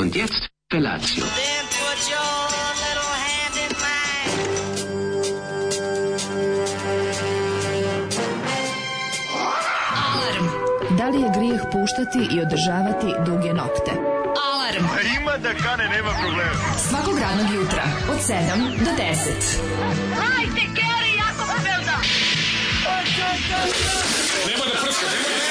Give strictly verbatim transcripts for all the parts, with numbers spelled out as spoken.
Und jetzt Felatio. Da li je grijeh puštati i održavati duge nokte? Alarm! A ima da kane, nema problema. Svakog radnog jutra, od sedam do deset. Hajde, Geri, jako se velda! Nema da prska, nema da...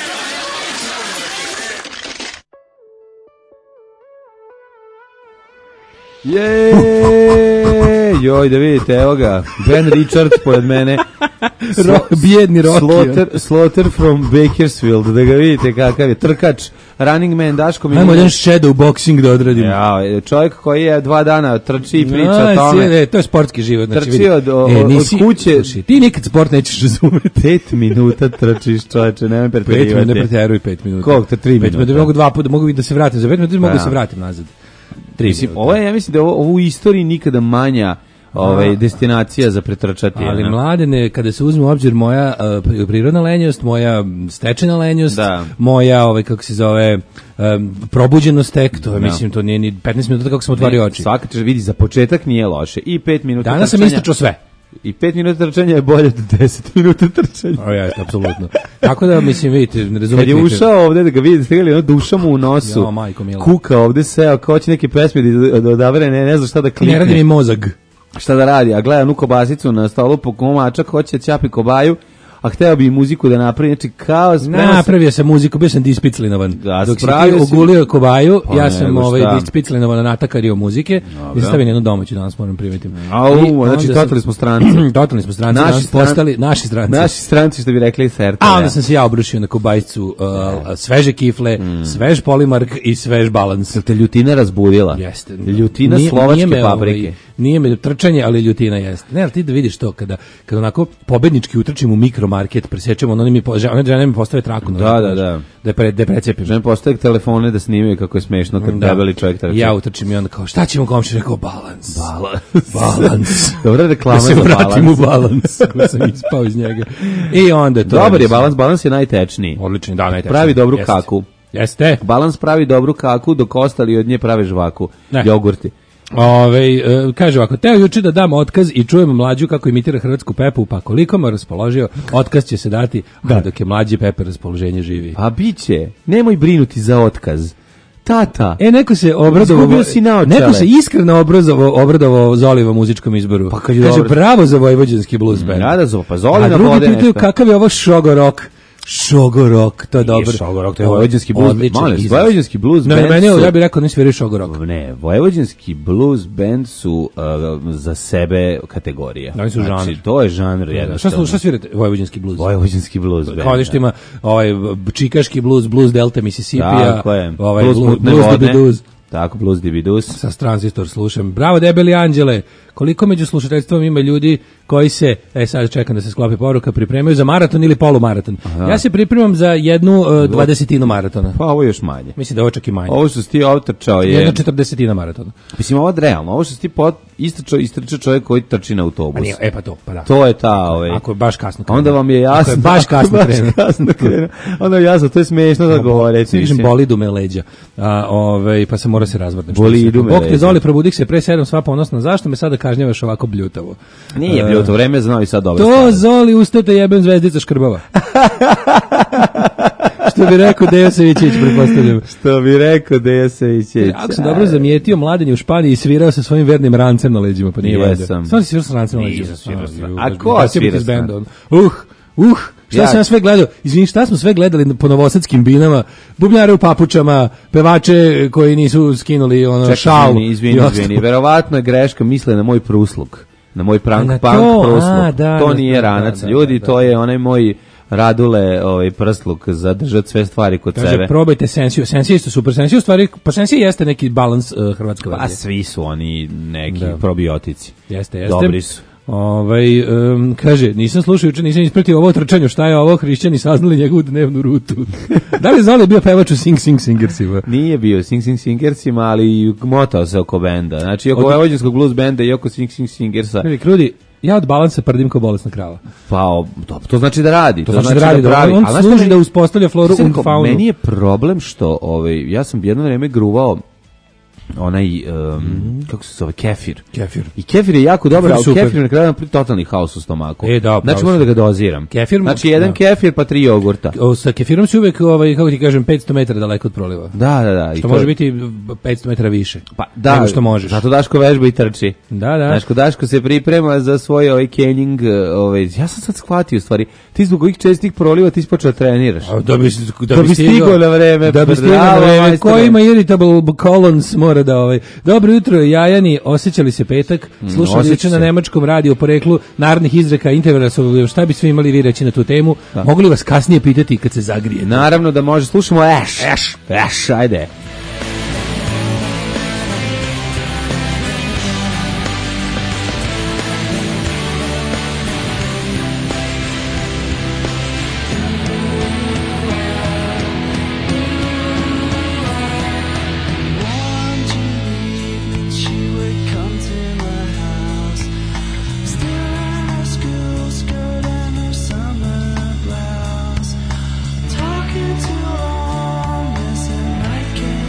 Jeee, joj, da vidite, evo ga, Ben Richards pored mene, Ro, bijedni Rocky. Slaughter, Slaughter from Bakersfield, da ga vidite kakav je, trkač, running man, Daško mi... Ajmo jedan shadow boxing da odradimo. Ja, čovjek koji je dva dana trči i priča o no, tome. Ne, to je sportski život. Znači, trči od, od, e, nisi, od kuće. Sluši, ti nikad sport nećeš razumeti. Pet minuta trčiš, čovječe, nemoj preterivati. Pet minuta, ne preteruj pet minuta. Koliko, tri minuta? Pet minuta, mogu dva puta, mogu da se vratim za pet minuta, mogu da se vratim nazad. Tri Mislim, ovo je, ja mislim da je ovo, ovo u istoriji nikada manja ovaj, destinacija za pretrčati. Ali ne? mladene, kada se uzme u obzir moja uh, prirodna lenjost, moja stečena lenjost, da. moja, ovaj, kako se zove, um, probuđenost tek, to je, da. Mislim, to nije ni petnaest minuta kako sam otvorio oči. Svaka ćeš vidi, za početak nije loše. I pet minuta Danas trčanja, sam istračao sve. I pet minuta trčanja je bolje od deset minuta trčanja. O ja, apsolutno. Tako da, mislim, vidite, ne razumete. Kad je ušao ovde, da ga vidite, stigali ono duša mu u nosu, jo, majko mila. Kuka ovde seo, kao će neke pesme da, da odavere, ne, ne zna šta da klikne. Ne radi mi mozag. Šta da radi, a gleda onu kobasicu na stolu, po komačak, hoće ćapi kobaju, a hteo bi muziku da napravi, znači kao... Napravio sam muziku, bio sam dispiclinovan. Da, dok si ti ogulio kobaju, pa ja sam ovaj, dispiclinovan natakario muzike. I stavim jednu domaću, danas moram primetim. Au, znači totalni smo stranci. Totalni smo stranci, naši danas stran... postali naši stranci. Naši stranci, što bi rekli s R T V. A onda sam se ja obrušio na kobajcu uh, sveže kifle, mm. svež polimark i svež balans. Jel te ljutina razbudila? Jeste. Ljutina nije, slovačke nije me, paprike. Ovaj, nije me trčanje, ali ljutina jeste. Ne, ali ti da vidiš to, kada, kada onako pobednički utrčim u mikromarket, presečemo, ono mi, one žene mi postave traku. Da, da, da. Da, pre, da precepim. Žene postave telefone da snimaju kako je smešno kad da. Debeli čovjek trči. Ja utrčim i onda kao, šta ćemo komši? Rekao, balans. Balans. Balans. Dobra reklama za balans. Da se vratim u balans. Ko sam ispao iz njega. I onda to... Dobar je balans, balans je najtečniji. Odlični, da, najtečniji. Pravi dobru Jeste. kaku. Jeste. Balans pravi dobru kaku, dok ostali od nje prave žvaku. Ne. Jogurti. Ove, e, kaže ovako, teo juče da dam otkaz i čujem mlađu kako imitira hrvatsku Pepu, pa koliko me raspoložio, otkaz će se dati, da. Dok je mlađi Pepe raspoloženje živi. A biće, nemoj brinuti za otkaz. Tata. E, neko se obradovao, neko se iskreno obrazovao, obradovao Zoliva muzičkom izboru. Pa kaže, dobro. Bravo za vojvođanski blues band. Rada za, pa Zoli na vode nešto. A drugi pitaju kakav je ovo šogorok. Šogorok, to je dobro. Šogorok, to je vojvođanski blues. Mali, vojvođanski blues no, band. Ne, meni su, ja bih rekao ne sviraju šogorok. Ne, vojvođanski blues band su uh, za sebe kategorija. Da, su znači, žanr. To je žanr jednostavno. Šta, šta svirate? Vojvođanski blues. Vojvođanski blues band. Kao što ima ovaj čikaški blues, blues Delta Mississippi, ovaj blues Blues Tako, Blues Dibidus. Sa Transistor slušam. Bravo, debeli anđele. Koliko među slušateljstvom ima ljudi koji se, e sad čekam da se sklopi poruka, pripremaju za maraton ili polumaraton. Aha. Ja se pripremam za jednu uh, dvadesetinu maratona. Pa ovo još manje. Mislim da je ovo čak i manje. Ovo što si ti otrčao je... Jedna četrdesetina maratona. Mislim, ovo je realno. Ovo što si ti pot... istrčao, istrčao čovjek koji trči na autobus. Nije, e pa to, pa da. To je ta, ovaj. Ako je baš kasno krenuo. Onda vam je jasno. Ako je baš kasno krenuo. kasno krenuo. Onda je jasno, to je smešno da govorite. Kažem, bolidu me leđa. A, ovaj, pa se mora se razvrtati. Bolidu me leđa. Bog te Zoli, probudih se pre sedam, sva ponosna. Zašto me sada kažnjavaš ovako bljutavo? Nije bljutavo, vreme znao i sad dobro. To stvari. Zoli, ustajte jebem zvezdica škrbava. Što bi rekao Dejo Savićević, pretpostavljam. Što bi rekao Dejo Savićević. Ako sam dobro zamijetio, mladen je u Španiji i svirao sa svojim vernim rancem na leđima, pa nije valjda. Stvarno si svirao sa rancem na leđima? A ko svira sa rancem? Uh, uh, šta ja. sam ja sve gledao? Izvini, šta smo sve gledali po novosadskim binama? Bubnjare u papučama, pevače koji nisu skinuli ono Čekaj, šal. Izvini, izvini, izvini. Verovatno je greška, misle na moj prusluk. Na moj prank, na punk to, prusluk. A, da, to da, nije da, ranac. Da, da, Ljudi, da, to je onaj moj Radule, ovaj prsluk za držati sve stvari kod Kaže, sebe. Probajte Sensio. Sensio isto super. Sensio stvari, pa Sensio jeste neki balans uh, hrvatska verzija. Pa svi su oni neki da. probiotici. Jeste, jeste. Dobri su. Ovaj um, kaže, nisam slušao juče, nisam ispratio ovo trčanje, šta je ovo, hrišćani saznali njegovu dnevnu rutu. Da li znali bio pevač u Sing Sing Singersima? Nije bio Sing Sing Singersima, ali motao se oko benda. Znači, oko vojvođanskog blues benda i oko Sing Sing Singersa. Krudi, krudi. Ja od balansa prdim kao bolesna krava. Pa, to, to znači da radi. To, to znači, znači da radi, da pravi. On, on služi meni, da uspostavlja floru und faunu. Meni je problem što, ovaj, ja sam jedno vreme gruvao onaj, um, mm. kako se zove, kefir. Kefir. I kefir je jako dobar, ali super. kefir na kraju napravi totalni haos u stomaku. E, da, znači moram da ga doziram. Kefir, znači jedan da. kefir pa tri jogurta. O, sa kefirom se uvek, ovaj, kako ti kažem, petsto metara daleko od proliva. Da, da, da. I što to može biti petsto metara više. Pa da, nego što možeš. Zato Daško vežba i trči. Da, da. Daško, Daško se priprema za svoj ovaj canning, ovaj, ja sam sad shvatio u stvari, ti zbog ovih čestih proliva ti si počeo da treniraš. A, da bi, da da bi bi stigao, stigao na vreme. Da bi stigao na vreme. Ko ima irritable colons mora da ovaj. Dobro jutro, Jajani, osjećali se petak, slušali juče na nemačkom radiju o poreklu narodnih izreka, intervjua, šta bi svi imali vi reći na tu temu? Da. Mogu li vas kasnije pitati kad se zagrije? Naravno da može, slušamo Eš. Eš, Eš, ajde. Talking too long, missing night game.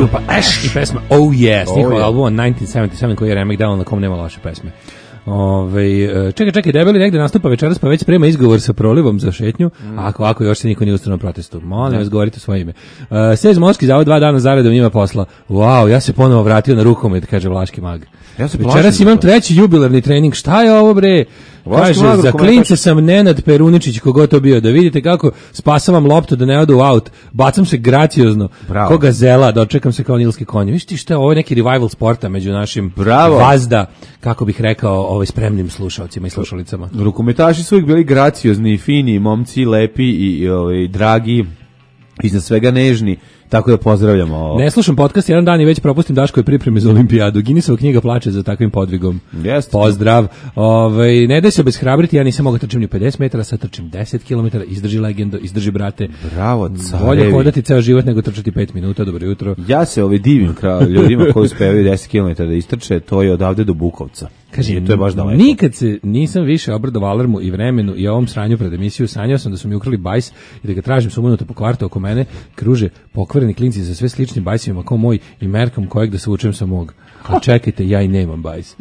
grupa Ash i pesma Oh Yes, Oh njihova yeah. albuma devetnaest sedamdeset sedam koji je remake dao na kom nema loše pesme. Ove, čekaj, čekaj, Debeli negde nastupa večeras pa već prema izgovor sa prolivom za šetnju, mm. a ako, ako još se niko nije ustao na protestu. Molim vas, govorite svoje ime. Uh, Sez Moski za ovo dva dana zaredom ima posla. Wow, ja se ponovo vratio na rukomet, kaže Vlaški mag. Ja se večeras imam treći jubilarni trening. Šta je ovo bre? Kaže, za klince sam Nenad Peruničić, kogo to bio, da vidite kako spasavam loptu da ne odu u aut, bacam se graciozno, ko gazela, dočekam se kao nilski konji. Viš ti šta, ovo je neki revival sporta među našim Bravo. vazda, kako bih rekao, ovaj spremnim slušalcima i slušalicama. Rukometaši su uvijek bili graciozni, fini, momci, lepi i, i ovaj, dragi, iznad svega nežni. Tako da pozdravljamo ovo. Ne slušam podcast jedan dan i već propustim Daškove pripreme za olimpijadu. Guinnessova knjiga plače za takvim podvigom. Jest. Pozdrav. Ovaj ne daj se obeshrabriti, ja nisam mogao trčim ni pedeset metara, sad trčim deset kilometara. Izdrži legendo, izdrži brate. Bravo, carevi. Bolje hodati ceo život nego trčati pet minuta. Dobro jutro. Ja se ovaj divim kraj ljudima koji uspevaju deset kilometara da istrče, to je odavde do Bukovca. Kaže, to je baš daleko. Nikad se nisam više obradovao alarmu i vremenu i ovom sranju pred emisiju. Sanjao sam da su mi ukrali bajs i da ga tražim sumanuto po kvartu oko mene. Kruže pokvareni klinci sa sve sličnim bajsima kao moj i merkom kojeg da se učem sa mog. A čekajte, ja i nemam bajs.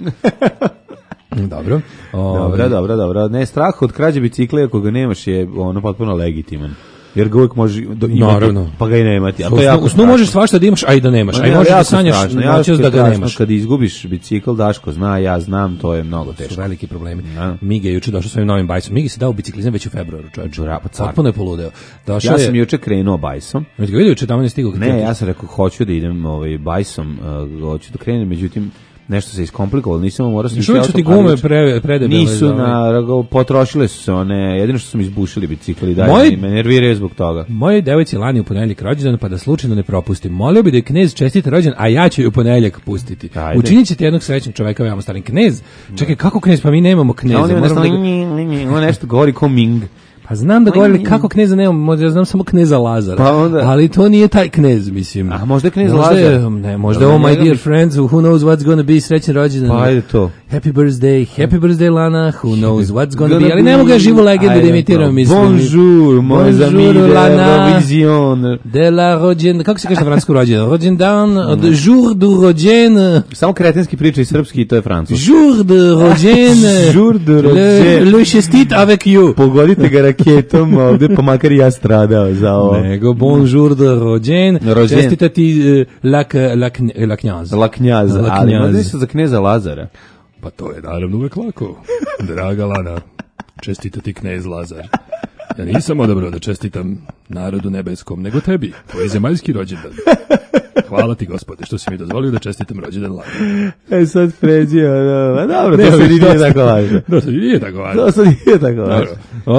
Dobro. Dobro, dobro, dobro. Ne, strah od krađe bicikla ako ga nemaš je ono potpuno legitiman. Jer ga uvijek može do, imati, Naravno. pa ga i ne imati. A to je jako u snu možeš svašta da imaš, a i da nemaš. A i možeš da sanjaš noćas da ga nemaš. Kad izgubiš bicikl, Daško zna, ja znam, to je mnogo teško. Su veliki problemi. Ja. Migi je juče došao svojim novim bajsom. Migi se dao biciklizam već u februaru, čovječe. Potpuno je poludeo. Došao ja sam juče krenuo bajsom. Već ga vidio juče, tamo ne stigao. Ne, ja sam rekao, hoću da idem ovaj, bajsom, uh, hoću da krenem, međutim, nešto se iskomplikovalo, nisam morao sam išao auto. Što ti gume pre, predebele? Nisu, na, potrošile su se one, jedino što su mi izbušili bicikli, da Moj, me nerviraju zbog toga. Moje devojci lani u ponedjeljak rođendan, pa da slučajno ne propustim. Molio bi da je knez čestita rođendan, a ja ću ju u ponedjeljak pustiti. Ajde. Učinit ćete jednog srećnog čoveka, veoma starim. Knez, čekaj, kako knez? Pa mi nemamo kneza. On ima da... nešto govori ko Ming. Pa znam da govorili kako kneza nemam, možda ja znam samo kneza Lazara, pa onda... ali to nije taj knez, mislim. A možda je knez možda Lazar? Je, ne, možda je oh my dear friends, who knows what's gonna be, srećen rođendan. Pa ajde to. Happy birthday, happy birthday Lana, who knows what's gonna be, ali ne mogu ga živu legendu da imitiram, mislim. Bonjour, moje amige Eurovision. De la rođen, kako se kaže na francuskom rođendan? Rođendan, jour du rođen. Samo kretenski priča i srpski i to je francuski. Jour de rođen. Jour de rođen. Le chestit avec you. Pogodite ga raketom ovde, pa makar i ja stradao za ovo. Nego, bonjour de rođen. Čestita ti lak, lak, laknjaz. Laknjaz, ali možda se za kneza Lazara. Pa to je naravno uvek lako. Draga Lana, čestita ti knez Lazar. Ja nisam odabrao da čestitam narodu nebeskom, nego tebi, tvoj zemaljski rođendan. Hvala ti, Gospode, što si mi dozvolio da čestitam rođendan Lani. E sad pređi, ono, dobro, to sad nije tako važno. To sad nije tako važno. To sad nije tako važno.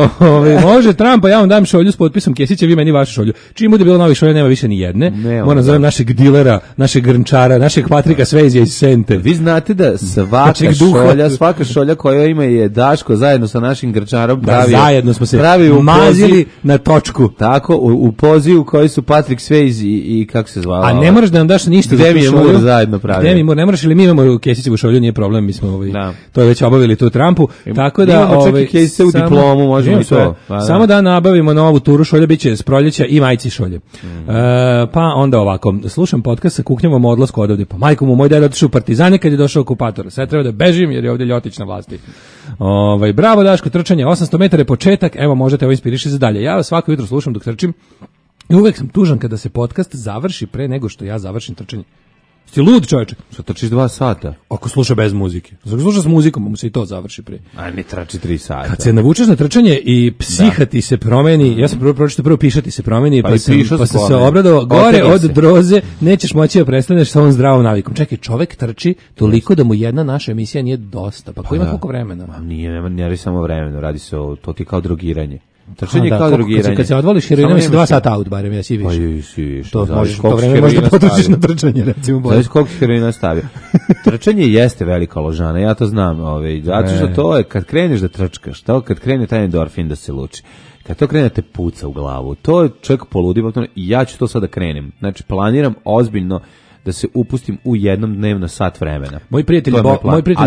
Može Trumpa, ja vam dam šolju s potpisom Kesića, vi meni vašu šolju. Čim bude bilo novih šolja, nema više ni jedne. Nema, Moram zovem našeg dilera, našeg grnčara, našeg Patrika Svejzija iz Sente. Vi znate da svaka šolja, svaka šolja koja ima je Daško zajedno sa našim grnčarom pravi. Da, zajedno smo se mazili na točku. Tako, u, u pozivu koji su Patrik Svejz i, i kako se zvao. A ne moraš da nam daš ništa za tu šolju. Gde mi je zajedno pravi. Gde mi mur, ne moraš ili mi imamo Kesićevu šolju, nije problem, mi smo ovaj, da. To je već obavili tu Trumpu. Tako da imamo ovaj, čak i Kesića u diplomu, možemo i to. Pa, da. Samo da nabavimo novu turu šolja, bit će s proljeća i majci šolje. Mm. E, pa onda ovako, slušam podcast sa kuknjavom odlasku odavde, pa majko mu, moj deda otišao u Partizane kad je došao okupator. Sad treba da bežim jer je ovdje Ljotić na vlasti. Ovaj, bravo Daško, trčanje, osamsto metara je početak, evo možete ovo inspiriše za dalje. Ja svako jutro slušam dok trčim i uvek sam tužan kada se podcast završi pre nego što ja završim trčanje. Ti lud, čovječe. Što trčiš dva sata? Ako sluša bez muzike. Ako sluša s muzikom, mu se i to završi prije. A ne trači tri sata. Kad se navučeš na trčanje i psiha ti se promeni, ja sam prvo pročito, prvo piša ti se promeni, pa, pa, sam, pa sam se obradao, gore od droze, nećeš moći da prestaneš sa ovom zdravom navikom. Čekaj, čovek trči toliko da mu jedna naša emisija nije dosta. Pa ko ima koliko vremena? Ma nije, nema, nije samo vremena, radi se o, to ti kao drogiranje. Trčanje kao da, drugiranje. Kad, kad se odvoliš heroinom, si dva sata out, barem, ja si više. Pa i si više. To možeš, to vreme možda potrošiš na trčanje, recimo. Znaš koliko heroina stavio. Trčanje jeste velika ložana, ja to znam. Ovaj, zato što to je, kad kreneš da trčkaš, to kad krene taj endorfin da se luči, kad to krene te puca u glavu, to je čovjek poludi, i ja ću to sada krenem. Znači, planiram ozbiljno da se upustim u jednom dnevno sat vremena. Moj prijatelj, bo, moj prijatelj, ali ću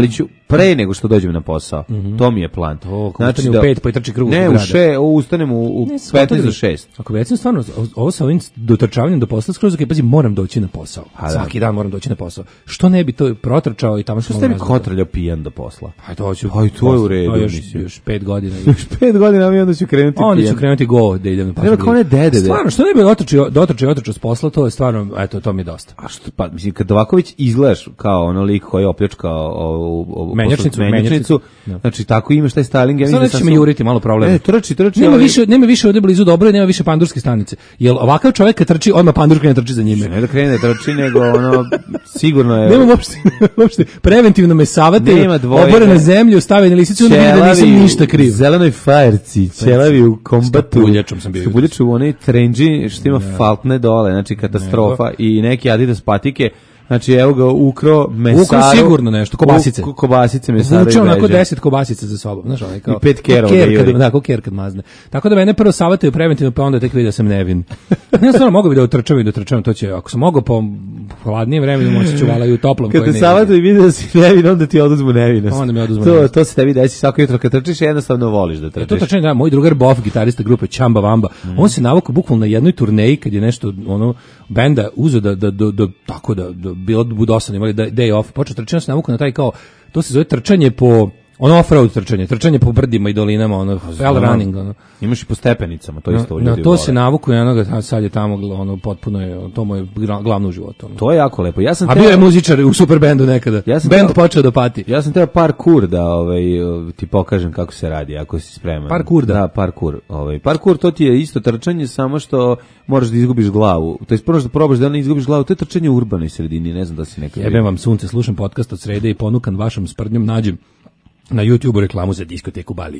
pre nego što dođem na posao. Mm-hmm. To mi je plan. To, znači da u pet pa i trči krug ne, u še, ustanem u, u petnaest do šest. Ako već sam stvarno, ovo sa ovim dotrčavanjem do posla skroz, okay, pazi, moram doći na posao. A, svaki da. dan moram doći na posao. Što ne bi to protrčao i tamo što ste mi kotrljao pijan do posla? Aj to ću. Aj to je u redu, još, još pet godina. Još pet godina mi onda ću krenuti pijan. Onda ću krenuti go da idem na posao. Nema kao ne dede. Stvarno, što ne bi dotrčao, dotrčao, dotrčao s posla, to je stvarno, eto, to mi je dosta. A što pa mislim kad Novaković izgledaš kao ono lik koji je opljačkao ovu menjačnicu, menjačnicu, znači tako imaš taj styling, ja mislim da će me juriti malo problem. Ne, trči, trči. Nema ali... više, nema više ovde blizu dobro i nema više pandurske stanice. Jel ovakav čovjek kad trči, odmah pandurka ne trči za njime. Ne da krene trči, nego ono sigurno je. Nema uopšte, uopšte preventivno me savate, obore na zemlju, stave na lisicu, onda vidi da nisam ništa kriv. Zelenoj fajerci, ćelavi u kombatu. Buljačom sam bio. Buljaču u onoj trendži što ima faltne dole, znači katastrofa i neki Adidas patike. Znači, evo ga, ukro mesaru. Ukro sigurno nešto, kobasice. U, kobasice, mesara i veže. Vuče onako deset kobasice za sobom. Znaš, onaj kao, i pet kerova da juri. Da, kao ker kad mazne. Tako da mene prvo savataju preventivno, pa onda tek vidi da sam nevin. Ne, stvarno, mogu bi da utrčavam i da utrčavam, to će, ako sam mogao po hladnijem vremenu, moći ću vala i u toplom. Kad te savataju i vidi da si nevin, onda ti oduzmu nevinost. Onda mi oduzmu to, nevinost. To se tebi desi svako jutro kad trčiš, jednostavno voliš da trčiš. E, to trčanje, da, moj drugar Bof, gitarista grupe Čamba Vamba, mm. on se navukao bukvalno na jednoj turneji, kad je nešto, ono, benda uzeo da, da, da, da, tako da, da bilo budosan, imali day off, počeo trčanje, se navukao na taj kao, to se zove trčanje po, ono off-road trčanje, trčanje po brdima i dolinama, ono, fell running, ono. Imaš i po stepenicama, to isto ljudi vole. Na to vole. se navuku i onoga, sad je tamo, ono, potpuno je, to mu je glavno u životu. Ono. To je jako lepo. Ja sam A teo, bio je muzičar u super bendu nekada. Ja sam Bend teo, počeo da pati. Ja sam teo parkour da ovaj, ti pokažem kako se radi, ako si spreman. Parkour, da. Da, parkour. Ovaj. Parkour, to ti je isto trčanje, samo što moraš da izgubiš glavu. To je prvo što probaš da ne izgubiš glavu, to je trčanje u urbanoj sredini, ne znam da si nekad. Jebem vam sunce, slušam podcast od srede i ponukan vašom sprdnjom nađem na YouTubeu reklamu za diskoteku Bali.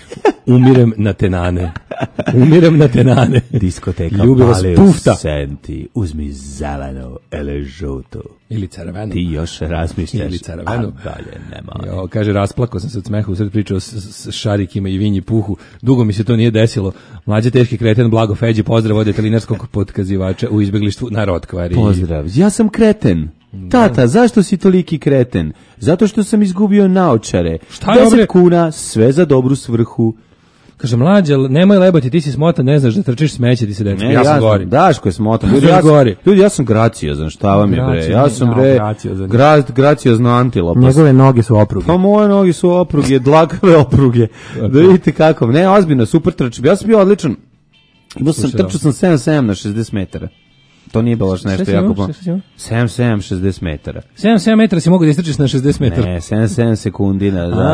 Umirem na tenane. Umirem na tenane. Diskoteka Bali senti. Uzmi zeleno ele žuto. Ili caravenu. Ti još razmišljaš. Ili caravenu. A dalje nema. Jo, kaže, rasplako sam se od smeha usred priče o s šarikima i vinji puhu. Dugo mi se to nije desilo. Mlađe teški kreten, Blago Feđi, pozdrav od vetelinarskog potkazivača u izbeglištvu na Rotkvari. Pozdrav. Ja sam kreten. Tata, zašto si toliki kreten? Zato što sam izgubio naočare. Šta je deset kuna, sve za dobru svrhu. Kaže, mlađe, nemoj lebati, ti si smotan, ne znaš da trčiš, smeće ti se dečko. Ne, ja, ja sam gori. Daško je smotan. Ljudi, ja, sam, ljudi, ja sam graciozan, šta vam je bre? Ja sam bre, gra, graciozno antilopa. Njegove noge su opruge. Pa moje noge su opruge, dlakave opruge. Da vidite kako. Ne, ozbiljno, super trčim. Ja sam bio odličan. Imao sam, trčao sam sedam sedam na šezdeset metara. To nije bilo nešto jako puno. sedam sedam šezdeset metara. sedam sedam metara si mogu da istrčiš na šezdeset metara. Ne, sedam sedam sekundi na za,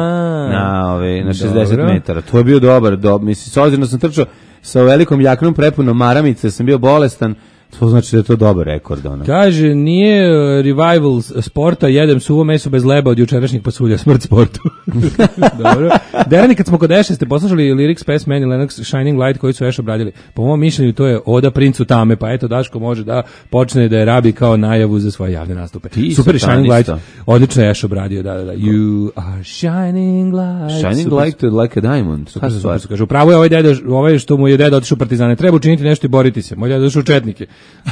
na ove na šezdeset metara. To je bio dobar, do, mislim s obzirom da sam trčao sa velikom jaknom prepunom maramice, sam bio bolestan. To znači da je to dobar rekord. Ono. Kaže, nije revival sporta, jedem suvo meso bez leba od jučerašnjih pasulja, smrt sportu. Dobro. Derani, kad smo kod Eša, ste poslušali lyrics pesme Annie Lennox Shining Light koji su Eš obradili. Po mom mišljenju to je Oda princu tame, pa eto Daško može da počne da je rabi kao najavu za svoje javne nastupe. Ti super Shining Light, odlično je Eš obradio, da, da, da. You are shining light. Shining super, light like a diamond. Super, super, super, kaže, upravo je ovaj deda, ovaj što mu je deda otišao u partizane, treba učiniti nešto i boriti se. Moj deda otišao u četnike.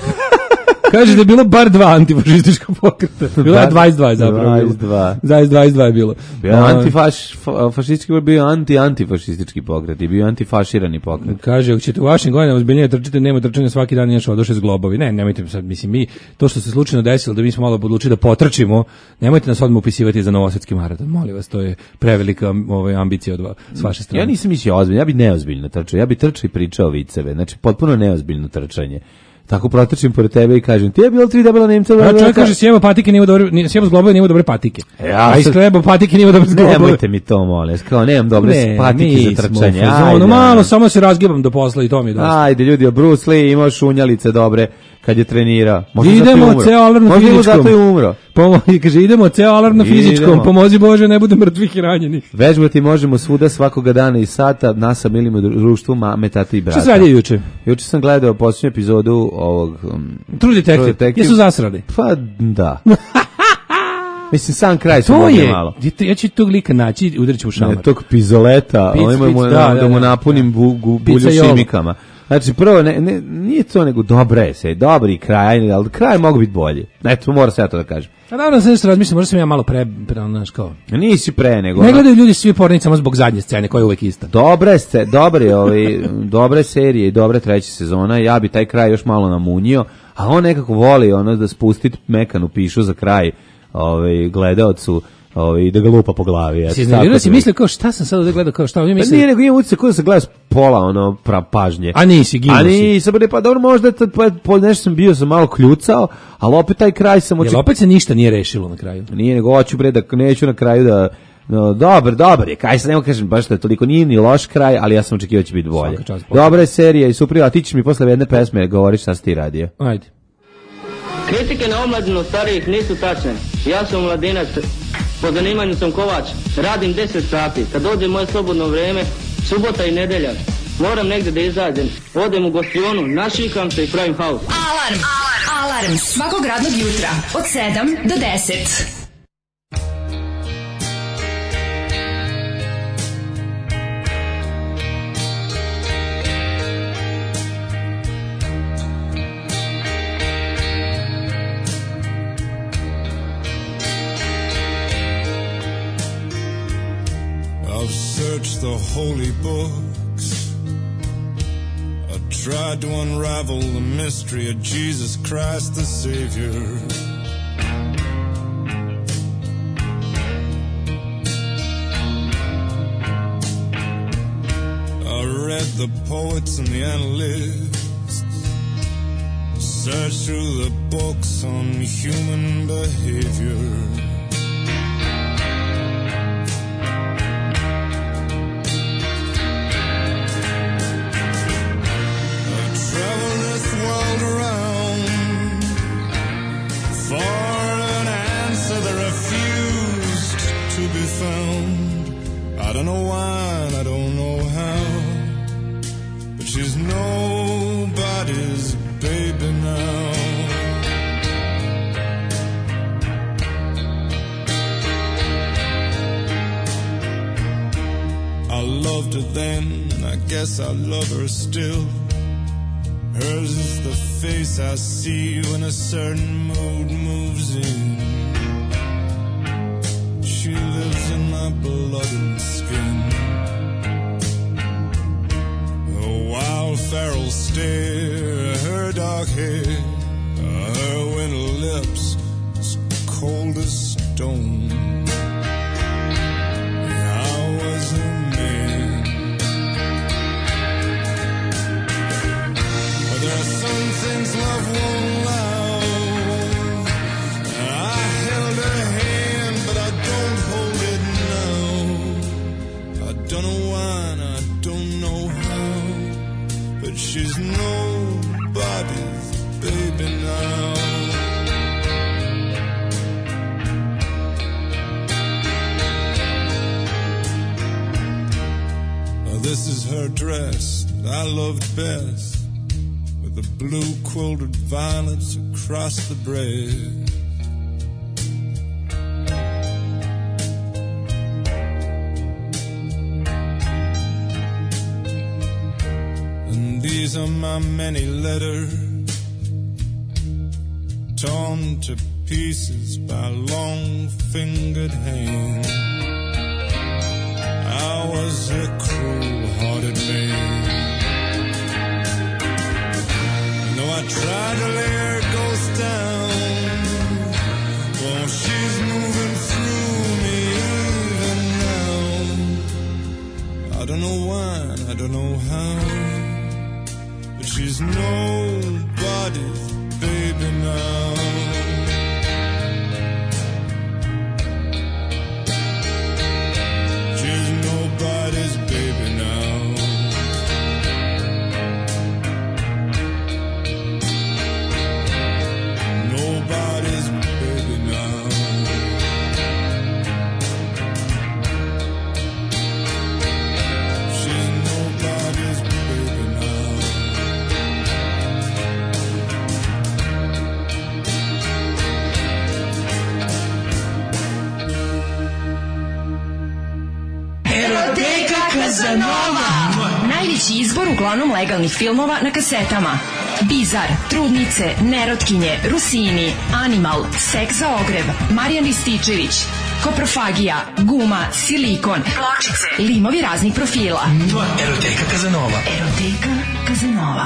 Kaže da je bilo bar dva antifašistička pokreta. Bilo je dvadeset dva zapravo. dvadeset dva. dvadeset dva je bilo. Bio antifašistički, bio anti-antifašistički pokret i bio antifaširani pokret. Kaže, ako ćete u vašim godinama ozbiljnije trčite, nema trčanja svaki dan, nešto odošli s globovi. Ne, nemojte sad, mislim, mi, to što se slučajno desilo, da mi smo malo odlučili da potrčimo, nemojte nas odmah upisivati za novosadski maraton. Molim vas, to je prevelika ovaj, ambicija od vas, s vaše strane. Ja nisam mislio ozbiljno, ja bi neozbiljno trčao, ja bi trčao i pričao viceve, znači potpuno neozbiljno trčanje. Tako protrčim pored tebe i kažem, ti je bilo tri debela Nemca. Ja čovjek kaže, sjeba patike nije dobre, sjeba s globove nije dobre patike. Ja, a iskleba patike nije dobre s globove. Nemojte mi to, molim, kao nemam dobre ne, patike za trčanje. Ajde, malo, samo se razgibam do posla i to mi je dosta. Ajde, ljudi, Bruce Lee imao šunjalice dobre kad je trenirao. Možda idemo ceo alarm na fizičkom. Možda zato je umro. Pomozi, kaže, idemo ceo alarm na fizičkom, pomozi Bože, ne bude mrtvih i ranjenih. Vežbati možemo svuda svakoga dana i sata, nas sa milimo društvu, mame, tata i brata. Što se radi juče? Juče sam gledao posljednju epizodu ovog... Um, True Detective. Jesu zasrali? Pa, da. Mislim, sam kraj su mogli malo. To je, ja ću tog lika naći i udarit ću u šamar. Ne, tog pizoleta, pic, pic, da, da, da mu napunim bu, bu, bulju šimikama. Znači, prvo, ne, ne, nije to nego dobra je se, dobri kraj, ali kraj mogu biti bolji. Eto, mora se ja to da kažem. A naravno, sve što razmišljam, možda sam ja malo pre, pre znaš kao... Nisi pre, nego... Ne gledaju ljudi svi pornicama zbog zadnje scene, koja je uvek ista. Dobre ste, dobre, ovaj, dobre serije i dobre treće sezona, ja bi taj kraj još malo namunjio, a on nekako voli ono da spustit mekanu pišu za kraj ovaj, gledaocu, ovaj, da ga lupa po glavi. Si iznervirao, si mislio kao šta sam sad ovdje gledao, kao šta ovdje mislio? Pa nije, nego imam utjecaj kao da se gleda s pola ono, pra, pažnje. A nisi, ginuo si. A nisam, pa dobro, možda pa, po nešto sam bio, sam malo kljucao, ali opet taj kraj sam očekao. Jel opet se ništa nije rešilo na kraju? Nije, nego hoću bre da neću na kraju da... No, dobar, dobar je, kaj se nema kažem, baš da je toliko, nije ni loš kraj, ali ja sam očekivao da će biti bolje. Dobra je serija i super, a ti ćeš mi posle jedne pesme govoriš šta si ti radio. Ajde. Kritike na omladinu starijih nisu tačne. Ja sam mladinac, po zanimanju sam kovač, radim deset sati. Kad dođe moje slobodno vreme, subota i nedelja, moram negdje da izađem. Odem u gostionu, našikam se i pravim haos. Alarm, alarm, alarm, svakog radnog jutra, od sedam do deset. Searched the holy books. I tried to unravel the mystery of Jesus Christ the Savior. I read the poets and the analysts, searched through the books on human behavior. I don't know why, and I don't know how, but she's nobody's baby now. I loved her then, and I guess I love her still. Hers is the face I see when a certain mood moves in. She lives in my blood and skin. A wild feral stare, her dark hair, her winter lips, as cold as stone. I was a man. But there are some things love won't allow. I held her hand, but I don't hold it now. I don't know why and I don't know how, but she's nobody's baby now. Now this is her dress that I loved best, with the blue quilted violets across the breast. These are my many letters, torn to pieces by long-fingered hands. I was a cruel-hearted man. You know I tried to lay her ghost down. Well, she's moving through me even now. I don't know why, I don't know how, she's nobody's baby now. She's nobody's baby now. Nobody's baby now. She's nobody's baby now. Kazanova. Najveći Najveći izbor uglavnom legalnih filmova na kasetama. Bizar, Trudnice, Nerotkinje, Rusini, Animal, Seks za ogreb, Marijan Rističević, Koprofagija, Guma, Silikon, Pločice, limovi raznih profila. Eroteka Kazanova. Eroteka Kazanova.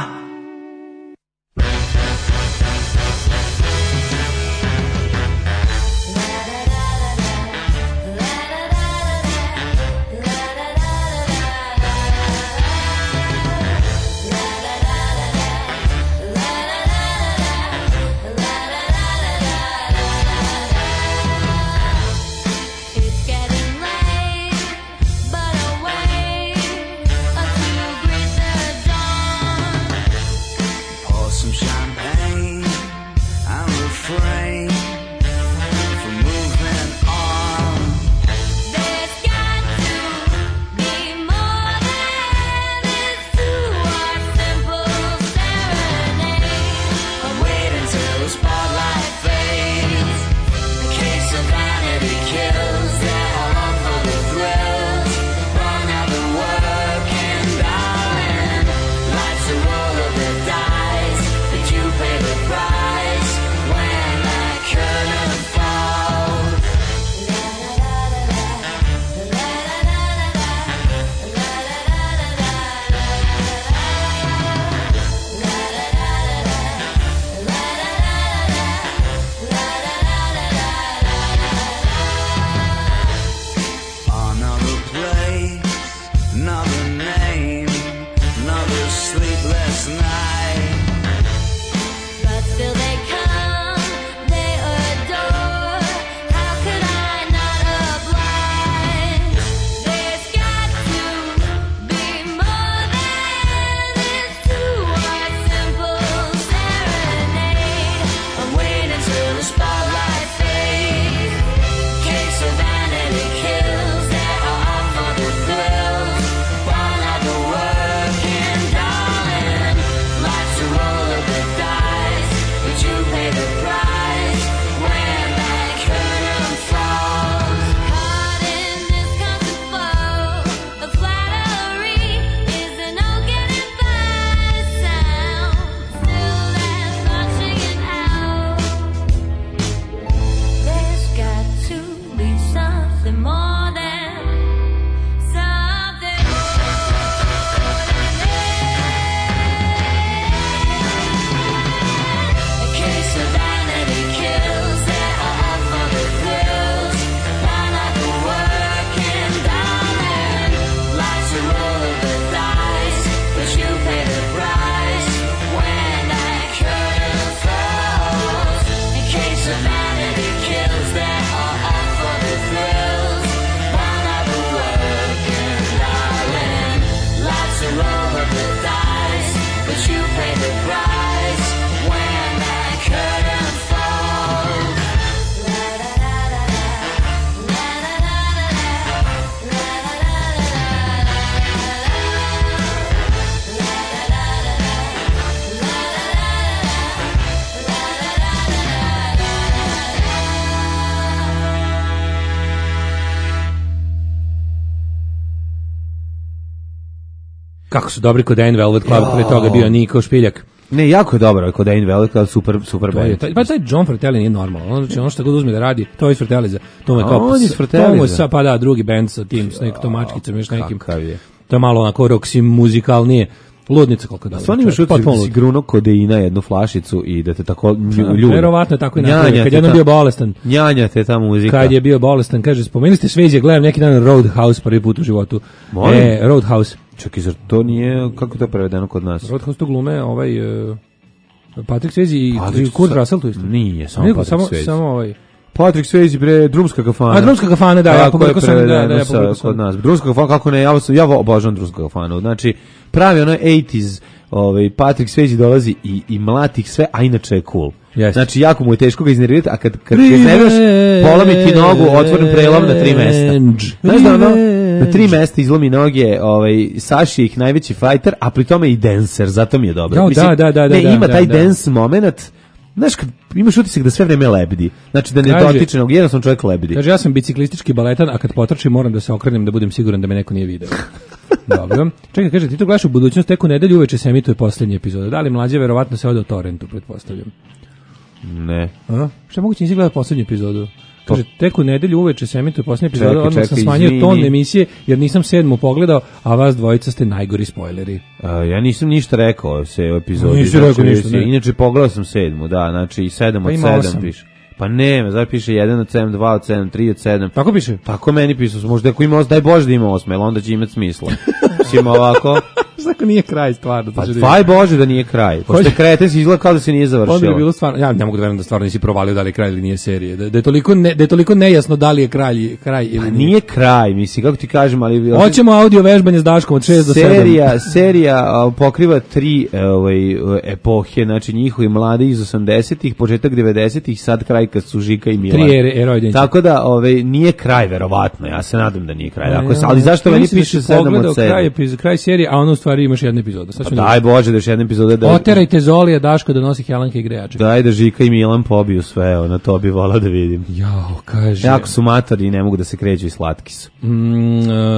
Kako su dobri kod Dane Velvet Club, pre toga bio Niko Špiljak. Ne, jako je dobro kod Dane Velvet Club, super, super band. Taj, pa taj John Fratelli nije normalno. On, znači, ono što god uzme da radi, to je iz Fratelliza. To mu je kao, on je iz Fratelliza. To mu je pa da, drugi band sa tim, s nekom tomačkicom, još nekim. Kakav je. To je malo onako roksi muzikalnije. Ludnica koliko da. Stvarno imaš utjek da si gruno kodeina jednu flašicu i da te tako ljudi. Verovatno je tako i napravio. Kad je bio bolestan. Njanja te ta muzika. Kad je bio bolestan, kaže, spomenuli ste Sveđe, gledam neki dan Roadhouse prvi put u životu. Molim? E, Roadhouse. Čekaj, zar to nije, kako to je prevedeno kod nas? Roadhouse to glume, ovaj, uh, Patrick Swayze i, i Kurt sa... Russell to isto. Nije, samo Nego, Patrick samo, Swayze. samo ovaj... Patrick Swayze, bre, drumska kafana. A, drumska kafana, da, ja pogledao sam, da, da, ja pogledao kod nas. Drumska kafana, kako ne, ja, ja obožavam drumsku kafanu. Znači, pravi ono osamdesetih, ovaj, Patrick Swayze dolazi i, i mlati ih sve, a inače je cool. Yes. Znači, jako mu je teško ga iznervirati, a kad, kad ga iznerviraš, polomi ti nogu, otvoren prelom na tri mesta. Znaš da ono, na tri mesta izlomi noge, ovaj, Saši je ih najveći fighter, a pri tome i dancer, zato mi je dobro. No, Mislim, da, da, da, ne, da, ima da, taj da. dance moment, Znaš, kad imaš utisak da sve vreme lebdi. Znači da ne Kaže- dotiče, nego jednostavno čovjek lebdi. Kaže, ja sam biciklistički baletan, a kad potrčim moram da se okrenem da budem siguran da me neko nije video. Dobro. Čekaj, kaže, ti to gledaš u budućnost, tek u nedelju uveče se emituje poslednja epizoda. Da li mlađe verovatno se ode u torrentu, pretpostavljam. Ne. A? Šta moguće nisi gledao poslednju epizodu? Kaže, tek u nedelju uveče se emituje poslednja epizoda, Čekaj, odmah sam čekaj, smanjio izvini. ton emisije, jer nisam sedmu pogledao, a vas dvojica ste najgori spojleri. A, ja nisam ništa rekao se u epizodi. Nisi rekao znači, ništa, ne. Inače pogledao sam sedmu, da, znači i sedam Pa od ima sedam osam. piše. Pa ne, znači piše jedan od sedam, dva od sedam, tri od sedam. Tako piše? Tako meni pisao, možda ako ima osam, daj Bože da ima osam, jer onda će imati smisla. Mislim ovako, Šta ako nije kraj stvarno? pa to će da dvaj Bože da nije kraj. Pošto je kreten se izgleda kao da se nije završilo. Onda bi bilo stvarno, ja ne mogu da verujem da stvarno nisi provalio da li je kraj ili nije serije. Da, da je toliko ne, da je toliko nejasno da li je kraj kraj ili Pa nije. nije kraj, mislim, kako ti kažem, ali... Hoćemo audio vežbanje s Daškom od šest do sedam. Serija, serija a, pokriva tri e, ovaj, epohe, znači njihovi mladi iz osamdesetih, početak devedesetih, sad kraj kad su Žika i Milan. Tri ere, erojdenja. Tako da ovaj, nije kraj, verovatno, ja se nadam da nije kraj. Ako, ali zašto Ja meni mislim da piše si sedam pogledao od sedam? Kraj, epiz- kraj serije, a ono u stvari imaš jednu epizodu. Sad ću Pa da- daj Bože da još jedna epizoda da... Oterajte Zolija, Daško da nosi helanke i grejače. Daj da Žika i Milan pobiju sve, ono, to bi volao da vidim. Jao, kaže. Jako su matori i ne mogu da se kreću i slatki su. Mm,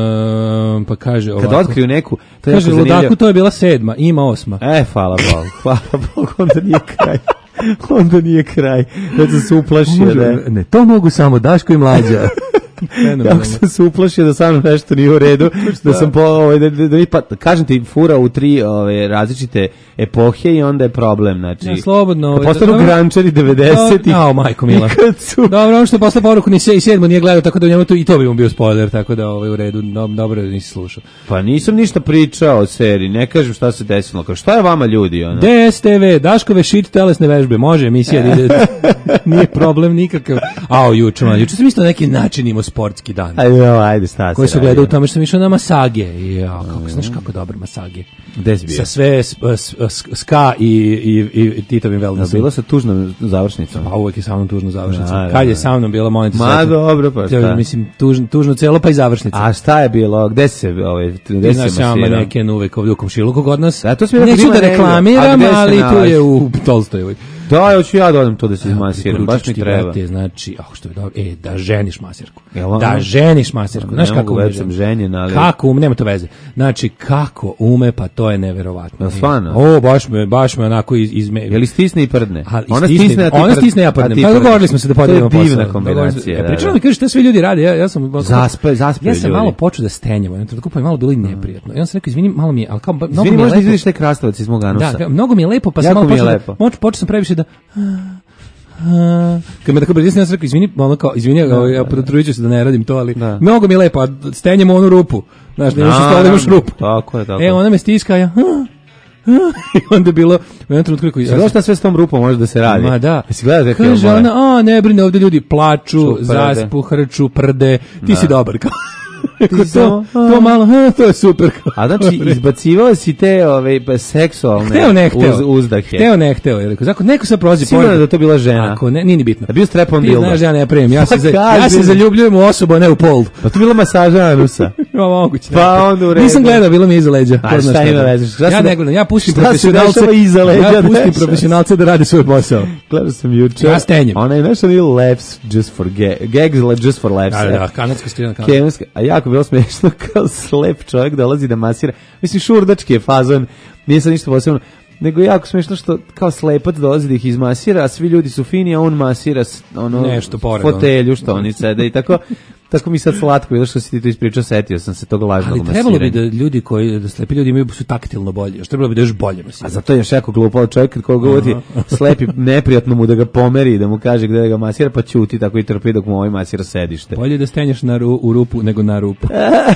e, pa kaže ovako. Kad otkriju neku, to je Kaže, jako zanimljivo. Ludaku to je bila sedma, ima osma. E, hvala Bogu, hvala Bogu, onda nije kraj. Onda nije kraj. Već sam se uplašio, ne. Ne, to mogu samo Daško i Mlađa. Kako sam se uplašio da sa mnom nešto nije u redu, da sam po, ovaj, da, da, da, mi pa, kažem ti, fura u tri ove, različite epohe i onda je problem, znači... Ja, slobodno, Kad ovaj, postanu dobro. grančari devedesetih. Jao, majko mila. I kad su... Dobro, ono što je posle poruku ni se i sedmo nije gledao, tako da u njemu to, i to bi mu bio spoiler, tako da ovaj, u redu, no, dobro da nisi slušao. Pa nisam ništa pričao o seriji, ne kažem šta se desilo. Kao, šta je vama ljudi, ono? D S T V, Daškove shit telesne vežbe, može emisija da ide, nije problem nikakav. Ao, juče, man, juče sam isto na neki način imao sportski dan. Ajde, jo, ajde, šta se Koji su radi? gledao u tome što sam išao na masage. Ja, kako, znaš kako dobre masage. Gde si bio? Sa sve s, s, s, ska i, i, i Titovim Jel wellnessom. bilo sa tužnom završnicom? Pa uvek je sa mnom tužno završnica. Da, da, Kad je da. sa mnom bila, molim te, Ma, sretno. dobro, pa šta? Mislim, tužno, tužno celo, pa i završnica. A šta je bilo? Gde se, ovaj, gde Ti se znaš, ja masirao? maneken uvek ovdje u komšiluku kod nas. Da, to si mi rekao Neću da ima da negdje. A reklamiram, gde se ali tu nalazi? je u Tolstojevoj. Da, hoću ja da odem to da se izmasiram, baš mi Poručić ti, treba. brate, znači, oh, što je dobro, e, da ženiš masirku. Jel ono? Da ženiš masirku. Znaš Ne kako mogu, ume već sam žena? ženjen, ali- Kako ume, nema to veze. Znači, kako ume, pa to je neverovatno. Jel stvarno? O, baš me, baš me onako iz, izme... Je li stisne i prdne? Ali Ona stisne, stisne, a ti ona prdne- stisne, ja a prdnem. ti Pa prdneš. dogovorili smo se da podijelimo posao. To je divna Dogovorili smo- kombinacija. E, da, Pričala da. mi kaže šta sve ljudi rade, ja, ja sam... Zaspe- zaspaju Ja sam ljudi. malo počeo da stenjem, jednom trenutku pa je malo bilo i neprijatno. I onda sam rekao, izvini, malo mi je, ali kao, ba- mnogo Izvini, mi je možda lepo. izvediš taj krastavac iz mog anusa. Da, kao, mnogo mi je lepo, pa sam Jako malo mi je počeo da, lepo. moč, počeo sam previše da... Kad me tako brzisno, ja sam rekao, izvini, ono kao, izvini, ovaj, ja potrudit ću se da ne radim to, ali Da. mnogo mi je lepo, a stenjem u onu rupu. Znaš, ne možeš Naravno, stole, imaš rupu. tako je, tako E, je. ona me stiska, ja... I onda je bilo, u jednom trenutku rekao, Si gledao šta sve s tom rupom može da se radi? Ma da. Jesi gledao te Kaže filmove? ona, a ne brine, ovdje ljudi plaču, Ču, prde. zaspu, hrču, prde, ti si dobar. Kao. Rekao, samo, to, to malo, ha, to je super. Kao. A znači, izbacivao si te ove, pa, seksualne Hteo ne hteo. uz, uzdahe. Hteo ne hteo. Je rekao, zako, neko sad prolazi Sigurno pored. da je to bila žena. Ako ne, nije ni bitno. Da bio strep-on Ti dildo. znaš da ja ne premim, ja se, Pa za, ja kaži se mi. zaljubljujem u osobu, a ne u pol. Pa to bila masaža anusa. Ima moguće. Pa onda u redu. Nisam gledao, bilo mi je iza leđa. A Ko zna šta ima je. veze? Šta Ja se ne de- gledam, ja pustim šta se profesionalce. dešava iza leđa, Ja pustim dešava se. profesionalce da rade svoj posao. Gledao sam juče. Ja stenjem. Ona je nešto little laughs just for ga- gags, like just for laughs. Da, da, kanadska strina kanadska. Kenijska, a jako bilo smiješno kao slep čovjek dolazi da masira. Mislim, šurdački je fazon, nije sad ništa posebno. Nego je jako smiješno što kao slepac dolazi da ih izmasira, a svi ljudi su fini, a on masira s- ono, Nešto pored, fotelju što oni sede i tako. Tako mi sad slatko bilo što si ti to ispričao, setio sam se tog lažnog Ali masiranja. trebalo bi da ljudi koji, da slepi ljudi imaju su taktilno bolje. Još trebalo bi da još bolje A masiraju. zato je još jako glupo čovjek kad koga uvodi slepi, neprijatno mu da ga pomeri, da mu kaže gde da ga masira, pa ćuti tako i trpi dok mu ovaj masira sedište. Bolje da stenješ na ru, u rupu nego na rupu.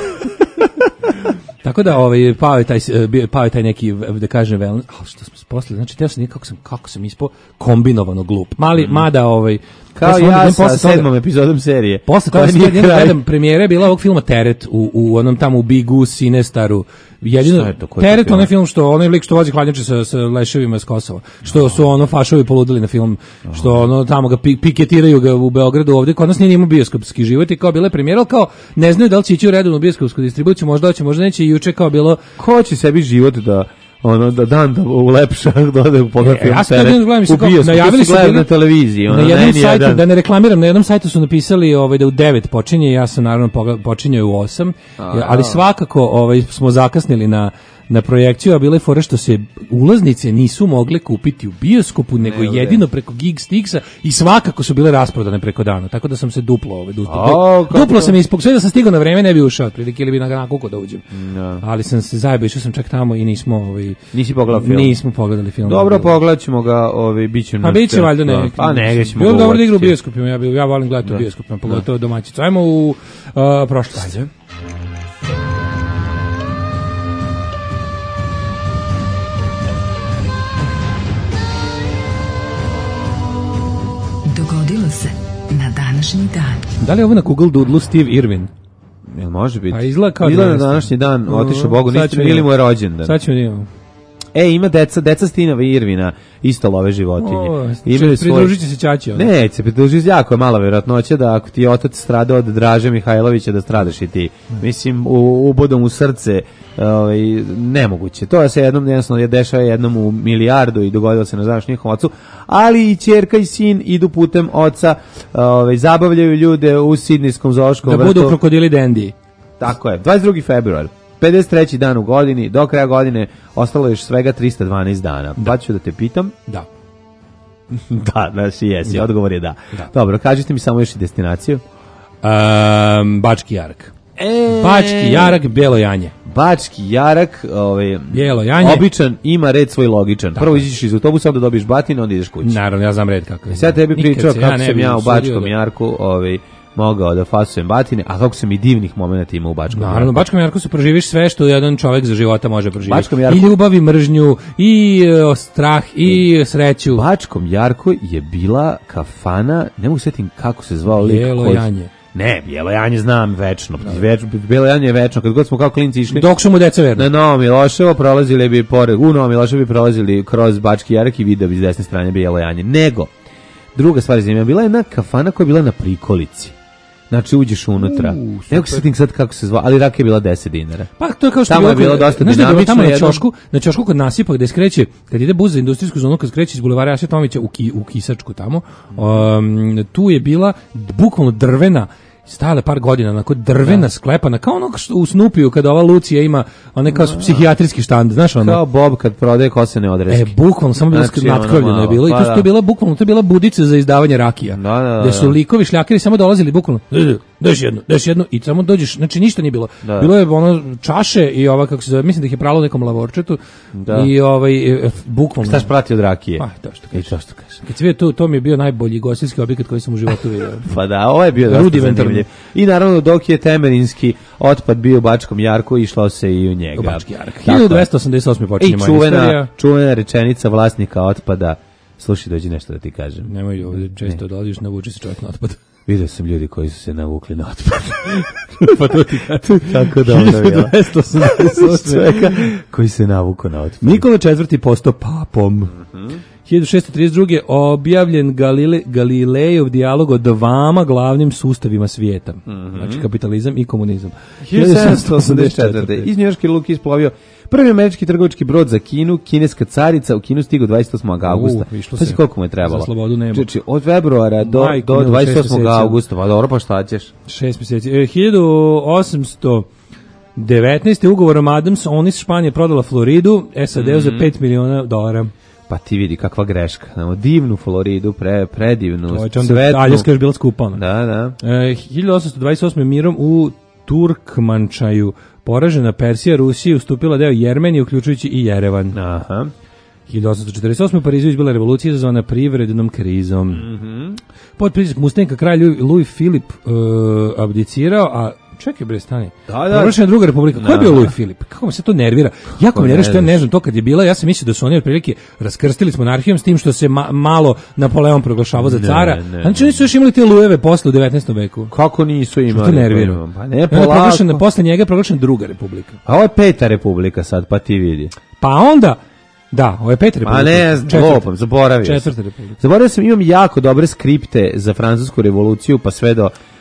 Tako da ovaj pao je taj eh, bio- pao je taj neki da kažem wellness, al što smo posle, znači teo sam kako sam kako sam ispo kombinovano glup. Mali mada ovaj Kao sam onda ja idem sa posle toga- sedmom epizodom serije. Posle Koja toga nije sam jednom kraj. gledam premijere bila ovog filma Teret u, u onom tamo u Bigu, Sinestaru. Jedino Šta je to, koji je to Teret film? onaj film što onaj lik što vozi hladnjače sa, sa leševima s Kosova. Što su ono fašovi poludili na film, što ono tamo ga pi- piketiraju ga u Beogradu, ovdje kod nas nije imao bioskopski život i kao bile premijera, ali kao ne znaju da li će ići u redovnu bioskopsku distribuciju, možda hoće, možda neće i juče kao bilo Ko će sebi život da ono da dan da ulepša dode u pogled film. Ja sam da gledam, najavili su bili na televiziji, ono, na jednom sajtu, da ne reklamiram, na jednom sajtu su napisali ovaj da u devet počinje, ja sam naravno počinjao u osam, ali svakako ovaj smo zakasnili na na projekciju, a bile fore što se ulaznice nisu mogle kupiti u bioskopu, nego ne, jedino preko Gigstixa i svakako su bile rasprodane preko dana, tako da sam se duplo ovaj, duplo, duplo sam ispog, sve da sam stigao na vreme ne bi ušao, otprilike ili bi na nakuko da uđem. No. Ali sam se zajebao, išao sam čak tamo i nismo ovaj, Nisi pogledali film? Nismo pogledali film. Dobro, pogledat ćemo ga, ovaj, bit će... Pa bit će valjda ne. Pa ne, ćemo bilo dobro da igra u bioskopima, ja, ja volim gledati u bioskopima, pogotovo domaćicu. Ajmo u uh, prošlost. Dogodilo se na današnji dan. Da li je ovo na Google Doodle Steve Irwin? Jel može biti? Pa izgleda kao izgleda na današnji dan, uh, otišao Bogu, niste bili mu je rođendan. Sad ćemo imamo. E, ima deca, deca Stinova i Irvina, isto love životinje. O, svoj... Pridružit će se ćaći. Ono. Ne, se pridružiti, jako je mala vjerojatnoća da ako ti je otac strada od Draže Mihajlovića da stradaš i ti. Mislim, u, ubodom u srce, ovaj, nemoguće. To se jednom, jednostavno, je dešava jednom u milijardu i dogodilo se na današnjem ocu, ali i ćerka i sin idu putem oca, ovaj, zabavljaju ljude u sidnijskom zoološkom vrtu. Da budu krokodili Dendi. Tako je, dvadeset drugi februar. pedeset treći dan u godini, do kraja godine ostalo je još svega trista dvanaest dana. Da. Pa ću da te pitam. Da. da, da si jesi, da. Odgovor je da. da. Dobro, kažite mi samo još i destinaciju. Um, Bački Jarak. E... Bački Jarak, Bijelo Janje. Bački Jarak, ovaj, Bijelo Janje. Običan, ima red svoj logičan. Prvo iziš iz autobusa, onda dobiješ batine, onda ideš kući. Naravno, ja znam red kako je. Sad tebi pričao kako ja sam ja u Bačkom Jarku, ovaj, mogao da fasujem batine, a kako sam i divnih momenata ima u Bačkom Jarku. Naravno, u Bačkom Jarku se proživiš sve što jedan čovjek za života može proživjeti. Jarku, i ljubav, i mržnju, i uh, strah, i sreću. U Bačkom Jarku je bila kafana, ne mogu sjetim kako se zvao lik. Bijelo koji... Janje. Ne, Bijelo Janje znam večno. Več, Bijelo Janje je večno. Kad god smo kao klinci išli... Dok su mu deca verno. Na Novom Miloševo prolazili bi pored... U Novom Miloševo bi prolazili kroz Bački Jarak i video bi s desne strane Bijelo Janje. Nego, druga stvar je bila jedna kafana koja je bila na prikolici. Znači uđeš unutra. Uh, Nego se tim sad kako se zvao, ali raka je bila deset dinara. Pa to je kao što tamo je bilo dosta dinamično. Tamo na ćošku, na ćošku kod nasipa gde skreće, kad ide bus za industrijsku zonu, kad skreće iz bulevara Jase Tomića u, ki, u Kisačku tamo, um, tu je bila bukvalno drvena, stajala par godina, onako drvena, da. Sklepana, kao ono u Snupiju kada ova Lucija ima onaj kao psihijatrijski štand, znaš ono? Kao Bob kad prodaje kosene odreske. E, bukvalno, samo bilo znači, natkrovljeno je bilo i to što je bila bukvalno, to je bila budica za izdavanje rakija. Da, da, da, gde su likovi šljakeri samo dolazili bukvalno, daš jednu, daš jednu i samo dođeš, znači ništa nije bilo. Da. Bilo je ono čaše i ova, kako se zove, mislim da ih je pralo u nekom lavorčetu da. I ovaj, bukvalno. Šta sprati od rakije? Pa, to što kažeš. To što kažeš. Kad si vidio to, to mi je bio najbolji gostinski objekat koji sam u životu vidio. Pa da, ovo je bio dosta zanimljiv. I naravno dok je temerinski otpad bio u Bačkom Jarku, išlo se i u njega. U Bački Jark. hiljadu dvesta osamdeset osme počinje moja čuvena, istorija. Čuvena rečenica vlasnika otpada. Slušaj, dođi nešto da ti kažem. Nemoj ovdje često dolaziš, navuči se čovjek na otpad. Vidio sam ljudi koji su se navukli na otpad. Pa to ti kažem. Tako da onda hiljadu dvesta osamdeset osme koji se navuko na otpad. Nikola četvrti postao papom. Mm-hmm. hiljadu šessto trideset druge objavljen Galile, Galilejov dijalog o dvama glavnim sustavima svijeta. Mm-hmm. Znači kapitalizam i komunizam. hiljadu sedamsto osamdeset četvrte iz njujorške luke isplovio prvi američki trgovački brod za Kinu, kineska carica, u Kinu stigao dvadeset osmog augusta. Znači se. Koliko mu je trebalo? Za slobodu nema. Znači od februara do, Majko, do dvadeset osmog augusta. Pa dobro, pa šta ćeš? Šest mjeseci. E, hiljadu osamsto devetnaeste ugovorom Adams Onis Španija prodala Floridu S A D mm-hmm. za pet miliona dolara. Pa ti vidi kakva greška. Znamo, divnu Floridu, pre, predivnu, svetnu. Aljaska je bila skupa. Da, da. E, hiljadu osamsto dvadeset osme mirom u Turkmančaju poražena Persija, Rusija ustupila deo Jermenije, uključujući i Jerevan. Aha. hiljadu osamsto četrdeset osme u Parizu izbila revolucija izazvana privrednom krizom. Mm-hmm. Pod pritisak Mustenka kralj Louis Filip uh, abdicirao, a čekaj bre, stani. Da, da. Proglašena druga republika. Ko je bio Louis Filip? Kako me se to nervira? Jako me nervira što ja ne znam to kad je bila. Ja sam mislio da su oni otprilike raskrstili s monarhijom s tim što se ma malo Napoleon proglašavao za cara. Ne, ne, znači oni su još imali te Louiseve posle u devetnaestom veku. Kako nisu imali? Što to nervira? Pa ne, polako. Posle njega je proglašena druga republika. A ovo je peta republika sad, pa ti vidi. Pa onda da, ovo je peta republika. A ne, lopam, zaboravio Četvrta republika. Zaboravio sam, imam jako dobre skripte za francusku revoluciju, pa sve do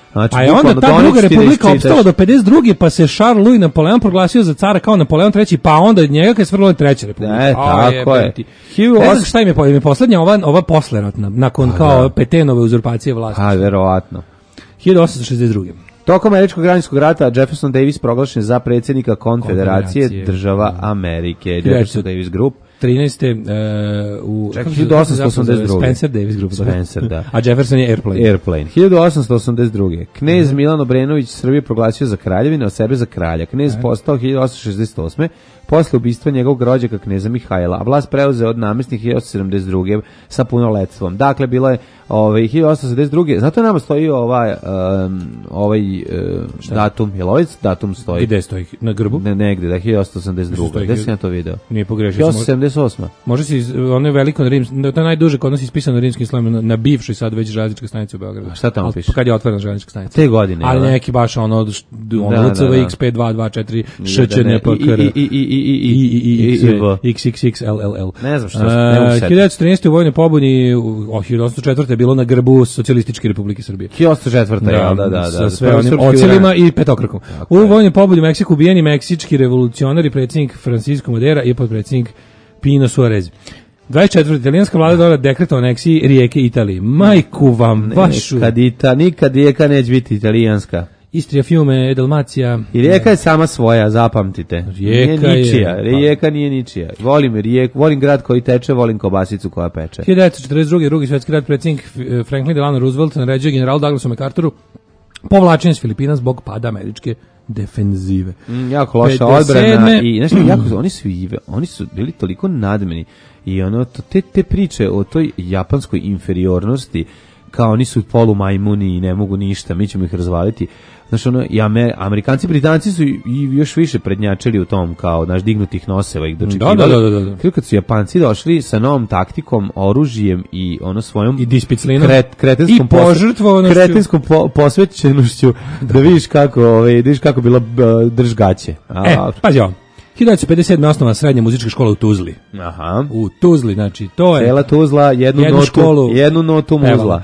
Znači, a je onda bukvalno ta doneću druga ti da republika iščitaš. opstala do pedeset druge pa se Charles Louis Napoleon proglasio za cara kao Napoleon treći, pa onda od njega kad je stvrlo treća republika. E, A, tako je. jebeti. Ne znam šta im je, po- im je poslednja ova, ova posleratna, nakon Pa, kao da. Petenove uzurpacije vlasti. A, verovatno. hiljadu osamsto šezdeset druge. Tokom američkog građanskog rata Jefferson Davis proglašen za predsjednika Konfederacije Konfederacije, država da. Amerike. Jefferson Davis Group. trinaeste uh, u Čekaj, kako se- hiljadu osamsto osamdeset druge. Spencer Davis Group. Spencer, da. A Jefferson je Airplane. Airplane. hiljadu osamsto osamdeset druge. Knez Milan Obrenović Srbije proglasio za kraljevinu, a sebe za kralja. Knez postao hiljadu osamsto šezdeset osme posle ubistva njegovog rođaka kneza Mihajla, a vlast preuzeo od namestnika hiljadu osamsto sedamdeset druge sa punoletstvom. Dakle, bilo je ovaj, hiljadu osamsto sedamdeset druge Zato nama stoji ovaj, um, ovaj uh, datum. Jel ovaj datum stoji? Gde stoji? Na grbu? Ne, negde, da je hiljadu osamsto osamdeset druge Stoji Gde sam ja to video? Nije pogrešio. hiljadu osamsto sedamdeset osme Može se, iz- ono je veliko na rimskom, to je najduže kod nas ispisano na rimskim slovima, na, na bivšoj sad već železničkoj stanici u Beogradu. A šta tamo Ali piše? Kad je otvorena železnička stanica. Te godine. Ali jel da? neki baš ono, š- ono Da, L C V da, da. X pet dva dva četiri Da, Š Č da, N P K R i- i- i- i- i- i- i i i- X i- V. X X X L L L. Ne znam što, ne mogu se setiti. hiljadu devetsto trinaeste u vojnoj pobuni, u- o, hiljadu osamsto četvrte je bilo na grbu Socijalističke Republike Srbije. hiljadu osamsto četvrte jel da, da, da. sa sve Prvi onim srpski ocelima uran. i petokrakom. U vojnoj pobudi u Meksiku ubijeni meksički revolucionar i predsjednik Francisco Madera i potpredsjednik Pino Suarez. dvadeset četvrte italijanska vlada donela dekret o aneksiji rijeke Italije. Majku vam, vašu. Nikad, ita, nikad rijeka neće biti italijanska. Istria, Fiume, Dalmacija. I rijeka je sama svoja, zapamtite. Rijeka nije je- ničija, pa. rijeka nije ničija. Volim rijeku, volim grad koji teče, volim kobasicu koja peče. hiljadu devetsto četrdeset druge drugi svjetski rat predsjednik eh, Franklin Delano Roosevelt naređuje generalu Douglasu MacArthuru povlačenje s Filipina zbog pada američke defenzive. Mm, jako loša pedeset sedme odbrana i znači jako oni su i- oni su bili toliko nadmeni i ono to, te te priče o toj japanskoj inferiornosti kao oni su polumajmuni i ne mogu ništa, mi ćemo ih razvaliti. Znači ono, i Amer, Amerikanci, Britanci su i i još više prednjačili u tom kao naš dignutih noseva ih dočekivali. Da, da, da, da, da. Kako kad su Japanci došli sa novom taktikom, oružjem i ono svojom I disciplinom. kret, kretenskom I požrtvovanošću. kretenskom po, posvećenošću da vidiš kako, ovaj, da vidiš kako bila b- drž gaće. A, E, pazi ovo. hiljadu devetsto pedeset sedme osnovana srednja muzička škola u Tuzli. aha. U Tuzli, znači, to je... Cela Tuzla, jednu, Jednu notu, školu jednu notu pevala. muzla.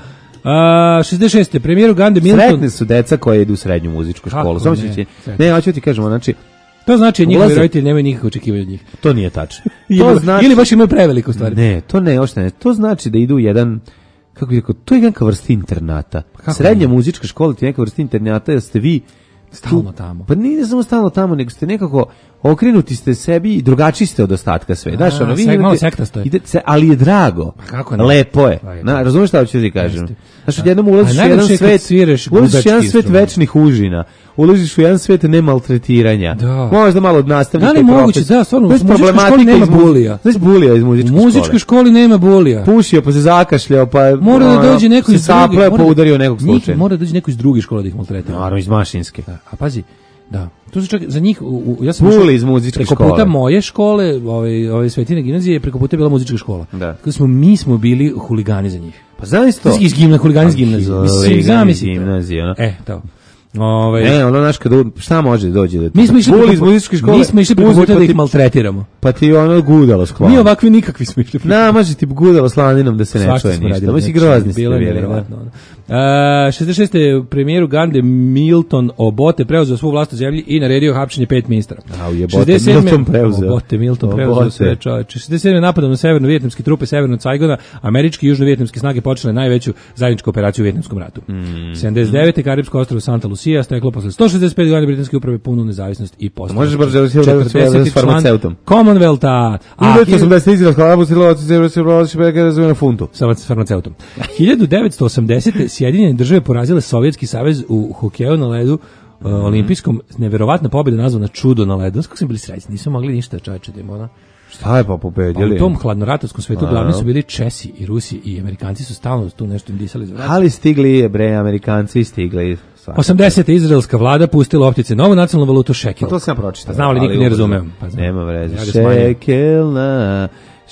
A, šezdeset šeste premijer Ugande Milton. Sretne su deca koje idu u srednju muzičku Kako školu. Samo ne? ću ti, Sretne. ne, hoću ti kažemo, znači, To znači da njihovi Ulaze- roditelji nemaju nikakve očekivanja od njih. to nije tačno. Ili, To znači, ili baš imaju preveliko stvari. ne, to ne, ošte ne. To znači da idu u jedan, kako bih rekao, to je neka vrsta internata. kako Srednja muzička škola ti je neka vrsta internata, jer ste vi Stalno tamo. Pa nije samo stalno tamo, nego ste nekako okrenuti ste sebi i drugačiji ste od ostatka sve. A, Znaš, ono, vi sek- imate- malo sektasto je. idete se, ali je drago. kako ne? Lepo je. Pa je, Na, da. razumeš šta hoću ti kažem? Jeste. Znaš, odjednom ulaziš A u jedan najlepše je kad svet, sviraš ulaziš u jedan gudački svet instrument. večnih užina. Ulaziš u jedan svet nemaltretiranja. Da. Možda malo od nastavnika. Da li i moguće, profesora. da, stvarno, u Znaš, muzičkoj školi problematika nema iz mu- bulija. Znaš, bulija iz U muzičke muzičkoj škole. školi nema bulija. Pušio, pa se zakašljao, pa Mora da ono, dođe neko se iz druge. sapleo, mora pa da- udario nekog njih slučaja. Mora da dođe neko iz druge škole da ih maltretira. Naravno, iz mašinske. Da, a pazi, da. To su čak za njih u, u, ja sam Buli išao iz muzičke preko škole. puta moje škole, ove ove Svetine gimnazije, preko puta je bila muzička škola. Da. Tako smo mi smo bili huligani za njih. Pa znaš to? Iz gimna huligani iz gimnazije. Mislim, Huligani iz zamisli. gimnazije, ono. E, to. Ovaj Ne, ono naš kad u- šta može da dođe da mi smo išli Buli preko iz muzičke škole. Mi smo išli preko uzme, puta pa da ti- ih maltretiramo. Pa ti ono gudalo sklon. Mi ovakvi nikakvi smo išli. Na, može ti gudalo slaninom da se ne Svašta čuje smo ništa. radili, Ovo si znači, grozni ste bilo je bili. nevjerovatno, ono. A, šezdeset šeste premijer Ugande Milton Obote preuzeo svu vlast u zemlji i naredio hapšenje pet ministara. A, ujebote, šezdeset sedme Milton preuzeo. Obote, Milton preuzeo Obote. sve, čoveče. šezdeset sedme napadom na severno-vijetnamske trupe severno Cajgona, američki i južno-vijetnamske snage počele najveću zajedničku operaciju u Vijetnamskom ratu. Mm. sedamdeset devete Karibsko ostrvo Santa Lucia steklo posle sto šezdeset pet godina britanske uprave punu nezavisnost i postalo. Možeš brže da se uradio četrdeseti s farmaceutom. član Commonwealtha. A, Uvijek sam da se izraz hvala, silo, silo, silo, silo, silo, na funtu. sa farmaceutom. hiljadu devetsto osamdesete Sjedinjene države porazile Sovjetski savez u hokeju na ledu uh, olimpijskom. Neverovatna pobjeda nazvana čudo na ledu. Kako smo bili srećni, nismo mogli ništa čoveče da im ona. Šta je pa Pa pobedili? u tom hladnoratovskom svetu A, glavni da. su bili Česi i Rusi i Amerikanci su stalno tu nešto im disali za vrat. Ali stigli je, bre, Amerikanci stigli. svakako. osamdesete izraelska vlada pustila optice novu nacionalnu valutu šekel. Pa to sam ja pročitao. Znao li, niko ali nije ubrzo. razumeo. Pa znam. Nema veze. Ja ga smanjim. Šekelna,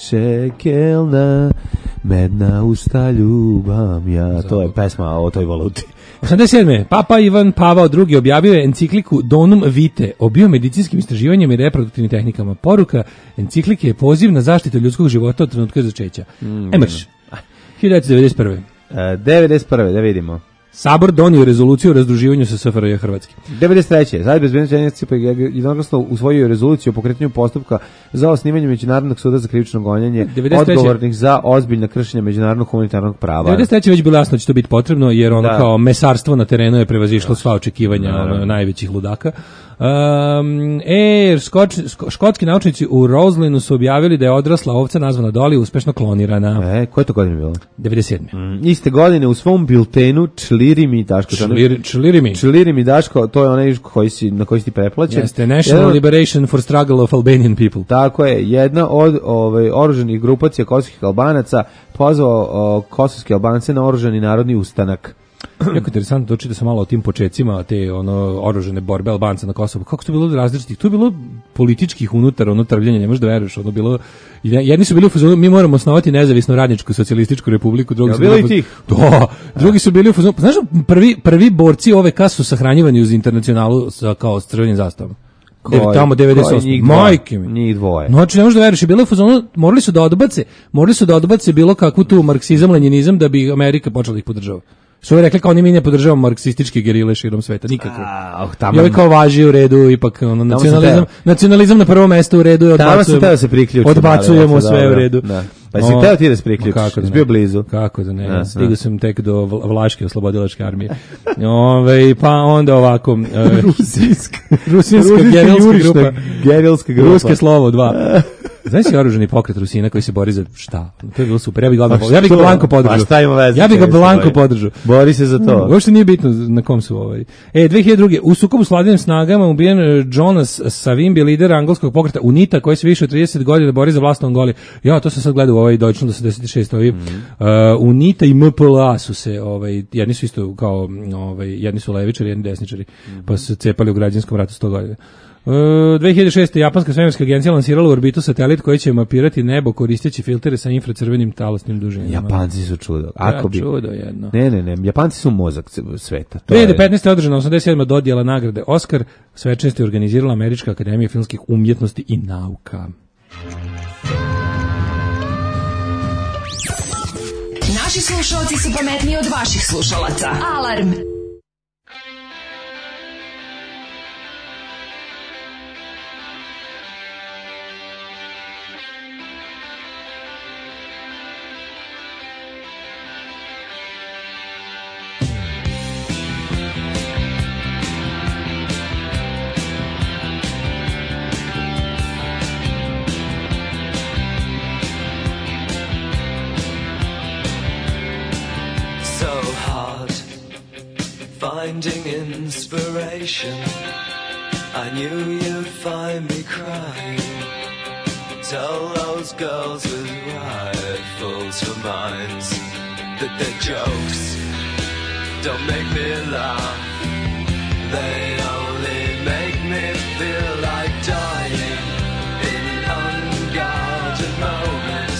šekelna, medna usta ljubam ja. To je pesma o toj valuti. osamdeset sedme Papa Ivan Pavao drugi objavio je encikliku Donum Vitae o biomedicinskim istraživanjima i reproduktivnim tehnikama. Poruka enciklike je poziv na zaštitu ljudskog života od trenutka začeća. Mm, e mrš. hiljadu devetsto devedeset prve E, devedeset prve da vidimo. Sabor donio rezoluciju o razdruživanju sa S F R J Hrvatske. devedeset treće Savjet bezbednosti Ujedinjenih nacija jednoglasno usvojio rezoluciju o pokretanju postupka za osnivanje Međunarodnog suda za krivično gonjenje odgovornih za ozbiljna kršenja međunarodnog humanitarnog prava. devedeset treće već bilo jasno da će to biti potrebno, jer ono da. kao mesarstvo na terenu je prevazišlo sva očekivanja ono, najvećih ludaka. Um, e, skoč, sko, škotski naučnici u Roslinu su objavili da je odrasla ovca nazvana Dolly uspešno klonirana. E, koje to godine bilo? devedeset sedme Mm, iste godine u svom biltenu Člirimi Daško. Člir, člirimi. Člirimi Daško, to je onaj koji si, na koji si preplaćen. Jeste, National jedan, Liberation for Struggle of Albanian People. Tako je, jedna od ovaj, oruženih grupacija kosovskih Albanaca pozvao o, kosovske Albance na oružani narodni ustanak. Jako interesantno doći da sam malo o tim počecima te ono oružane borbe Albanca na Kosovu. Kako to bilo različitih? To je bilo političkih unutar, unutarvljenja, ne možeš da veruješ, ono bilo jedni su bili u fazonu mi moramo osnovati nezavisnu radničku socijalističku republiku, drugi ja, su bili u tih. Da, drugi su bili u fazonu. Znaš, prvi prvi borci O V K su sahranjivani uz internacionalu sa kao s crvenim zastavom. Koji, tamo devedeset osme Majke mi. Njih dvoje. Znači, ne možeš da veruješ, je bilo u fazonu, morali su da odbace, morali su da odbace bilo kakvu tu marksizam, lenjinizam da bi Amerika počela da ih podržava. Su rekli kao ni mi ne podržavamo marksističke gerile širom sveta, nikako. Ah, tamo. I ovaj kao važi u redu, ipak ono, nacionalizam, nacionalizam na prvo mesto u redu i odbacujemo. Tamo se priključiti. Odbacujemo sve dobro, u redu. Da. Pa si teo ti da se priključiš, kako da bio blizu. Kako da ne, da, stigao sam tek do Vlaške oslobodilačke armije. Ove, pa onda ovako... Uh, Rusinska. Rusinska gerilska grupa. Gerilska grupa. Ruske slovo, dva. Znaš si oružani pokret Rusina koji se bori za šta? To je bilo super. Ja bih ga ja bih ga blanko podržao. Pa šta ima veze? Ja bih ga blanko podržao. Bori se za to. Uopšte nije bitno na kom su ovaj. E dve hiljade druge u sukobu s vladinim snagama ubijen Jonas Savimbi, lider angleskog pokreta UNITA koji se više od trideset godina bori za vlast u Angoli. Ja to sam sad gledao u ovaj Deutschland osamdeset šest ovi. Mm -hmm. uh, UNITA i M P L A su se ovaj jedni su isto kao ovaj jedni su levičari, jedni desničari. Mm -hmm. Pa su se cepali u građanskom ratu sto godina. Uh, dve hiljade šeste japanska svemirska agencija lansirala u orbitu satelit koji će mapirati nebo koristeći filtere sa infracrvenim talasnim dužinama. Japanci su čudo. Ako ja, bi čudo jedno. Ne, ne, ne, Japanci su mozak sveta. dve hiljade petnaeste održana osamdeset sedma dodjela nagrade Oskar, svečanost je organizirala Američka akademija filmskih umjetnosti i nauka. Naši slušalci su pametniji od vaših slušalaca. Alarm. Finding inspiration, I knew you'd find me crying. Tell those girls with rifles for minds that their jokes don't make me laugh. They only make me feel like dying in unguarded moments.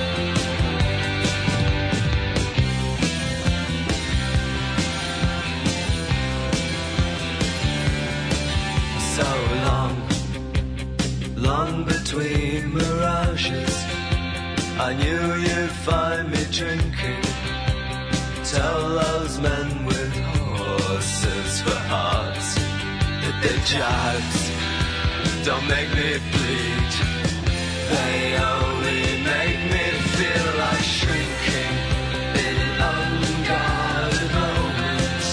So long, long between mirages, I knew you'd find me drinking. Tell those men with horses for hearts that their jibes don't make me bleed. They only make me feel like shrinking in unguarded moments.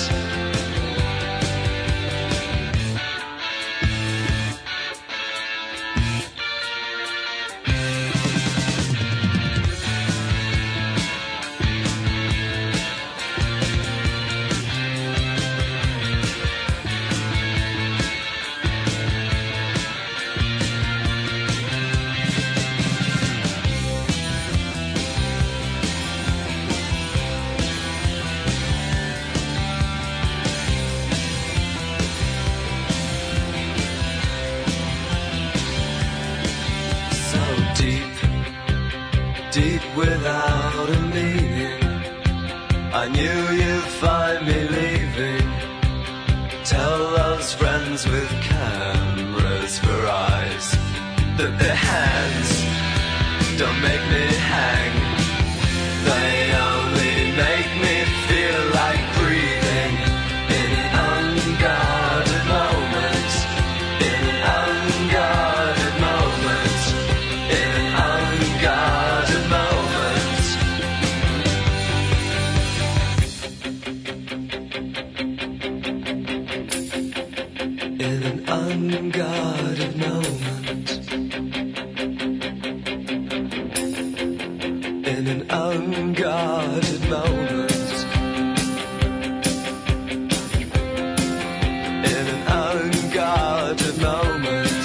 Deep without a meaning, I knew you'd find me leaving. Tell those friends with cameras for eyes that their hands don't make me hang. They only make me feel like breathing unguarded moment, in an unguarded moment,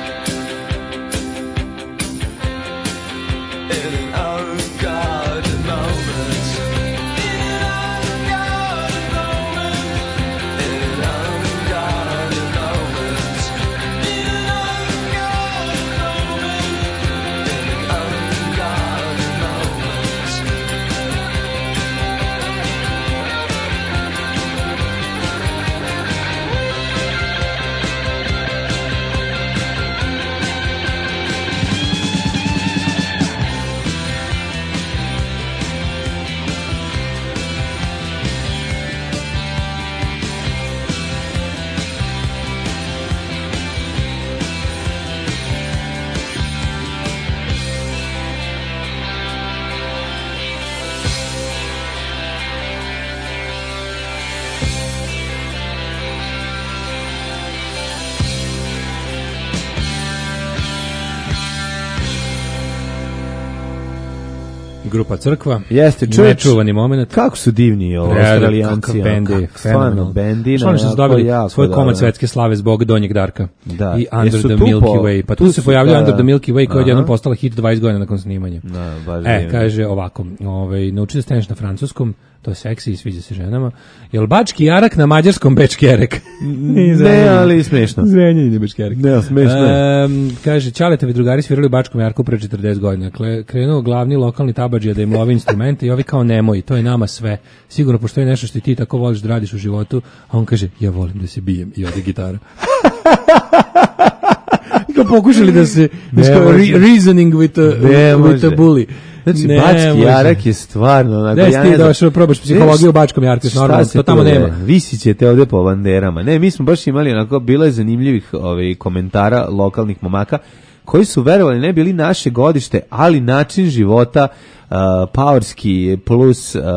in an unguarded moment, in an unguarded moment, in an unguarded moment, in an unguarded moment, in an unguarded moment. Grupa Crkva. Jeste, čovječ, nečuvani moment. Kako su divni ovo, Predak, Australijanci. kakav bendi, ono, kako- stvarno, fenomenal. bendina. Što oni su jako, dobili jako svoj komad dobro. svetske slave zbog Donjeg Darka. Da. I Under Jesu the tu Milky po- Way. Pa tu, tu se su, pojavljuje da, Under the da. Milky Way koja je Aha. jednom postala hit dvadeset godina nakon snimanja. Da, baš E, divno. kaže ovako, ovaj, nauči da staneš na francuskom, to je seksi i sviđa se ženama. Jel bački jarak na mađarskom bečkerek? Ne, ali smešno. Zrenjanin bečkerek. Ne, smešno je. Um, kaže, Ćaletovi drugari svirali u Bačkom Jarku pre četrdeset godina. Kle, krenuo glavni lokalni tabadžija da im lovi instrumente i ovi kao nemoj, to je nama sve. Sigurno postoji nešto što i ti tako voliš da radiš u životu, a on kaže, ja volim da se bijem i ode gitara. I kao pokušali da se Ne kao može. re- reasoning with a, Ne with može. a bully. Znači, Ne Bački može. jarak je stvarno... onako, Gde si ja ti ne znam- došao, probaš psihologiju u Bačkom Jarku, Šta normalno, se to tamo tu nema. je? Visit ćete ovde po banderama. Ne, mi smo baš imali onako, bilo je zanimljivih ovaj, komentara lokalnih momaka koji su, verovali, ne bili naše godište, ali način života, uh, powerski plus um,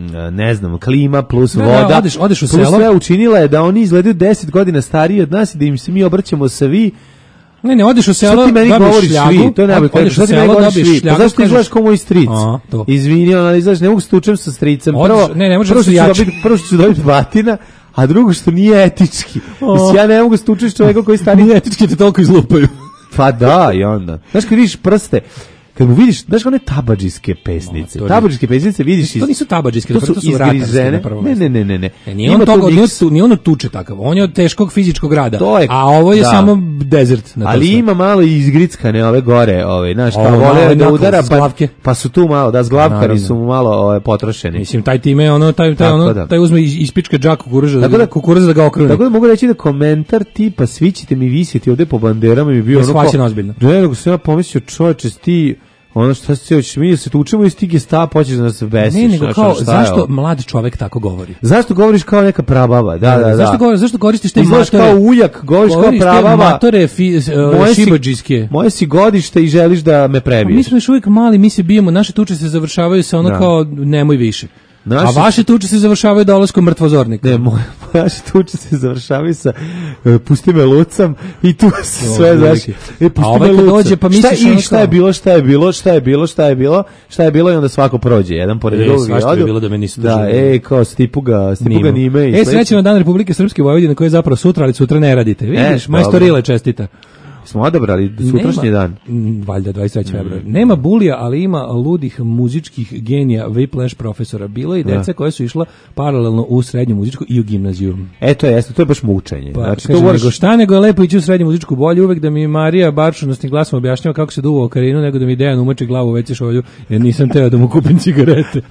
ne znam, klima plus Da, da, voda odeš- odeš u plus selo. sve učinila je da oni izgledaju deset godina stariji od nas i da im se mi obraćamo sa vi. Ne, ne, odeš u selo, Što ti meni dobiješ govoriš šljagu, vi? To je najbolje. odeš Što u ti meni selo, govoriš dobiješ vi? Pa šljagu, zašto ti kažeš- izgledaš kao moj stric? A, to. Izvini, ona izgledaš, ne mogu se tučem sa stricem. Odeš- Prvo, ne, ne možeš prvo da što si ću jači. dobiti, prvo što ću dobiti batina, a drugo što nije etički. Mislim, ja ne mogu se tučeš čoveka koji stari... Nije etički te toliko izlupaju. Pa da, i onda. Znaš kad vidiš prste, kad mu vidiš, znaš one tabadžijske pesnice. to je- Tabadžijske pesnice vidiš iz... To nisu tabadžijske, to to su su ratarske izgrizene. na prvom Ne, mestu. ne, ne, ne, ne. E, nije on Ima tu toga, nije, miks. tu- nije on od tuče takav, on je od teškog fizičkog rada, To je- a ovo je da. samo desert. Na to Ali sve. ima malo i izgrickane ove gore, ove, znaš, kao Ovo, malo vole da knuckles, udara, pa, zglavke. pa su tu malo, da, zglavkari Naravno. su mu malo ove, potrošeni. Mislim, taj time, ono, taj, taj, Tako ono, da. taj uzme iz, ispička džak kukuruza, Tako da, da- kukuruza da ga okruni. Tako da mogu reći da komentar tipa svi ćete mi visjeti ovde po banderama mi bio Je ono kao... shvaćen ozbiljno. Ne, nego sam ja pomislio, čovječe, ti, ono šta se hoćeš, mi da se tučemo iz tih gestapa, hoćeš da nas besiš. Ne, nego znaš, kao, ono, šta je zašto ovo? mlad čovek tako govori? Zašto govoriš kao neka prababa? Da, da, da. Zašto, govori, zašto koristiš te Izgledaš matore? kao ujak, govoriš kao Govoriš te prababa. matore fi, uh, Moje si- šibadžijske. Moje si godište i želiš da me Pa prebiješ. mi smo još uvijek mali, mi se bijemo, naše tuče se završavaju sa ono Da. kao nemoj više. Naše- A vaše tuče se završavaju dolaskom mrtvozornika. Ne, moje, naše tuče se završavaju sa uh, pusti me lucam i tu se Jo, sve, znaš, veliki. e, pusti A ovaj me kad lucam. dođe, pa šta, misliš i ono šta kao- je bilo, šta je bilo, šta je bilo, šta je bilo, šta je bilo i onda svako prođe, jedan pored E, drugog. i svašta bi odu. bilo da me nisu Da, držali. e, kao stipuga, stipuga nime. i E, sledeće. srećan dan Republike Srpske Vojvodine koji je zapravo sutra, ali sutra ne radite. Vidiš, E, majstor dobro. Ile čestita. Smo odabrali sutrašnji Nema- dan. Mm, Valjda dvadeset trećeg februara. Nema bulija, ali ima ludih muzičkih genija Whiplash profesora. Bilo je i deca koja su išla paralelno u srednju muzičku i u gimnaziju. E, to jeste, to je baš mučenje. Pa, znači, kaže, to moraš... nego šta nego je lepo ići u srednju muzičku, bolje uvek da mi Marija barčunostnim glasom objašnjava kako se duva o Karinu, nego da mi Dejan umači glavu u veći šolju, jer nisam teo da mu kupim cigarete.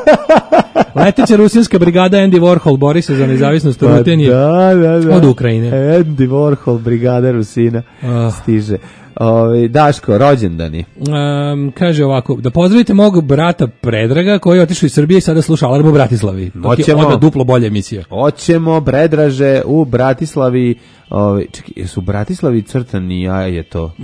Leteća rusinska brigada Andy Warhol bori se za nezavisnost Pa Rutenije da, da, da. od Ukrajine. Andy Warhol, brigada Rusina, Ah. stiže. Ove, Daško, rođendani. Um, kaže ovako, da pozdravite mog brata Predraga koji je otišao iz Srbije i sada sluša Alarm u Bratislavi. To ti je Hoćemo. odmah duplo bolja emisija. Hoćemo, Predraže, u Bratislavi, ove, čekaj, jesu u Bratislavi crtani, ja je to? Da.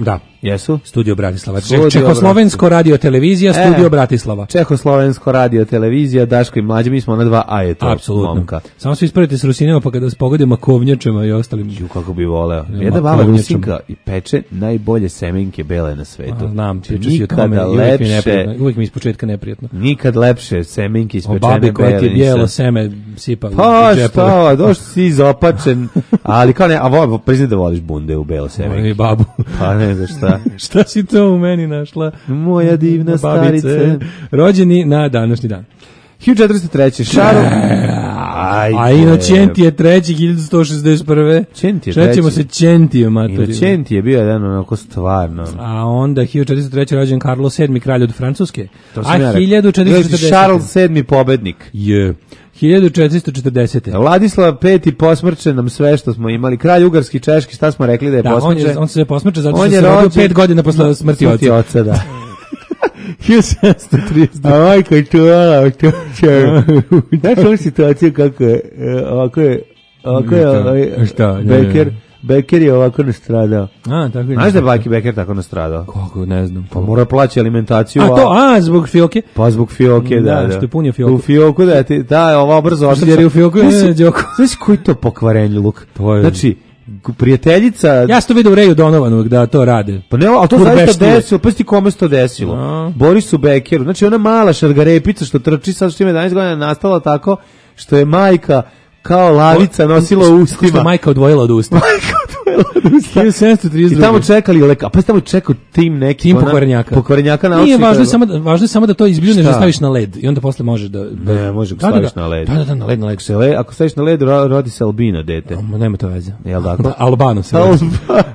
Jesu? Studio Bratislava. Studio Čehoslovensko radio televizija, Studio E, Bratislava. Čehoslovensko radio televizija, Daško i Mlađe, mi smo na dva, a je to Apsolutno. momka. Samo se ispravite s Rusinima, pa kada se pogodimo kovnjačama i ostalim. Ju, kako bi voleo. Ja, Jedna ma, baba kovnjačama. Rusinka i peče najbolje semenke bele na svetu. A, znam, Znači, pričaš i o tome, nikada i uvijek mi je lepše, neprijatno, uvijek mi je ispočetka neprijatno. nikad lepše semenke O ispečene babi koja ti je bele bijelo nisam. seme sipa u Pa džepove. šta, došli si izopačen, ali kao ne, a vo, priznaj da voliš bunde u belo semenke. I babu. Pa ne znaš šta. Šta si to u meni našla? Moja divna Babice. starice. Rođeni na današnji dan. hiljadu četiristo treće. Charles... Ajde. A Inocenti je treći, hiljadu sto šezdeset prve. Čenti je Šećemo treći. se Čentije, matori. Inocenti je bio jedan onako stvarno. A onda hiljadu četiristo treće rođen Karlo sedmi, kralj od Francuske. To sam A ja rekao. hiljadu četiristo četrdesete. Charles sedmi pobednik. Je. hiljadu četiristo četrdesete. Vladislav peti posmrče nam sve što smo imali. Kralj ugarski, češki, šta smo rekli da je Da, on, posmrče? je, on se posmrče zato On što je se rodio rođen- pet godina posle smrti Smrti oca. oca, da. hiljadu sedamsto trideset. A majka je čuvala, to će. Znaš ovu situaciju kako je, e, ovako je, ovako je, ovaj, Šta? Ne, Beker, ne. Beker je ovako nastradao. A, tako je. Znaš da je Baki Beker tako nastradao? Kako, ne znam. Pa mora plaća alimentaciju. A to, a, zbog fioke? Pa zbog fioke, da, Da, da. što je punio fioku. U fioku, da, ti, da, ova brzo otrča. Jer je u fioku, Znaš- ne, Đoko. Znaš koji to pokvarenjluk? To je- Znači, g- prijateljica... Ja sam to vidio u Reju Donovanu da to rade. Pa ne, ali to Kurbeštije. zaista desilo, pa ti kome se to desilo? A. Borisu Bekeru, znači ona mala šargarepica što trči sad što ima jedanaest godina nastala tako što je majka kao lavica nosila u Što je ustima. majka odvojila od usta. hiljadu sedamsto trideset I druge. tamo čekali leka, pa tamo čekao tim neki Tim pokvarenjaka. Pokvarenjaka na Nije osnovi važno je toga. samo da, važno je samo da to izbljuneš Šta? da staviš na led i onda posle možeš da, da Ne, može ga Da, da, staviš da. na led. Da, da, da, na led, na led. Ako se le, ako staviš na led, ro- rodi se albino dete. Ma nema to veze. Jel tako? Da, Albano se. Albano.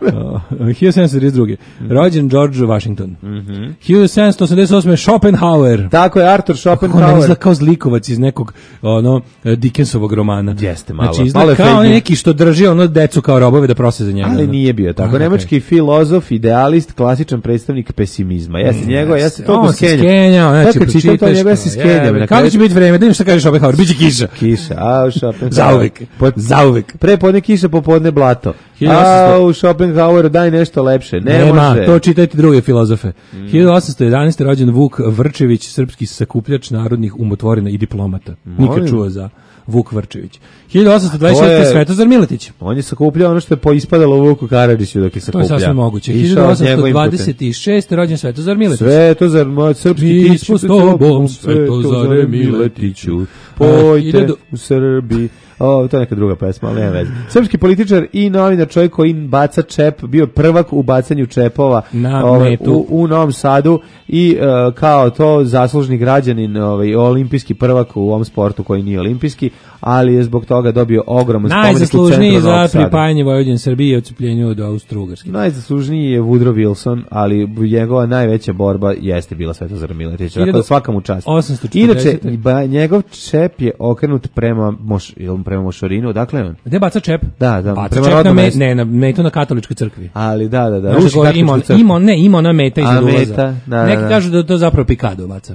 hiljadu sedamsto trideset druge. Rođen George Washington. Mhm. hiljadu sedamsto osamdeset osme Schopenhauer. Tako je, Arthur Kako on Schopenhauer. izgleda kao zlikovac iz nekog ono Dickensovog romana. Jeste malo. Znači Malo izgleda je kao fake onaj news. neki što drži ono decu kao robove da prose za njega. Ali ono. nije bio tako. A, Nemački filozof, idealist, klasičan predstavnik pesimizma. Jeste njegov, jeste to On ko se skenja. skenjao, Sad znači kad čitam to pročitaš njega, ja to, se skenjam. jebe. Na Kako kraju- će biti vreme? Da im šta kaže Schopenhauer, biće kiša. Kiša, au, Schopenhauer. Zauvek. Po, Zauvek. Pre podne kiša, popodne blato. hiljadu osamsto Au, Schopenhauer, daj nešto lepše. Ne Nema, može. to čitajte druge filozofe. hiljadu osamsto jedanaeste rođen Vuk Vrčević, srpski sakupljač narodnih umotvorina i diplomata. Nikad Molim. čuo za Vuk Vrčević. hiljadu osamsto dvadeset To je- šeste Svetozar Miletić. On je sakupljao ono što je poispadalo u Vuku Karadžiću dok je To sakupljao. je sasvim moguće. Išao hiljadu osamsto njegovim putem. dvadeset šeste rođen Svetozar Miletić. Sve to zar moj srpski Mi kić smo s tobom, Svetozare Miletiću. Pojte hiljadu- u Srbiji. O, to je neka druga pesma, ali nema veze. Srpski političar i novinar, čovjek koji baca čep, bio prvak u bacanju čepova Na ovaj, metu. u, u Novom Sadu i e, kao to zaslužni građanin, ovaj, olimpijski prvak u ovom sportu koji nije olimpijski, ali je zbog toga dobio ogroman spomenik u Najzaslužniji centru za Novog Sada. pripajanje Vojvodine Srbije i odcepljenju od Austro-Ugarske. Najzaslužniji je Woodrow Wilson, ali njegova najveća borba jeste bila Svetozar Miletić. Dakle, hiljadu svaka mu čast. osamsto Inače, četrdesete ba, njegov čep je okrenut prema, moš, ili prema Mošorinu, odakle je on? Gde baca čep? Da, da, baca prema čep na rodnom me, mestu. ne, na metu na katoličkoj crkvi. Ali da, da, da. Znaš ruši kako katoličku ima, crkvu. ima, ne, ima ona meta A, iznad ulaza. meta, da, Neki da, da. kažu da to zapravo pikado baca.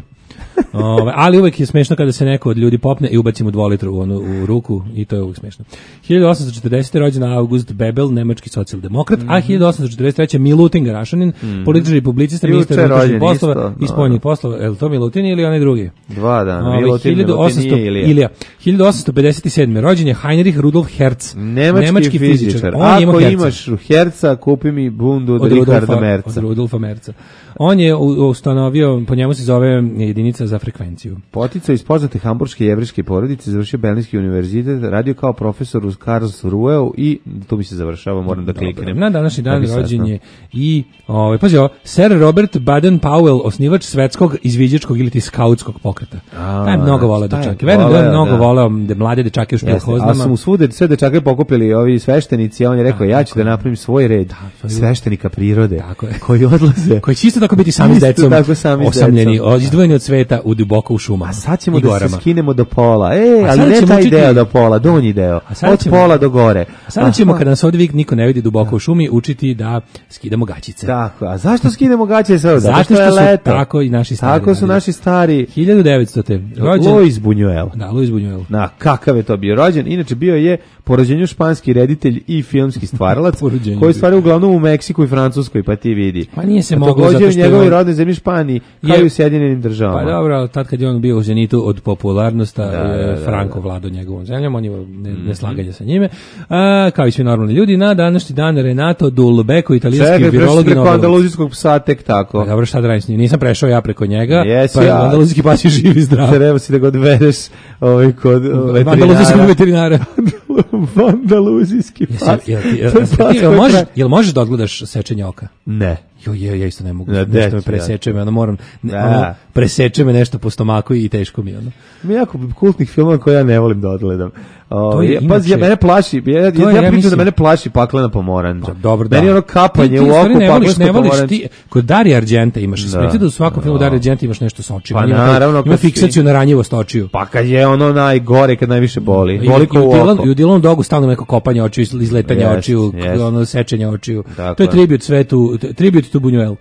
Ove, ali uvek je smešno kada se neko od ljudi popne i ubaci mu dvolitru u, onu, u ruku i to je uvek smešno. hiljadu osamsto četrdesete rođen August Bebel, nemački socijaldemokrat, Mhm. a hiljadu osamsto četrdeset treće Milutin Garašanin, političar i publicista, Juče ministar unutrašnjih rođen poslova isto, i spoljnih poslova. Je li to Milutin ili onaj drugi? Dva dana. Ove, Milutin, Milutin nije Ilija. Ilija. hiljadu osamsto pedeset sedme rođen je Heinrich Rudolf Hertz, Nemački, fizičar. On je imao Ako Herca. imaš Herca, kupi mi bundu od, od Richarda Rudolfa, Merca. od Rudolfa Merca. On je u- ustanovio, po njemu se zove jedinica za frekvenciju. Potica iz poznate hamburške jevrijske porodice, završio Berlinski univerzitet, radio kao profesor u Karlsruheu i tu mi se završava, moram da kliknem. Na današnji Da dan bi rođen saznao. je i, ovaj, pazi ovo, Sir Robert Baden-Powell, osnivač svetskog izviđačkog ili ti skautskog pokreta. A, Taj je mnogo voleo šta je dečake. Verujem da je voleo, mnogo da. voleo de mlade dečake u Jeste, a špilhoznama. su mu svude sve dečake pokupili ovi sveštenici, a on je rekao, ja ću da napravim svoj red sveštenika prirode, Tako je. koji odlaze. Koji će isto tako biti sami s Isto decom, tako sami s osamljeni, decom. o- izdvojeni od sveta, leta u duboko u šumama. A sad ćemo i da gorama. se skinemo do pola. E, A ali sada ne ćemo taj učiti- deo do pola, donji deo. A sada Od ćemo- pola do gore. A sada ćemo, Aha. kada nas ovdje vik niko ne vidi duboko u šumi, učiti da skidamo gaćice. Tako, a zašto skinemo gaće sve? Zato što je su leto. tako i naši stari Tako su radili. naši stari. hiljadu devetsto. rođen. Luis Buñuel. Da, Luis Buñuel. Na, kakav je to bio rođen? Inače, bio je po rođenju španski reditelj i filmski stvaralac, Po rođenju koji bio. stvari uglavnom u Meksiku i Francuskoj, pa ti vidi. Pa nije se A moglo, takođe zato u što je njegovoj on- rodnoj zemlji Španiji, kao Je- i u Sjedinjenim državama. Pa dobro, ali tad kad je on bio u zenitu od popularnosti, Da, da, da, Franko da. vladao njegovom zemljom, on je ne, neslaganje sa njime. A, kao i svi normalni ljudi, na današnji dan Renato Dulbecco, italijanski Čekaj, prešli virolog i preko nobelovac. andaluzijskog psa tek tako. Pa dobro, šta da radim s njim? Nisam prešao ja preko njega, Jesi pa ja. andaluzijski pas je živ i zdrav. Treba si da ga odvedeš ovaj, kod Andaluzijskog veterinara. veterinara. Andaluzijski Jesi, pas. jel, ti- jel, To je jel, pas ti- jel koji možeš, traje- jel možeš da odgledaš sečenje oka? Ne. Jo, je, ja isto ne mogu. Ja, nešto me deći, preseče me, ono moram, ne, Da. ono, preseče me nešto po stomaku i teško mi je, ono. Ima jako kultnih filmova koje ja ne volim da odgledam. O, je je, pazi, ja, inače- mene plaši, ja, ja, To je, ja ja pričam da mislim- mene plaši paklena pomoranđa. Pa, dobro, da. Meni je ono kapanje Ti- ti u stvari oku ne voliš, paklenska ne voliš pomoranđa. ti. Kod Darija Argenta imaš, Da. smijete da u svakom filmu Darija Argenta imaš nešto sa očima. Pa ima, taj- naravno, ima kad si- fiksaciju na ranjivost očiju. Pa kad je ono najgore, kad najviše boli. I, Boli i, ko u u Dylan, oko. i u Dylanu Dogu stalno neko kopanje očiju, izletanje Jest, očiju, jest. ono sečenje očiju. Tako To je je. tribut svetu, t- tribut to Buñuel.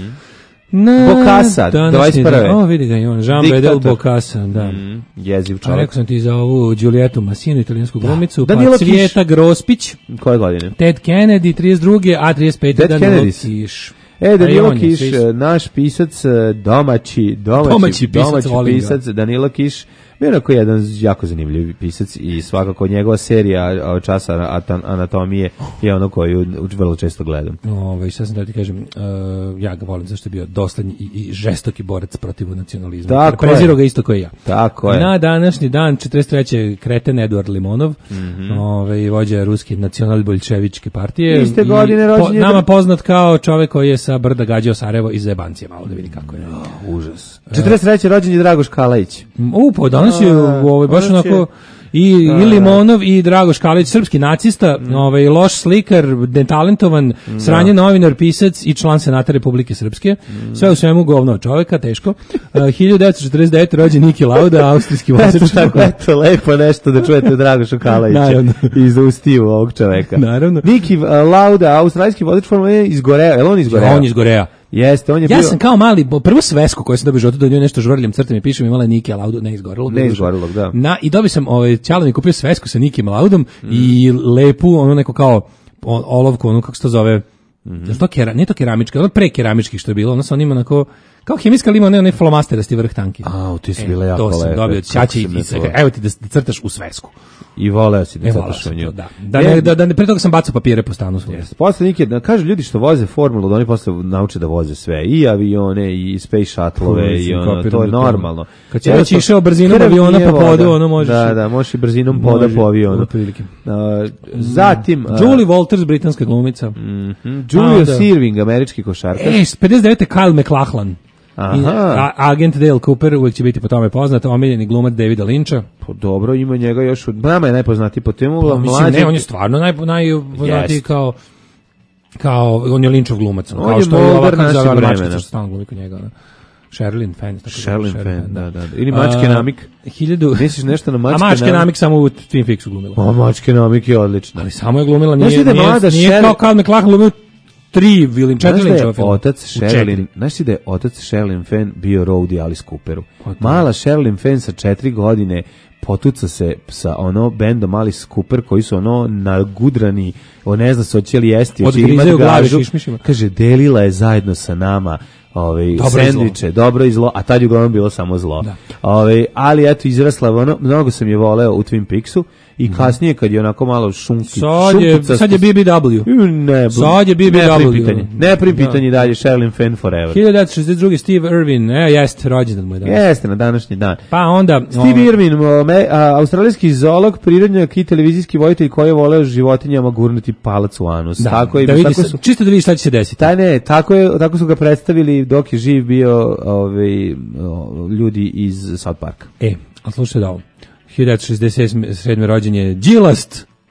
Na Bokassa, današnji dvadeset prve. dan- O, vidi ga i on, Jean Diktator. Bedel Bokassa, da. Mm, jeziv A čovjek. rekao sam ti za ovu Giulietu Massinu, italijansku glumicu, Danilo pa Kiš. Cvijeta Grospić, Koje godine? Ted Kennedy, trideset druge, a trideset pete Ted Danilo Kennedys. Kiš. E, A i Danilo on je, Kiš, svi- naš pisac, domaći, domaći, Domaći pisac, domaći volim ga. pisac, Danilo Kiš, bio je onako jedan jako zanimljiv pisac i svakako njegova serija a, časa ata- anatomije je ono koju vrlo često gledam. Ovaj šta sam da ti kažem, uh, ja ga volim zašto je bio dosledni i, i žestoki borac protiv nacionalizma. Tako Prezirao je. ga isto kao i ja. Tako je. Na današnji dan četrdeset treće kreten Eduard Limonov, Mhm. ovaj vođa ruske nacional-boljševičke partije. Iste I godine rođen po- je- nama poznat kao čovek koji je sa brda gađao Sarajevo iz Zebancije, malo da vidi kako je. Užas. četrdeset treće rođen je Dragoš Kalajić. U, pa danas je A, ovaj, baš danas je- onako i, i Limonov i Dragoš Kalić, srpski nacista, Mm. ovaj, loš slikar, netalentovan, sranje novinar, pisac i član Senata Republike Srpske. Mm. Sve u svemu govno od čoveka, teško. Uh, hiljadu devetsto četrdeset devete. rođen Niki Lauda, austrijski vozač. Eto tako, eto, lepo nešto da čujete od Dragoša Kalajića Naravno. iz ustiju ovog čoveka. Naravno. Niki uh, Lauda, australijski vozač Formule jedan izgoreo, je li on izgoreo? On iz Goreja. Jeste, on je Ja bio... sam kao mali, bo- prvo svesku koju sam dobio u životu, da u njoj nešto žvrljam crtem i pišem, imala je Niki Laudu, ne izgorelog. Ne izgorelog, da. Na, I dobio sam, ovaj, Ćale mi kupio svesku sa Nikim Laudom Mm. i lepu, ono neko kao o- olovku, ono kako se to zove, Mhm. mm to kera, nije to keramička, ono pre keramičkih što je bilo, ono sa onim onako, kao hemijska lima, ne onaj flomasterasti vrh tanki. A, ti su E, bile jako to sam lepe. dobio od Kako ćaće i, si me i to- evo ti da, da crtaš u svesku. I voleo si da E, volao crtaš u sam nju. to, da. Da, ne, da, da ne, pre toga sam bacao papire po stanu svoju. Yes. Posle Nike, da kažu ljudi što voze formulu, da oni posle nauče da voze sve, i avione, i space shuttle-ove, i ono, to je normalno. Kad si već išao brzinom Krv aviona nije po podu, voda. ono možeš. Da, da, možeš i brzinom poda Može, po avionu. otprilike. Uh, zatim... uh, Julie Walters, britanska glumica. mhm, Julius onda- Irving, američki košarkaš. E, pedeset devete. Kyle MacLachlan. Aha. I, a, agent Dale Cooper, uvijek će biti po tome poznat, omiljeni glumac Davida Lyncha. Pa dobro, ima njega još od... Nama je najpoznatiji po temu, Pa, mislim, mlađi... ne, on je stvarno naj, najpoznatiji Jest. kao kao, on je Lynchov glumac. ono, On kao je što je Mulder ovakav našeg za vremena. mačkica što stalno glumi kod njega. ono. Sherilyn Fenn. tako zove, Sherilyn Sherilyn Fenn, da, da, da. Ili Mačke A, namik. Hiljadu... Misliš nešto na A Mačke Mačke namik? namik samo u Twin Peaksu glumila. Pa Mačke namik je odlično. Ali samo je glumila, Znaš nije, ti da je nije, mlada nije Sheryl- kao Kyle MacLachlan glumio tri Vilin, četiri Znaš da je Lynchova filma. otac U četiri. Sherilyn, znaš ti da je otac Sherilyn Fenn bio roadie Alice Cooperu? Pa da. Mala Sherilyn Fenn sa četiri godine potuca se sa ono bendom Alice Cooper koji su ono nagudrani, o ne zna se hoće li jesti, hoće Odgrizaju imati glave gažu. šišmišima. Kaže, delila je zajedno sa nama ovaj Dobro i zlo. sendviče, dobro i zlo, a tad je uglavnom bilo samo zlo. Da. Ovaj, ali eto izrasla ono, mnogo sam je voleo u Twin Peaksu i kasnije kad je onako malo šunki, Sad je, šunkucasto- sad je B B W. Ne, Sad je B B W. Ne prim pitanje. Ne prim Da. pitanje dalje, Sherilyn Fenn forever. hiljadu devetsto šezdeset druge. Steve Irwin, e, jeste, rođendan mu je danas. Jeste, na današnji dan. Pa onda... Steve ovaj, Irwin, o, me, a, australijski zoolog, prirodnjak i televizijski vojitelj koji je voleo životinjama gurnuti palac u anus. Da, tako je, da vidi, tako sa- su, čisto da vidi šta će se desiti. taj ne, tako, je, tako su ga predstavili dok je živ bio ovaj, o, ljudi iz South Parka. E, a slušaj da ovo. hiljadu devetsto šezdeset sedme. rođen je Gilast,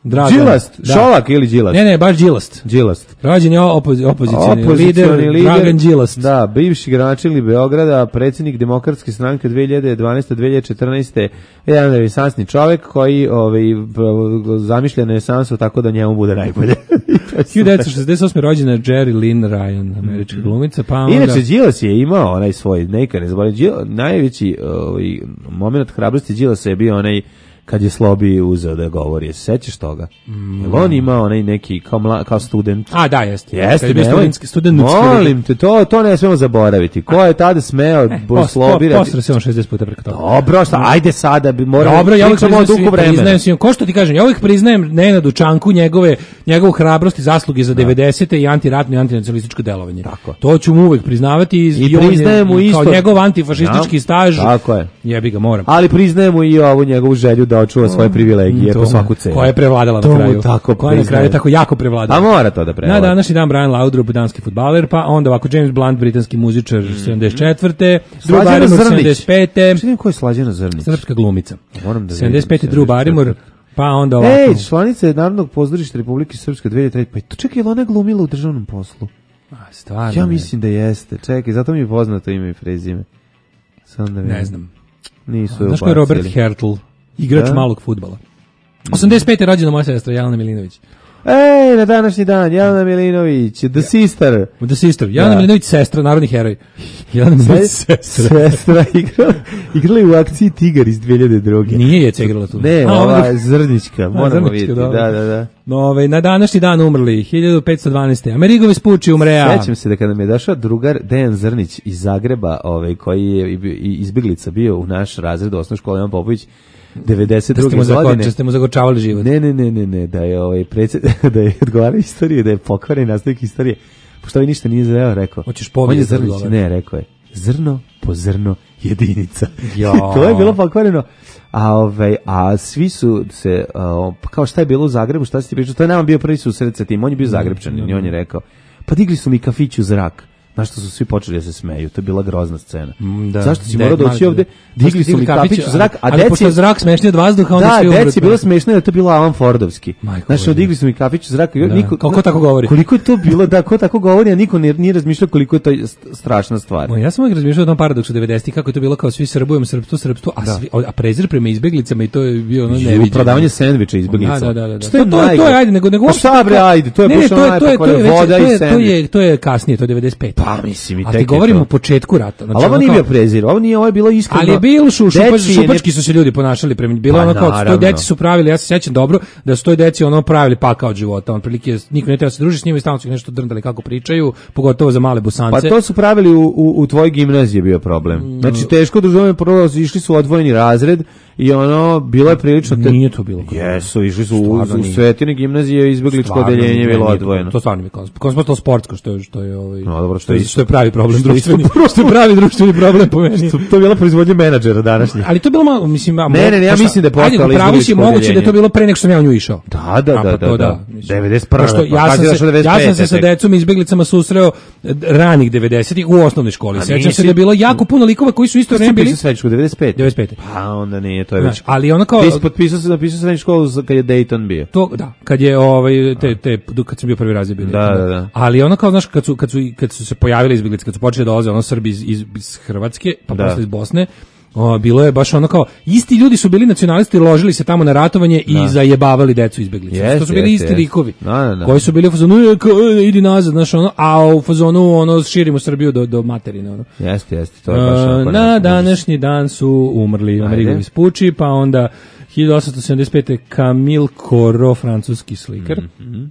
Dragan. Đilast, Da. Šolak ili Đilast? Ne, ne, baš Đilast. Đilast. Rođen je opozi, opozicioni Opozicioni lider, lider, Dragan Đilast. Da, bivši gradonačelnik Beograda, predsjednik Demokratske stranke dve hiljade dvanaeste do dve hiljade četrnaeste. Jedan renesansni čovjek koji ovaj, zamišlja renesansu tako da njemu bude najbolje. hiljadu devetsto šezdeset osme. rođena Jerry Lynn Ryan, američka glumica, pa onda... Inače, Đilas je imao onaj svoj, neka ne zaboravim, Đilas- najveći ovaj, moment hrabrosti Đilasa je bio onaj kad je Slobi uzeo da govori. Se sećaš toga? Mm. Jel on imao onaj neki kao, mla, kao student? A, da, jeste. Jeste, Kad je bio nemoj- studentski, studentski. Molim te, to, to ne smemo zaboraviti. Ko je tada smeo E, bo pos- Slobi? po- Postra se on šezdeset puta preko toga. Dobro, šta, ajde sada, bi moramo, Dobro, ja uvijek pričamo o priznajem, duhu svim, vremena. priznajem svim, ko što ti kažem, ja uvijek priznajem Nenadu Čanku njegove, njegovu hrabrost i zasluge za devedesete i antiratno i antinacionalističko delovanje. Tako. To ću mu uvijek priznavati i, I on je- priznajem mu isto- kao njegov antifašistički Ja, staž. tako je. Jebi ga, moram. Ali priznajemo i ovu njegovu želju da očuva svoje privilegije To po mu- svaku cenu. Koja je prevladala To na mu kraju. tako koja je na kraju priznajem. tako jako prevladala. A mora to da Na prevlada. današnji dan Brian Laudrup, danski fudbaler, pa onda ovako James Blunt, britanski muzičar, sedamdeset četvrte. Drew Slađana Barrymore, Zrnić. sedamdeset pete. Šta vidim ko je Slađana Zrnić? Srpska glumica. Moram da sedamdeset pete. vidim. Drew Barrymore, pa onda ovako. Ej, članica je Narodnog pozorišta Republike Srpske dve hiljade treće. Pa to čekaj, je li ona glumila u državnom poslu? A, stvarno. Ja ne. mislim da jeste. Čekaj, zato mi je poznato ime i prezime. Sam da vidim. Ne znam. Nisu je Znaš ko je Robert ubacili. Hertl, igrač Da? malog fudbala. osamdeset pete. rođena moja sestra Jelena Milinović. Ej, na današnji dan, Jelena Milinović, The Sister. The Sister. Jelena Da. Milinović, sestra, narodni heroj. Jelena Milinović, sestra. Sestra igrala, igrala je u akciji Tigar iz dve hiljade druge. Nije je igrala tu. Ne, A, ova ovo- je Zrnićka, moramo Zrnićka, vidjeti. dobro. Da, da, da. No, ovaj, na današnji dan umrli, hiljadu petsto dvanaeste. Amerigo Vespucci umrea. Sećam se da kada mi je došao drugar Dejan Zrnić iz Zagreba, ovaj, koji je i- i- izbeglica bio u naš razred u osnovnoj školi Ivan Popović, devedeset Da ste mu, druge zako, godine. da ste mu zagorčavali život. Ne, ne, ne, ne, ne, da je ovaj predsjed, da je odgovarao istoriju, da je pokvaren nastavnik istorije. Pošto ovaj ništa nije znao, rekao. Hoćeš On je povijest da Zrnić, odgovara. ne, rekao je. Zrno po zrno jedinica. Ja. I to je bilo pokvareno. A ovaj a svi su se a, kao šta je bilo u Zagrebu, šta si ti pričao? To je nama bio prvi susret sa tim. On je bio Zagrebčanin i on je rekao: "Pa digli su mi kafić u zrak." Na što su svi počeli da se smeju. To je bila grozna scena. Mm, da. Zašto si De- morao doći ma- ovde? Digli su mi kafić u zrak, a ali deci pošto je zrak smešniji od vazduha, onda da, svi umru. deci je bilo smešno jer to je bilo Alan Fordovski. Majko Znači, Božja. odigli su mi kafić u zrak. i Da. Niko, Kako tako govori? Koliko je to bilo, da, ko tako govori, a niko nije, nije razmišljao koliko je to st- strašna stvar. Ma, ja sam uvijek razmišljao o tom paradoksu devedesetih, kako je to bilo kao svi srbujemo srpstvo, srpstvo, a, svi, a prezir prema izbeglicama i to je bio ono I neviđeno. prodavanje sendviča izbjeglicama. Da, da, da, da. Što je To, to, to je, najgore? ajde, nego, nego Pa šta bre, ajde, to je Ne, ne, baš to je, to je, to je, onaj već- voda to i je, to sendvič. je, to je kasnije, to je devedeset pete. Pa, mislim, i A tek ti je govorimo to. o početku rata. Znači, Ali ovo ono nije kao- bio prezir, ovo nije, ovo je bilo iskreno. Ali je bilo šu, šupa, Deci je šupački su se ljudi ponašali prema bilo Pa, ono kao to naravno. deci su pravili, ja se sećam dobro da su to deci ono pravili pakao od života, on prilike niko ne treba se družiti s njima i stalno su ih nešto drndali kako pričaju, pogotovo za male Pa busance. to su pravili u, u, u tvojoj gimnaziji je bio problem. Znači, teško družavanje prvo išli su u odvojeni razred i ono, bilo je prilično... Te... Nije to bilo. Jesu, išli su u, Stvarno u nije. Svetine gimnazije, izbjegličko Stvarno odeljenje nije, bilo nije to- odvojeno. To stvarno mi je konsp- konsp- sportsko što je što je ovaj No, dobro, što što je je, isto- što je pravi problem što je isto društveni. Što je pravi društveni problem po meni. To je bila proizvodnja menadžera današnjih. Ali to je bilo malo, mislim, a, Ne, ne, ne, ja pa šta, mislim da je postojalo ajde, pravi si, izbjegličko moguće da je to odeljenje. bilo pre nego što sam ja u nju išao. Da, da, A, da, pa da, to da. mislim. devedeset prve. Pošto Pa ja kad sam je se, došao ja sam devedeset se sa pete decom i izbeglicama susreo eh, ranih devedesetih u osnovnoj školi. A Sećam se nisi- da je bilo jako puno likova koji su isto vreme bili Potpisao srednju devedeset pete. devedeset pete. Pa onda nije, to je Znaš, već. ali ono kao Ti si potpisao se, napisao srednju školu za- kad je Dayton bio. to da, kad je ovaj te te kad sam bio prvi razred bio. Da, da, da. Ali ono kao znaš kad su kad su kad su se pojavili izbeglice, kad su počeli da dolaze ono Srbi iz, iz, iz Hrvatske, pa Da. posle iz Bosne. O, bilo je baš ono kao isti ljudi su bili nacionalisti, ložili se tamo na ratovanje i Da. zajebavali decu izbeglice. Jeste, To su bili jeste, isti jeste. likovi. Da, da, da. Koji su bili u fazonu "E, kao, e, idi nazad, znaš, ono, a u fazonu ono širimo Srbiju do do materine ono. Jeste, jeste, to je baš E, onako na neko- današnji dan su umrli Amerigo Ajde. Vespucci, pa onda hiljadu osamsto sedamdeset pete. Camille Corot, francuski slikar. Mhm.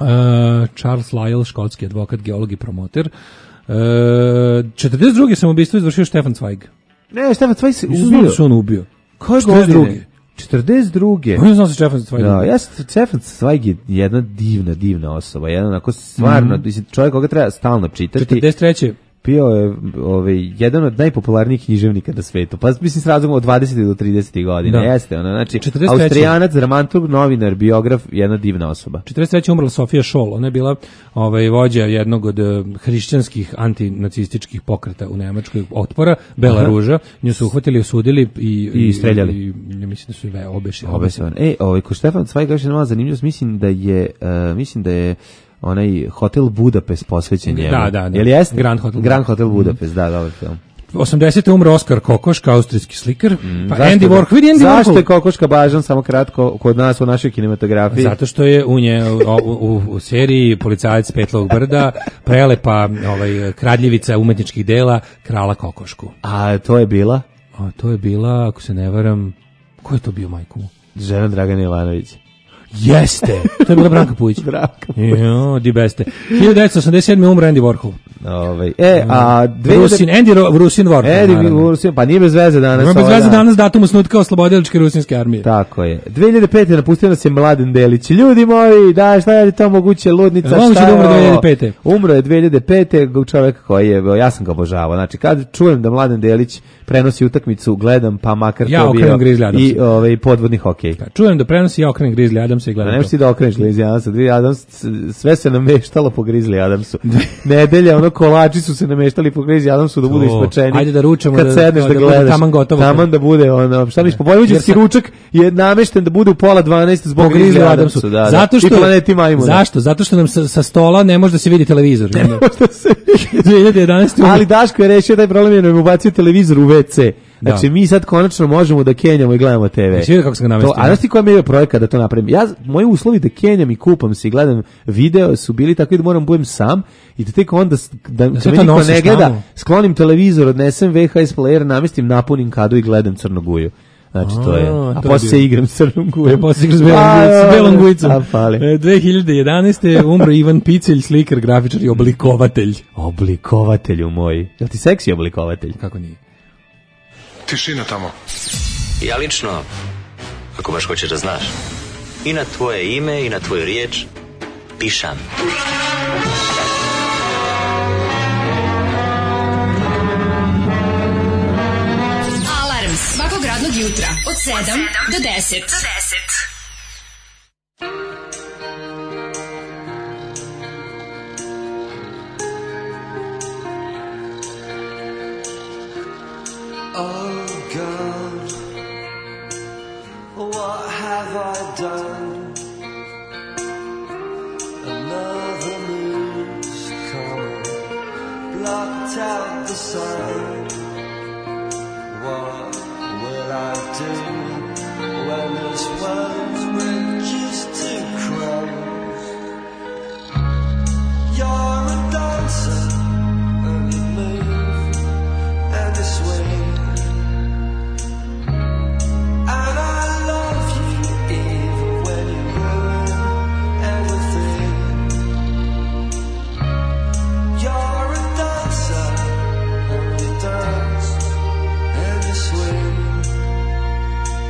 E, Charles Lyell, škotski advokat, geolog i promoter. E, četrdeset druge samoubistvo izvršio Stefan Zweig. Ne, Stefan Zweig se Nisam znao ubio. da se on ubio. Koje četrdeset druge. godine? četrdeset druge. On je znao se Stefan Zweig. Da, ja Stefan Zweig je jedna divna, divna osoba. Jedan onako stvarno, mislim, čovjek koga treba stalno čitati. četrdeset treće. bio je ovaj, jedan od najpopularnijih književnika na svetu. Pa mislim s razlogom od dvadesetih do tridesetih godina. Da. Jeste, ono, znači, četrdeset treće Austrijanac, dramaturg, novinar, biograf, jedna divna osoba. četrdeset treće umrla Sofija Scholl, ona je bila ovaj, vođa jednog od uh, hrišćanskih antinacističkih pokreta u Nemačkoj, otpora, Bela Aha. Ruža, nju su uhvatili, osudili i, I streljali. I, i, mislim da su je obešili. Obesavan. E, ovaj, ko Štefan Cvajg kaže malo zanimljivost, mislim da je, uh, mislim da je onaj Hotel Budapest posvećen njemu. Da, da, da. Jel jeste? Grand Hotel Grand Hotel Budapest, da, dobar film. osamdesete umro Oskar Kokoška, austrijski slikar. Mm, Pa zašto Andy da- Warhol, vidi Andy Zašto Warhol. je Kokoška važan samo kratko kod nas u našoj kinematografiji? Zato što je u nje u, u, u seriji Policajac Petlovog brda prelepa ovaj kradljivica umetničkih dela Krala Kokošku. A to je bila A to je bila, ako se ne varam, ko je to bio, majku? žena Dragana Ivanović. Jeste! To je bila Branka Pujić. Branka Jo, di beste. hiljadu devetsto osamdeset sedme umro Andy Warhol. Ovaj, e, a dve Rusin, Andy Ro, Rusin Warhol. Edi naravno. Rusin, pa nije bez veze danas. Ima bez ovaj veze dan. danas datum osnutka oslobodilačke rusinske armije. Tako je. dve hiljade pete napustio nas je Mladen Delić. Ljudi moji, da, šta je to moguće, ludnica, Jel moguće šta da je umre ovo? dve hiljade pete? Umro je dve hiljade pete čovjek koji je, ja sam ga obožavao. Znači, kad čujem da Mladen Delić prenosi utakmicu, gledam, pa makar Ja to bio okrenem Grizzly Adamsa. i ovaj, podvodni hokej. Kad čujem da prenosi, ja okrenem Grizzly Adamsa i Ne gledam možeš ti to. da okreneš Grizzly Adamsa, Grizzly Adams, sve se nameštalo po Grizzly Adamsu. Nedelje, ono kolači su se nameštali po Grizzly Adamsu da budu To. ispečeni. Ajde da ručamo, kad da- sedneš da, da bude gledaš. taman gotovo. Taman da bude ono, šta misliš, po vojvođanski Jer sam- ručak je namešten da bude u pola dvanaest zbog Po Grizzly Adamsu. Da, da. Zato što, I planeti majmuna. Zašto? Zato što nam sa, sa stola ne može da se vidi televizor. Možda se- dve hiljade jedanaeste Ali Daško je rešio taj problem jer nam je ubacio televizor u ve ce. Znači Da. mi sad konačno možemo da kenjamo i gledamo te ve. Jesi vidio kako sam ga namestio? To, a znaš ti koja mi je projekat da to napravim? Ja, moji uslovi da kenjam i kupam se i gledam video su bili takvi da moram budem sam i da tek onda, s- da, da sve me to niko nosiš ne gleda, tamo. sklonim televizor, odnesem ve ha es player, namestim, napunim kadu i gledam Crnoguju. Znači to je. A, A to je posle bio. se igram s Crnom gujom. Posle igraš s belom A, gujicom, s belom gujicom. A, fali. E, dve hiljade jedanaeste umro Ivan Picelj, slikar, grafičar i oblikovatelj. Oblikovatelju moj. Jel ti seksi oblikovatelj? Kako nije? Tišina tamo. Ja lično, ako baš hoćeš da znaš, i na tvoje ime i na tvoju riječ pišam. Alarm svakog radnog jutra od sedam do deset. Oh God, what have I done? Another moon's come, blocked out the sun. What will I do when this world's reduced to crumbs? You're a dancer and you move and you swing. And I love you even when you ruin everything. You're a dancer and you dance and you swing.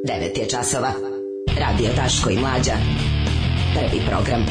devet je časova. Radio Daško i Mlađa. Prvi program.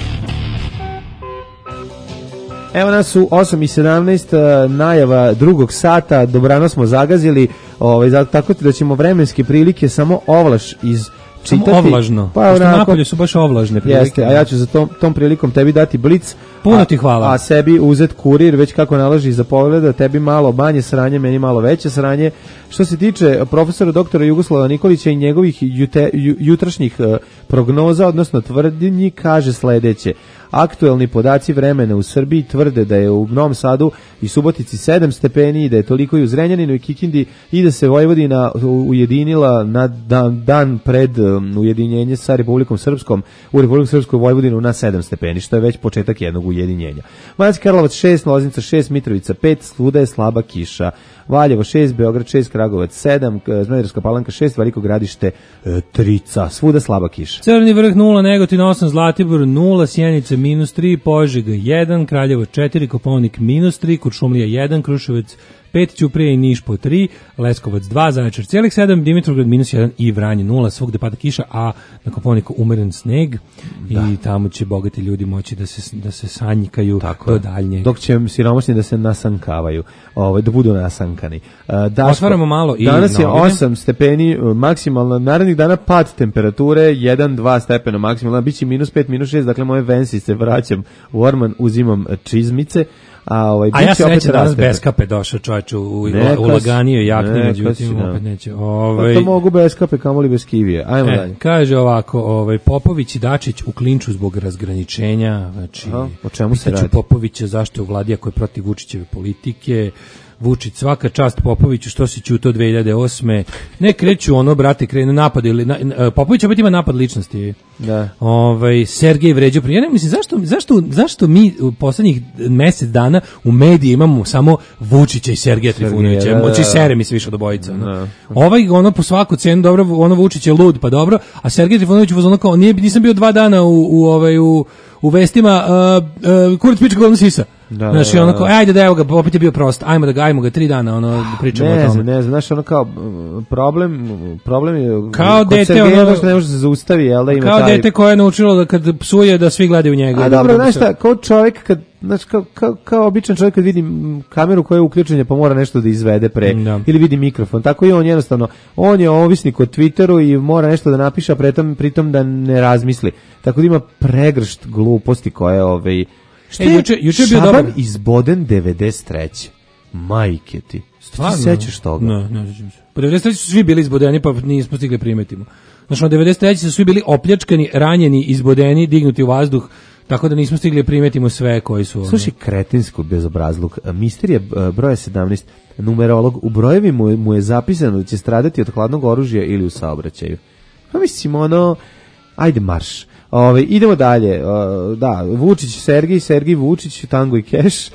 Evo nas u osam i sedamnaest, najava drugog sata, dobrano smo zagazili, ovaj, zato, tako da ćemo vremenske prilike samo ovlaš iz čitati. Samo ovlažno, pa pošto onako, napolje su baš ovlažne prilike. Jeste, a ja ću za tom, tom prilikom tebi dati blic. Puno ti hvala. A, a sebi uzet kurir, već kako nalaži za pogleda, tebi malo manje sranje, meni malo veće sranje. Što se tiče profesora doktora Jugoslava Nikolića i njegovih jute, ju, jutrašnjih uh, prognoza, odnosno tvrdnji, kaže sledeće. Aktuelni podaci vremena u Srbiji tvrde da je u Novom Sadu i Subotici sedam stepeni, da je toliko i u Zrenjaninu i Kikindi i da se Vojvodina ujedinila na dan, dan pred um, ujedinjenje sa Republikom Srpskom, u Republiku Srpsku Vojvodinu na sedam stepeni, što je već početak jednog ujedinjenja. Banatski Karlovac šest, Loznica šest, Mitrovica pet, svuda je slaba kiša. Valjevo šest, Beograd šest, Kragujevac sedam, Smederevska Palanka šest, Veliko Gradište tri, svuda slaba kiša. Crni Vrh nula, Negotin osam, Zlatibor nula, Sjenica minus tri, Požega jedan, Kraljevo četiri, Kopaonik minus tri, Kuršumlija jedan, Kruševac pet, Ćuprija i Niš po tri, Leskovac dva, Zaječar cijelih sedam, Dimitrovgrad minus jedan i Vranje nula, svugde pada kiša, a na Kopaoniku umeren sneg da. I tamo će bogati ljudi moći da se, da se sanjikaju tako do daljnjeg. Dok će siromašni da se nasankavaju, ovaj, da budu nasankani. Daško, otvaramo malo i danas je novine. osam stepeni maksimalno, narednih dana pad temperature, jedan do dva stepena maksimalno, biće minus pet, minus šest, dakle moje vensi se vraćam u orman, uzimam čizmice. A, ovaj, a ja srećem danas bez kape došao čovječ u, u, u laganijoj jakni, međutim opet neće. Ovaj, pa to mogu bez kape, kamoli bez kivije. Ajmo e, dalje. Kaže ovako, ovaj, Popović i Dačić u klinču zbog razgraničenja. Znači, aha, o čemu se radi? Popovića zašto je u vladi ako je protiv Vučićeve politike. Vučić, svaka čast Popoviću, što si ćutao dve hiljade osme. Ne kreću ono, brate, krenu napad ili na, Popović opet ima napad ličnosti. Da. Ovaj Sergej vređao. Ja ne mislim zašto zašto zašto mi u poslednjih mjesec dana u mediji imamo samo Vučića i Sergeja Trifunovića. Moći sere mi se više od obojica. No. Ovaj ono po svaku cenu dobro, ono Vučić je lud, pa dobro, a Sergej Trifunović ono kao nije nisam bio dva dana u u ovaj u u vestima uh, uh, kurac pička govno sisa. Da, znači ono kao ajde da evo ga opet je bio prost. Ajmo da ga ajmo ga tri dana ono da pričamo ne o tome. Ne, ne, znaš ono kao problem problem je kao dete ono ne može se zaustavi, al da ima kao taj dete koje je naučilo da kad psuje da svi gledaju njega. A dobro, znaš šta, kao čovjek kad znači kao, kao, kao običan čovjek kad vidi kameru koja je uključena pa mora nešto da izvede pre da. Ili vidi mikrofon, tako i on jednostavno on je ovisnik o Twitteru i mora nešto da napiše, a pritom pritom da ne razmisli. Tako da ima pregršt gluposti koje ovaj Šta je juče juče bio dobar izboden devedeset treće Majke ti. Stvarno? Ti sećaš toga? Ne, ne sećam se. Pa devedeset treće su svi bili izbodeni, pa nismo stigli primetimo. Znači, devedeset treće su svi bili opljačkani, ranjeni, izbodeni, dignuti u vazduh, tako da nismo stigli primetimo sve koji su. Slušaj, kretinsko bezobrazluk. Misterija broja sedamnaest, numerolog, u brojevi mu, mu je zapisano da će stradati od hladnog oružja ili u saobraćaju. Pa mislim, ono, ajde marš. Ove, idemo dalje, o, da, Vučić, Sergij, Sergij, Vučić, Tango i Keš,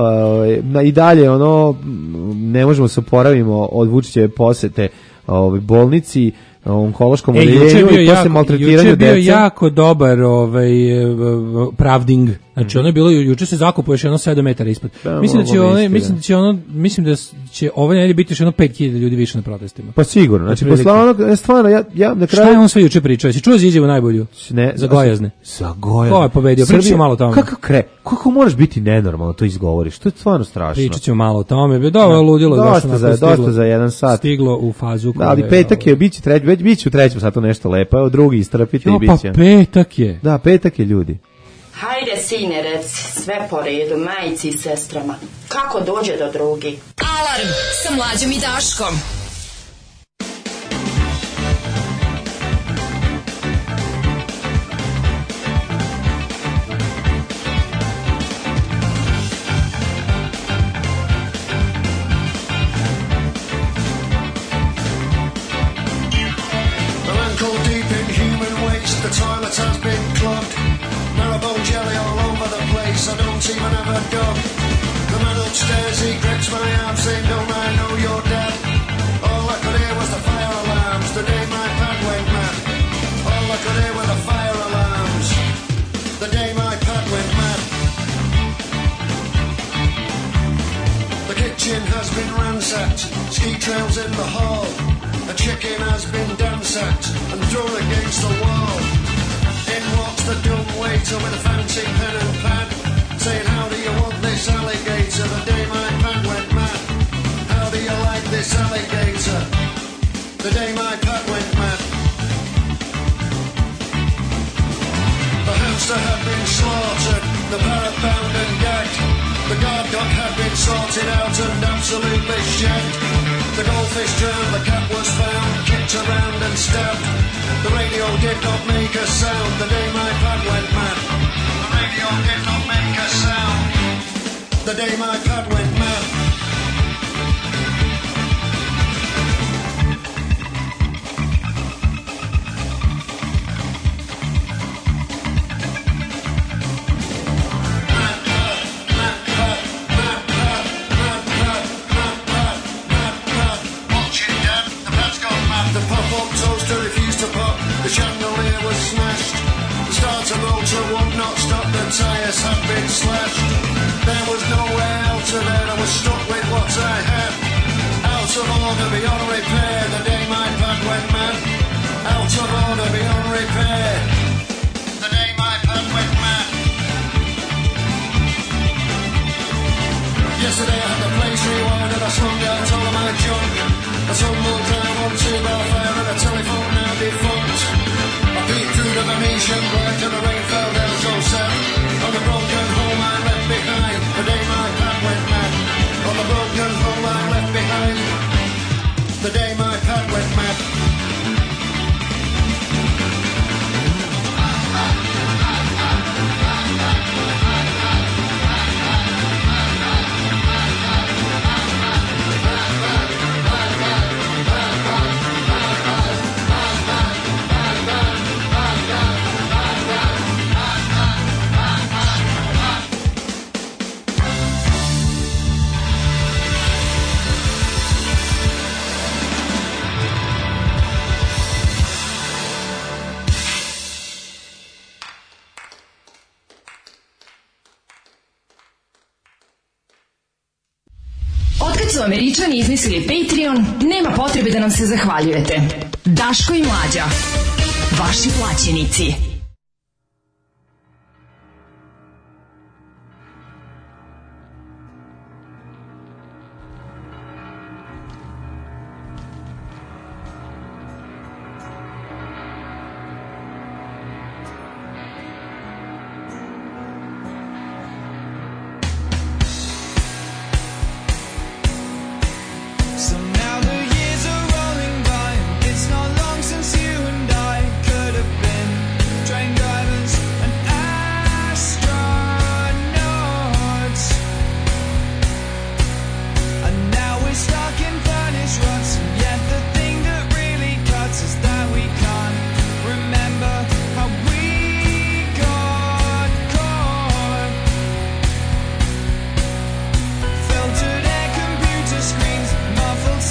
o, i dalje, ono, ne možemo se oporavimo od Vučićeve posete ove, bolnici, onkološkom odeljenju i posle maltretiranja dece. Juče je bio jako dobar ovaj, pravding. Znači, ono je bilo, juče se zakupuje još jedno sedam metara ispod. Da, mislim, da će ono, mislim da će ono, mislim da će ove nedelje biti još jedno pet hiljada ljudi više na protestima. Pa sigurno. Znači, posle onog, stvarno, ja, ja na kraju... Šta je on sve juče pričao? Si čuo za izjavu najbolju? Ne, za Gojazne. Za Gojazne. Ko je pobedio? Pričamo malo o tome. Kako kre? Kako moraš biti nenormalno to izgovoriš? To je stvarno strašno. Pričat ćemo malo o tome. Dobro, ludilo. Dosta za, dosta za jedan sat. Stiglo u fazu. Da, ali petak je, biće treći, već biće u trećem satu nešto lepo, evo drugi istrpite i biće. Pa petak je. Da, petak je, ljudi. Hajde, sine, reci, sve po redu, majici i sestrama. Kako dođe do drugi? Alarm sa Mlađom i Daškom. The toilet has been clogged. Marabone jelly all over the place. I don't even have a dog. The man upstairs, he grips my arm, saying, "Don't I know you're dead?" All I could hear was the fire alarms. The day my pad went mad. All I could hear were the fire alarms. The day my pad went mad. The kitchen has been ransacked. Ski trails in the hall. A chick thinking has been ransacked and thrown against the wall. In walks the dumb waiter with a fancy pen and pad, saying, how do you want this alligator? The day my pad went mad. How do you like this alligator? The day my pad went mad. The hamster had been slaughtered, the parrot bound and gagged. The guard dog had been sorted out and absolutely shagged. The goldfish drowned, the cat was found, kicked around and stabbed. The radio did not make a sound the day my pad went mad. The radio did not make a sound the day my pad went mad. The chandelier was smashed. The starter motor would not stop. The tyres had been slashed. There was nowhere out of there. I was stuck with what I had. Out of order, beyond repair. The day my pad went mad. Out of order, beyond repair. The day my pad went mad. Yesterday I had the place rewind and I slung out all of my junk. I tumbled down onto the fire and the telephone now defunct. I peeked through the Venetian light and the rain fell down so sad. On the broken home I left behind, the day my pad went mad. On the broken home I left behind, the day my pad went mad. Otkad su Američani izmislili Patreon, nema potrebe da nam se zahvaljujete. Daško i Mlađa, vaši plaćenici. Filtered air, computer screens, muffled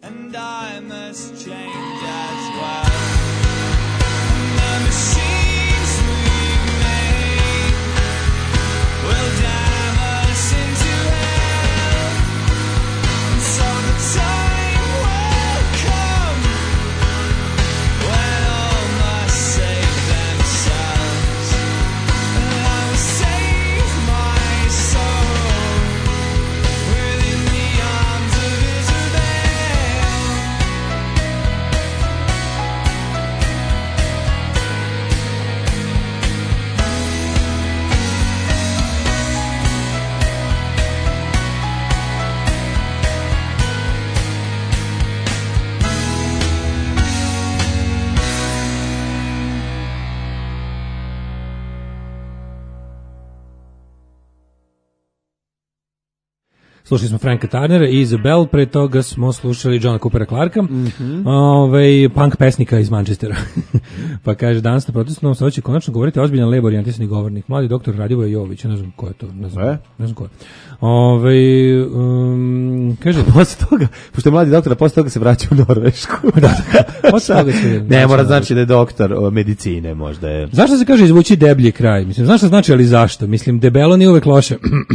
and I must change as well. The machines we made will damn us into hell, and so the time will come when all must save themselves, and I will save my soul within the arms of Isabel. Slušali smo Franka Turnera i Isabel, pre toga smo slušali Johna Coopera Clarka, mm-hmm. ovaj, punk pesnika iz Manchestera. Pa kaže, danas na protestnom se hoće konačno govoriti ozbiljan levo orijentisani govornik, mladi doktor Radivoje Jović, ne znam ko je to, ne znam, e? ne znam ko je. Ovaj, um, kaže, posle toga, pošto je mladi doktor, a posle toga se vraća u Norvešku. da, da, posle toga se... Ne, mora znači da je doktor o, medicine, možda je. Zašto se kaže izvući deblji kraj? Mislim, znaš šta znači, ali zašto? Mislim, debelo nije uvek loše.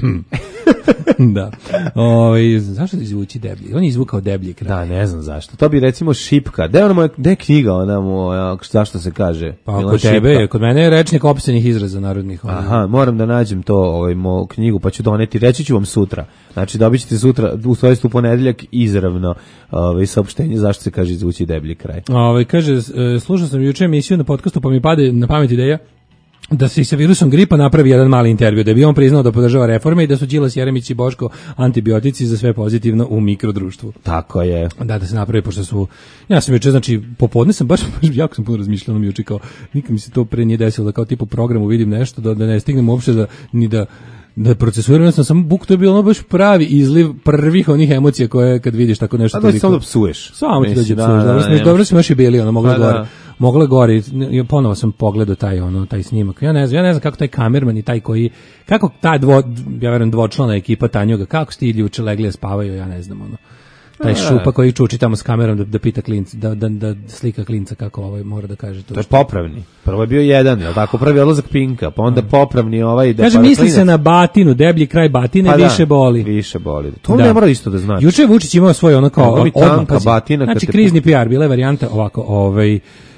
da. Ovaj, zašto da izvući deblji? On je izvukao deblji kraj. Da, ne znam zašto. To bi recimo Šipka. Gde je ona moja, gde je knjiga ona moja, zašto se kaže? Pa kod tebe, kod mene je rečnik opisanih izraza narodnih. Ovaj. Aha, moram da nađem to, ovaj, moju knjigu, pa ću doneti. Reći ću vam sutra. Znači, dobit ćete sutra, u stvari u ponedeljak, izravno ovaj, saopštenje zašto se kaže izvući deblji kraj. Ovaj, kaže, slušao sam juče emisiju na podcastu, pa mi pade na pamet ideja da se i sa virusom gripa napravi jedan mali intervju, da bi on priznao da podržava reforme i da su Đilas, Jeremić i Boško antibiotici za sve pozitivno u mikrodruštvu. Tako je. Da, da se napravi, pošto su... Ja sam juče, znači, popodne sam baš, baš jako sam puno razmišljao na juče, kao, nikad mi se to pre nije desilo, da kao tipu programu vidim nešto, da, da ne stignem uopšte da, ni da da procesuiram, sam samo buk, to je bilo ono baš pravi izliv prvih onih emocija koje kad vidiš tako nešto. A da samo da psuješ. Samo ti dođe psuješ. Dobro, smo, dobro smo još i bili, ono, mogla gore. Da. Mogla gore. Ponovo sam pogledao taj, ono, taj snimak. Ja ne znam, ja ne znam kako taj kamerman i taj koji, kako ta dvo, ja verujem dvočlana ekipa Tanjuga, kako sti ljuče legli spavaju, ja ne znam, ono. Taj šupa koji čuči tamo s kamerom da, da pita klinca, da, da, da slika klinca kako ovaj mora da kaže to. To je popravni. Prvo je bio jedan, je li tako? Prvi odlazak Pinka, pa onda popravni ovaj... Da kaže, misli se na batinu, deblji kraj batine, pa više da, boli. Više boli. To da. Ne mora isto da znači. Juče Vučić imao svoj ono kao... Ovo tanka batina. Znači, krizni P R, bila je varijanta ovako, ovaj...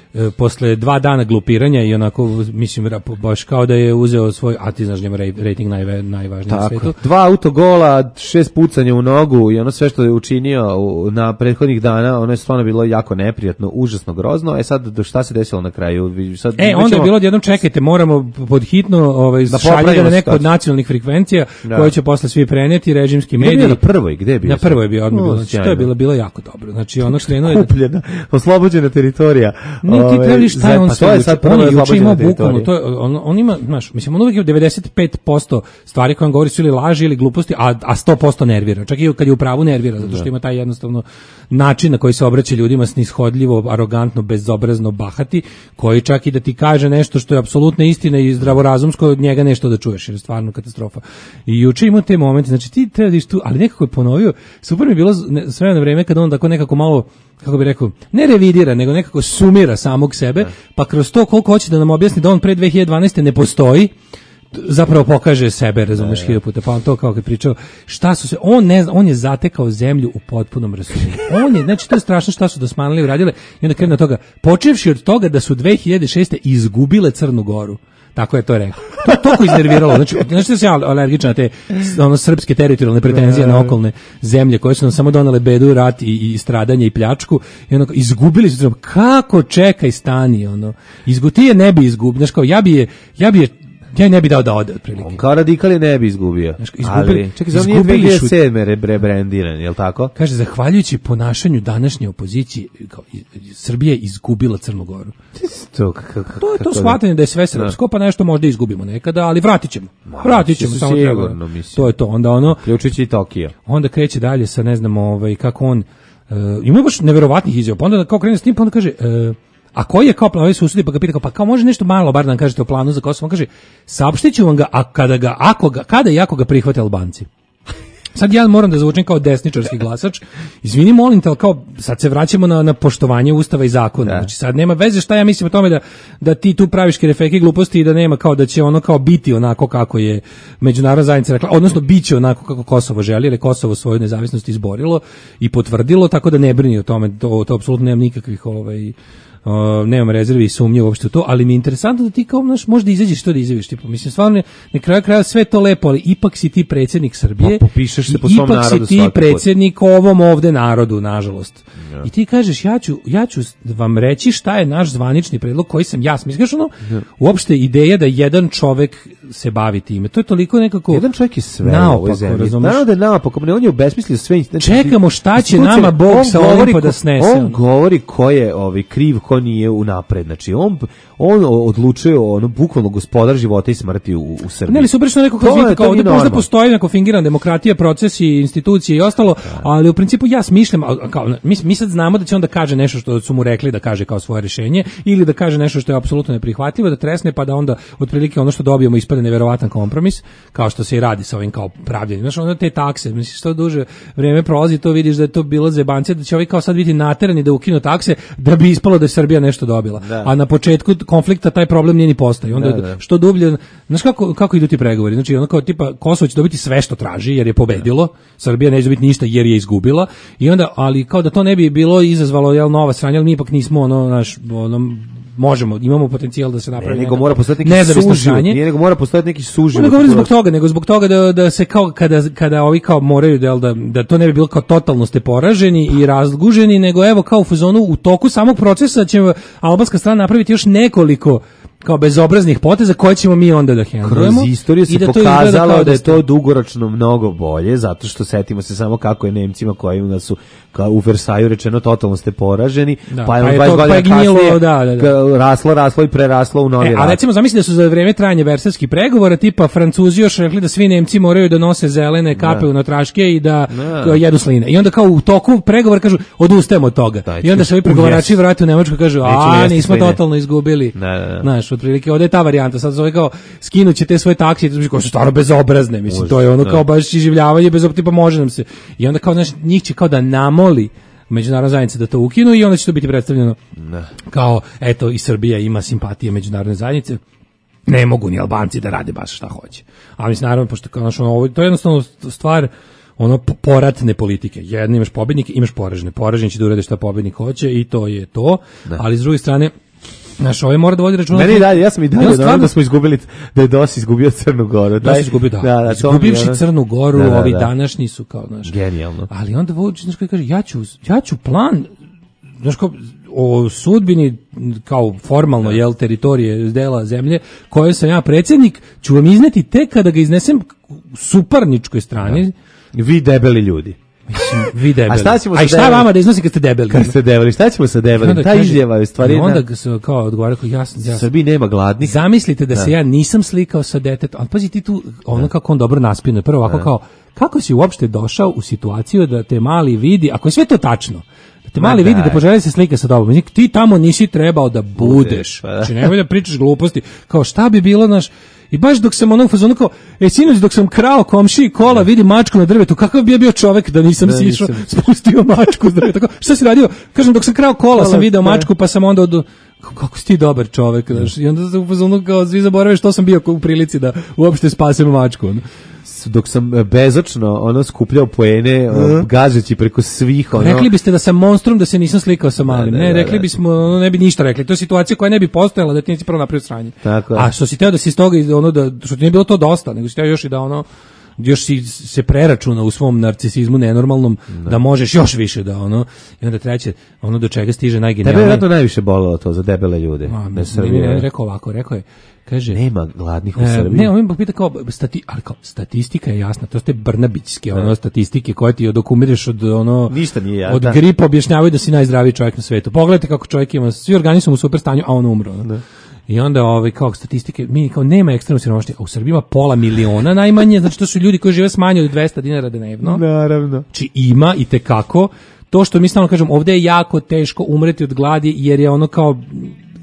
posle dva dana glupiranja i onako, mislim, baš kao da je uzeo svoj, a ti znaš njemu rating naj, najvažniji na svijetu. Dva autogola, šest pucanja u nogu i ono sve što je učinio na prethodnih dana, ono je stvarno bilo jako neprijatno, užasno grozno. E sad, šta se desilo na kraju? Sad, e, onda ćemo... je bilo odjednom, čekajte, moramo pod hitno ovaj, da šaljiti na neko od nacionalnih frekvencija, da. Koje će posle svi preneti, režimski mediji. Gde je bio na prvoj? Gde je bio? Na prvoj je bio odmah bilo. Znači, to je bilo, bilo jako dobro. Znači, ono krenuo je... Kupljena, oslobođena teritorija. Ti trebaš šta on sve uči. On je juče imao bukvalno, to je, on, on ima, znaš, mislim, on uvijek je devedeset pet posto stvari koje on govori su ili laži ili gluposti, a, a sto posto nervira. Čak i kad je u pravu nervira, zato što ima taj jednostavno način na koji se obraća ljudima snishodljivo, arogantno, bezobrazno, bahati, koji čak i da ti kaže nešto što je apsolutna istina i zdravorazumsko, od njega nešto da čuješ, jer je stvarno katastrofa. I juče ima te momente, znači ti trebaš tu, ali nekako je ponovio, super mi je bilo sve na vreme kad on tako nekako malo, kako bi rekao, ne revidira, nego nekako sumira samog sebe, pa kroz to koliko hoće da nam objasni da on pre dve hiljade dvanaeste. ne postoji, zapravo pokaže sebe, razumeš, hiljadu puta, pa on to kao kad pričao, šta su se, on ne zna, on je zatekao zemlju u potpunom rasuđenju. On je, znači to je strašno šta su dosmanlije uradile i onda krenu od toga, počevši od toga da su dve hiljade šeste. izgubile Crnu Goru. Tako je to rekao. To je toliko iznerviralo. Znači, znači da se ja alergičan na te ono, srpske teritorijalne pretenzije na okolne zemlje koje su nam samo donale bedu, rat i, i stradanje i pljačku. I ono, izgubili su. Kako čekaj stani, ono. Izgu, ti je ne bi izgubio. Znaš kao, ja bi je, ja bi je ja ne bi dao da ode otprilike. On kao radikali ne bi izgubio. Znaš, izgubili, ali, čekaj, za nije dve hiljade sedme. rebrandiran, je li tako? Kaže, zahvaljujući ponašanju današnje opozicije, kao, Srbija je izgubila Crnu Goru. To, kako, to je to shvatanje da je sve srpsko, pa nešto možda izgubimo nekada, ali vratit ćemo. Vratit ćemo, samo treba. To je to. Onda ono... Ključići i Tokio. Onda kreće dalje sa, ne znam, ovaj, kako on... Uh, ima baš neverovatnih izjava. Pa onda kao krene s tim, pa onda kaže... Uh, a koji je kao plan, ovaj susjedi, pa ga pita kao, pa kao može nešto malo bar da nam kažete o planu za Kosovo, on kaže, saopštit ću vam ga, a kada ga, ako ga, kada i ako ga prihvate Albanci. Sad ja moram da zvučim kao desničarski glasač. Izvini, molim te, ali kao sad se vraćamo na, na poštovanje ustava i zakona. Da. Znači sad nema veze šta ja mislim o tome da, da ti tu praviš kerefeke gluposti i da nema kao da će ono kao biti onako kako je međunarodna zajednica rekla, odnosno biće onako kako Kosovo želi, jer je Kosovo svoju nezavisnost izborilo i potvrdilo, tako da ne brini o tome, to, to apsolutno nema nikakvih ovaj, Uh, nemam rezervi i sumnje uopšte u to, ali mi je interesantno da ti kao znaš, možda izađeš to da izađeš, tipo, mislim, stvarno, na kraju kraja sve to lepo, ali ipak si ti predsjednik Srbije, pa, popišeš se po svom ipak narodu si ti svaki predsjednik put. Ovom ovde narodu, nažalost. Ja. I ti kažeš, ja ću, ja ću vam reći šta je naš zvanični predlog koji sam ja smislio, ono, ja. uopšte ideja da jedan čovek se bavi time, to je toliko nekako jedan čovjek je sve naopako, u ovoj zemlji. razumeš? Naravno da je naopako, on je obesmislio sve. Znači, čekamo šta će Skuce, nama Bog sa ovim pa da snese. On govori ko je ovaj, kriv, ko nije unapred. Znači, on, on odlučuje ono, bukvalno gospodar života i smrti u, u Srbiji. Ne li su uprešno neko kao kao ovdje možda postoji neko fingirana demokratija, procesi, institucije i ostalo, da. Ali u principu ja smišljam, kao, mi, mi sad znamo da će on da kaže nešto što su mu rekli da kaže kao svoje rješenje, ili da kaže nešto što je apsolutno neprihvatljivo, da tresne pa da onda otprilike ono što dobijemo ispadne neverovatan kompromis, kao što se i radi sa ovim kao pravljenjem. Znaš, onda te takse, misliš što duže vrijeme prolazi, to vidiš da je to bilo zebancija, da će ovi kao sad biti naterani da ukinu takse da bi ispalo da je Srbija nešto dobila. Da. A na početku konflikta taj problem nije ni postao. Onda da, da. Što dublje, znaš kako kako idu ti pregovori? Znači ono kao tipa Kosovo će dobiti sve što traži jer je pobedilo, Srbija neće dobiti ništa jer je izgubila. I onda ali kao da to ne bi bilo izazvalo jel nova sranja, ali mi ipak nismo ono naš ono možemo, imamo potencijal da se napravi. Ne, nego mora postojati neki suživot, nije nego mora postojati neki suživot. Ne govorim zbog toga, nego zbog toga da, da se kao kada, kada ovi kao moraju da, da, da to ne bi bilo kao totalno ste poraženi i razguženi, nego evo kao u fazonu u toku samog procesa će albanska strana napraviti još nekoliko kao bezobraznih poteza koje ćemo mi onda da hendlujemo. Kroz istoriju se da pokazalo da je to dugoročno mnogo bolje, zato što setimo se samo kako je Nemcima koji u nas su kao u Versaju rečeno totalno ste poraženi, da, pa je pa dvadeset godina kasnije da, da, da. raslo, raslo i preraslo u novi e, rat. A recimo zamisli da su za vreme trajanja versajskih pregovora tipa Francuzi još rekli da svi Nemci moraju da nose zelene kape na traške i da da. jedu sline. I onda kao u toku pregovora kažu odustajemo od toga. Da, I onda se ovi pregovarači yes. vrate u Nemačku i kažu a nismo totalno izgubili. Da, da, da. Znaš, otprilike ovde je ta varijanta, sad zove kao skinuće te svoje taksi, koji su stvarno bezobrazne, mislim, Može, to je ono da. Kao baš iživljavanje bez tipa može nam se. I onda kao znaš, njih će kao da namoli međunarodna zajednica da to ukinu i onda će to biti predstavljeno ne. Kao, eto, i Srbija ima simpatije međunarodne zajednice, ne mogu ni Albanci da rade baš šta hoće. A mislim, naravno, pošto kao naš, ovo, to je jednostavno stvar ono poratne politike. Jedno imaš pobednike, imaš poražene. Poraženi će da urade šta pobednik hoće i to je to, ne. Ali s druge strane naš ovaj mora da vodi računa. Meni dalje, ja sam i dalje da, da smo izgubili, da je D O S izgubio Crnu Goru. Da, izgubio, da. da, da Izgubivši Crnu Goru, da, da, ovi da. Današnji su kao, znaš. Genijalno. Ali onda Vučić, znaš, koji kaže, ja ću, ja ću plan, znaš, kao, o sudbini, kao formalno, da. Jel, teritorije, dela zemlje, koje sam ja predsjednik, ću vam izneti tek kada ga iznesem u suparničkoj strani. Da. Vi debeli ljudi. Mislim, vi debeli. A šta ćemo sa A šta vama da iznosi kad ste debeli? Kad ste debeli, šta ćemo sa debelim? Ta izjava je stvari. I onda ga se kao odgovara kao ja sam ja. Srbiji nema gladnih. Zamislite da, da se ja nisam slikao sa detetom. Al pazi ti tu ono da. Kako on dobro naspinuje. Prvo ovako da. Kao kako si uopšte došao u situaciju da te mali vidi, ako je sve to tačno. Da te mali Ma vidi da poželi se slika sa tobom. Ti tamo nisi trebao da budeš. Pa da. Znači nemoj da pričaš gluposti. Kao šta bi bilo naš. I baš dok sam onog fazonu kao, e sinoć dok sam krao komšiji kola, vidi mačku na drvetu, kakav bi ja bio čovek da nisam da, sišao, spustio mačku s drveta. Tako, šta si radio? Kažem, dok sam krao kola, kola sam video ne. Mačku, pa sam onda od... Kako si ti dobar čovek, znaš, i onda se u fazonu kao, svi zaboravaju što sam bio u prilici da uopšte spasem mačku. Dok sam bezočno ono skupljao poene, uh-huh. gažeći preko svih ono. Rekli biste da sam monstrum, da se nisam slikao sa malim. Ne, ne, ne rekli ne. bismo, ono, ne bi ništa rekli. To je situacija koja ne bi postojala da ti nisi prvo napravio sranje. Tako je. A što si teo da si iz toga ono da što ti nije bilo to dosta, nego si teo još i da ono još si se preračuna u svom narcisizmu nenormalnom da. Da možeš još više da ono i onda treće ono do čega stiže najgenijalnije. Tebe je vjerojatno najviše bolelo to za debele ljude. A, ne, ne, ne, ne, rekao ovako, rekao je kaže nema gladnih u e, Srbiji. Ne, on me pita kao stati, ali kao statistika je jasna, to ste Brnabićske ono statistike koje ti dokumentiraš od ono ništa nije jasno. Od da. Gripa objašnjavaju da si najzdraviji čovjek na svetu. Pogledajte kako čovjek ima, svi organi su u super stanju, a on umro. Da. I onda ovaj kao statistike, mi kao nema ekstremno siromaštva, a u Srbiji ima pola miliona najmanje, znači to su ljudi koji žive s manje od dvesta dinara dnevno. Naravno. Znači ima i te kako. To što mi stalno kažem, ovdje je jako teško umreti od gladi jer je ono kao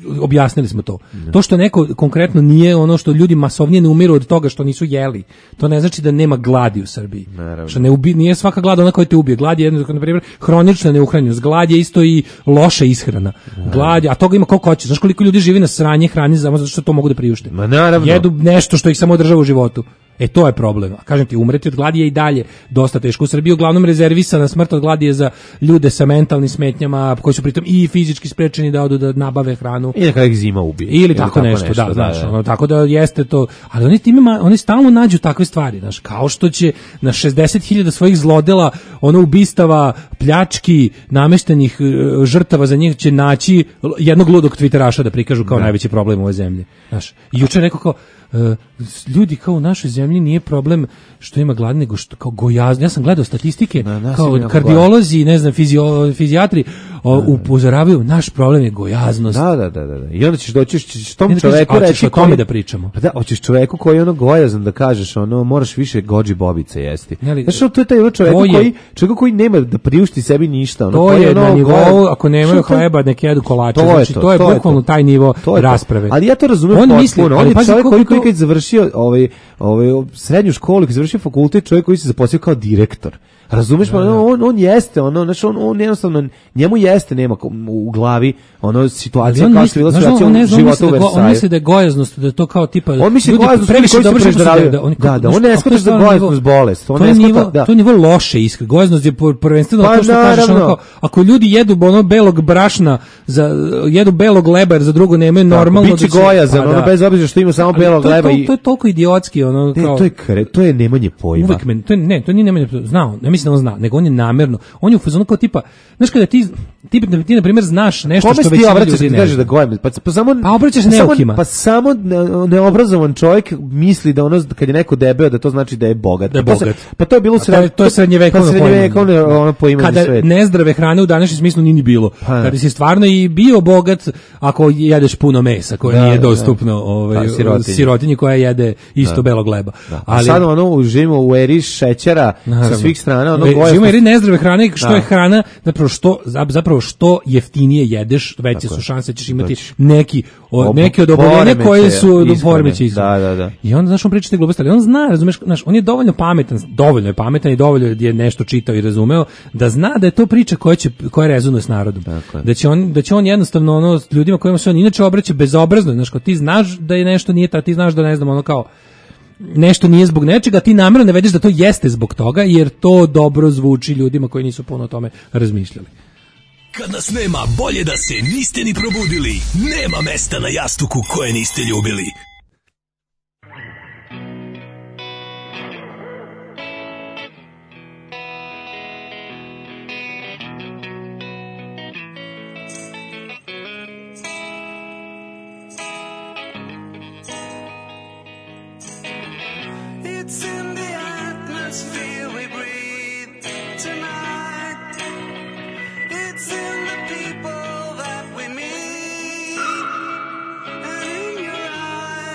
objasnili smo to. To što neko konkretno nije ono što ljudi masovnije ne umiru od toga što nisu jeli, to ne znači da nema gladi u Srbiji. Naravno. Što ne ubi, nije svaka glad ona koja te ubije. Glad je, na primjer, hronična neuhranjenost. Glad je isto i loša ishrana. Glad je, a toga ima koliko hoće. Znaš koliko ljudi živi na sranje hrani samo zato što to mogu da priušte. Ma naravno. Jedu nešto što ih samo održava u životu. E to je problem. A kažem ti, umreti od gladi je i dalje dosta teško. U Srbiji uglavnom rezervisana smrt od gladi je za ljude sa mentalnim smetnjama koji su pritom i fizički sprečeni da odu da nabave hranu. I neka ih zima ubije. Ili, Ili tako, tako nešto, nešto, da, da, znaš, da. Ono, tako da jeste to. Ali oni time, oni stalno nađu takve stvari, znaš, kao što će na šezdeset hiljada svojih zlodela, ono ubistava, pljački, nameštenih uh, žrtava za njih će naći jednog ludog twitteraša da prikažu kao da. najveći problem u ovoj zemlji. Znaš, i juče neko kao Uh, ljudi kao u našoj zemlji nije problem što ima glad, nego što kao gojazno. Ja sam gledao statistike, na, kao kardiolozi, ne znam, fizio, fizijatri o, upozoravaju, naš problem je gojaznost. Da, da, da, da. I onda ćeš doći ćeš tom čoveku reći o tome da pričamo. Pa da, hoćeš čoveku koji je ono gojazan da kažeš, ono moraš više gođi bobice jesti. Znači to je taj ono čovek koji čovjek koji nema da priušti sebi ništa, ono to je ono, na nivou ako nemaju hleba nek jedu kolače. To znači to, to je to bukvalno je taj nivo rasprave. Ali ja to razumem potpuno. On je čovek koji koji kad završio ovaj ovaj srednju školu, kad završio fakultet, čovjek koji se zaposlio kao direktor. Razumeš, da, da. on on jeste, ono, znači on on jednostavno njemu jeste nema u glavi ono situacija kao što je bila situacija u životu u Versaju. On misli da je gojaznost, da je to kao tipa on misli gojaznost previše dobro preždravaju. Da, on, da, da, on ne shvata da gojaznost bolest, on ne shvata, da. To je nivo loše iskreno. Gojaznost je prvenstveno to što kažeš, ono ako ljudi jedu ono belog brašna za jedu belog leba jer za drugo nemaju normalno da biće gojazan, ono bez obzira što ima samo belog leba i to je toliko idiotski, ono kao to je to je nemanje pojma. Uvek men, to ne, to nije nemanje, znao, ne mislim da on zna, nego on je namerno, on je u fazonu kao tipa, znaš kada ti ti, ti na primjer znaš nešto kome što već ljudi ne kaže da gojem, pa, pa samo pa obraćaš neukima. Pa samo neobrazovan čovjek misli da ono kad je neko debeo da to znači da je bogat. Da je pa, bogat. Pa to je bilo sred, to je srednjevekovno pa srednjevekovno ono poimanje kada sveta. Nezdrave hrane u današnjem smislu nije ni bilo. Pa, kada si stvarno i bio bogat ako jedeš puno mesa koje da, nije dostupno da. ovaj pa, sirotinji. sirotinji koja jede isto da. belog leba. Da. Ali sad ono živimo u eri šećera sa svih strana, ono goje. Živimo u eri nezdrave hrane, što da. je hrana, zapravo što zapravo što jeftinije jedeš, veće su šanse da ćeš imati neki od neki od oboljenja koje su poremećaji. Da, da, da. I onda znaš on pričate gluposti, ali on zna, razumeš, znaš, on je dovoljno pametan, dovoljno je pametan i dovoljno je nešto čitao i razumeo da zna da je to priča koja će koja rezonuje s narodom. Dakle. Da će on da će on jednostavno ono ljudima kojima se on inače obraća bezobrazno, znaš, kao ti znaš da je nešto nije ta, ti znaš da ne znam ono kao nešto nije zbog nečega, ti namjerno navedeš da to jeste zbog toga jer to dobro zvuči ljudima koji nisu puno o tome razmišljali. Kad nas nema, bolje da se niste ni probudili. Nema mesta na jastuku koje niste ljubili. It's in the atmosphere we breathe tonight. It's in the people that we meet. And in your eyes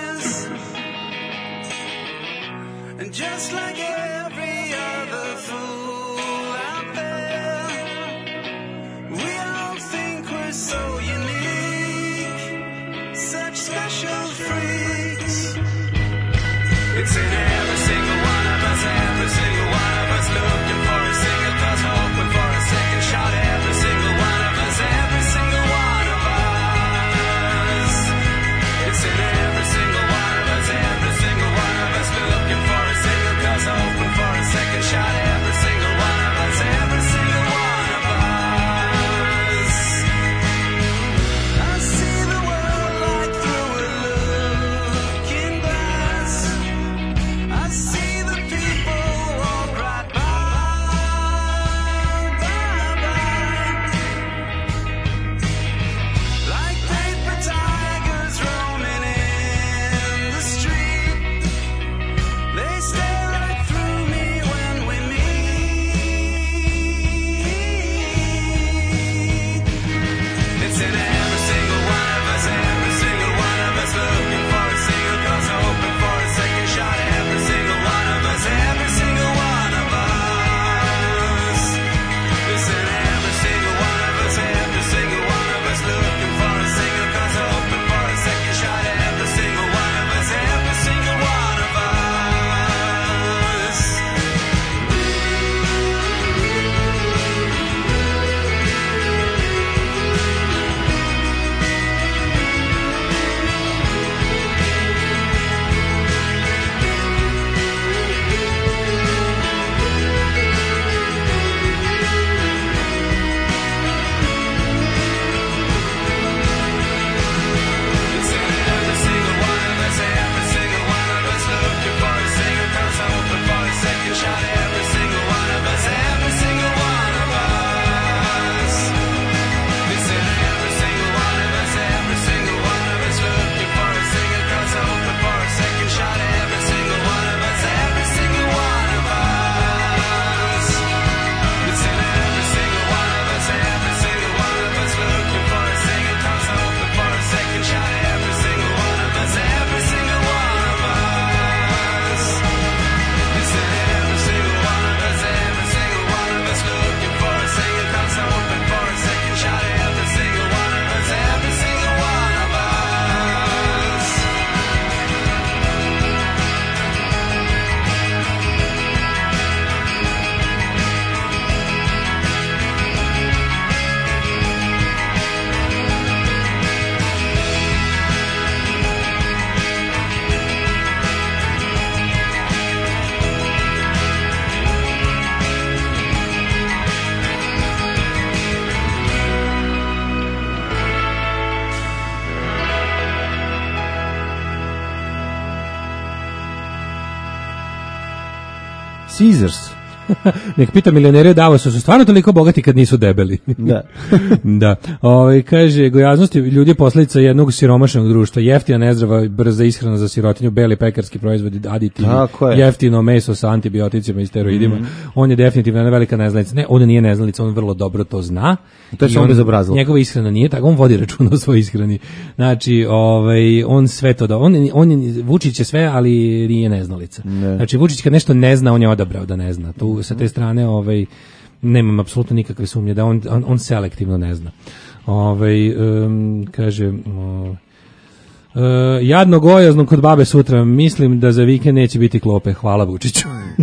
Caesars. Nek pita milionere Davo su stvarno toliko bogati kad nisu debeli. Da. Da. Ovaj kaže gojaznost ljudi je posljedica jednog siromašnog društva, jeftina, nezdrava, brza ishrana za sirotinju, beli pekarski proizvodi, aditivi, jeftino meso sa antibioticima i steroidima. Mm. On je definitivno jedna velika neznalica. Ne, on nije neznalica, on vrlo dobro to zna. To je samo bezobrazluk. Njegova ishrana nije tako, on vodi računa o svojoj ishrani. Znači, ovaj on sve to da on on Vučić je sve, ali nije neznalica. Ne. Znači Vučić kad nešto ne zna, on je odabrao da ne zna. Tu sa te strane ovaj nemam apsolutno nikakve sumnje da on on, on selektivno ne zna. Ovaj um, kaže uh, jadno gojazno kod babe sutra, mislim da za vikend neće biti klope. Hvala Vučiću.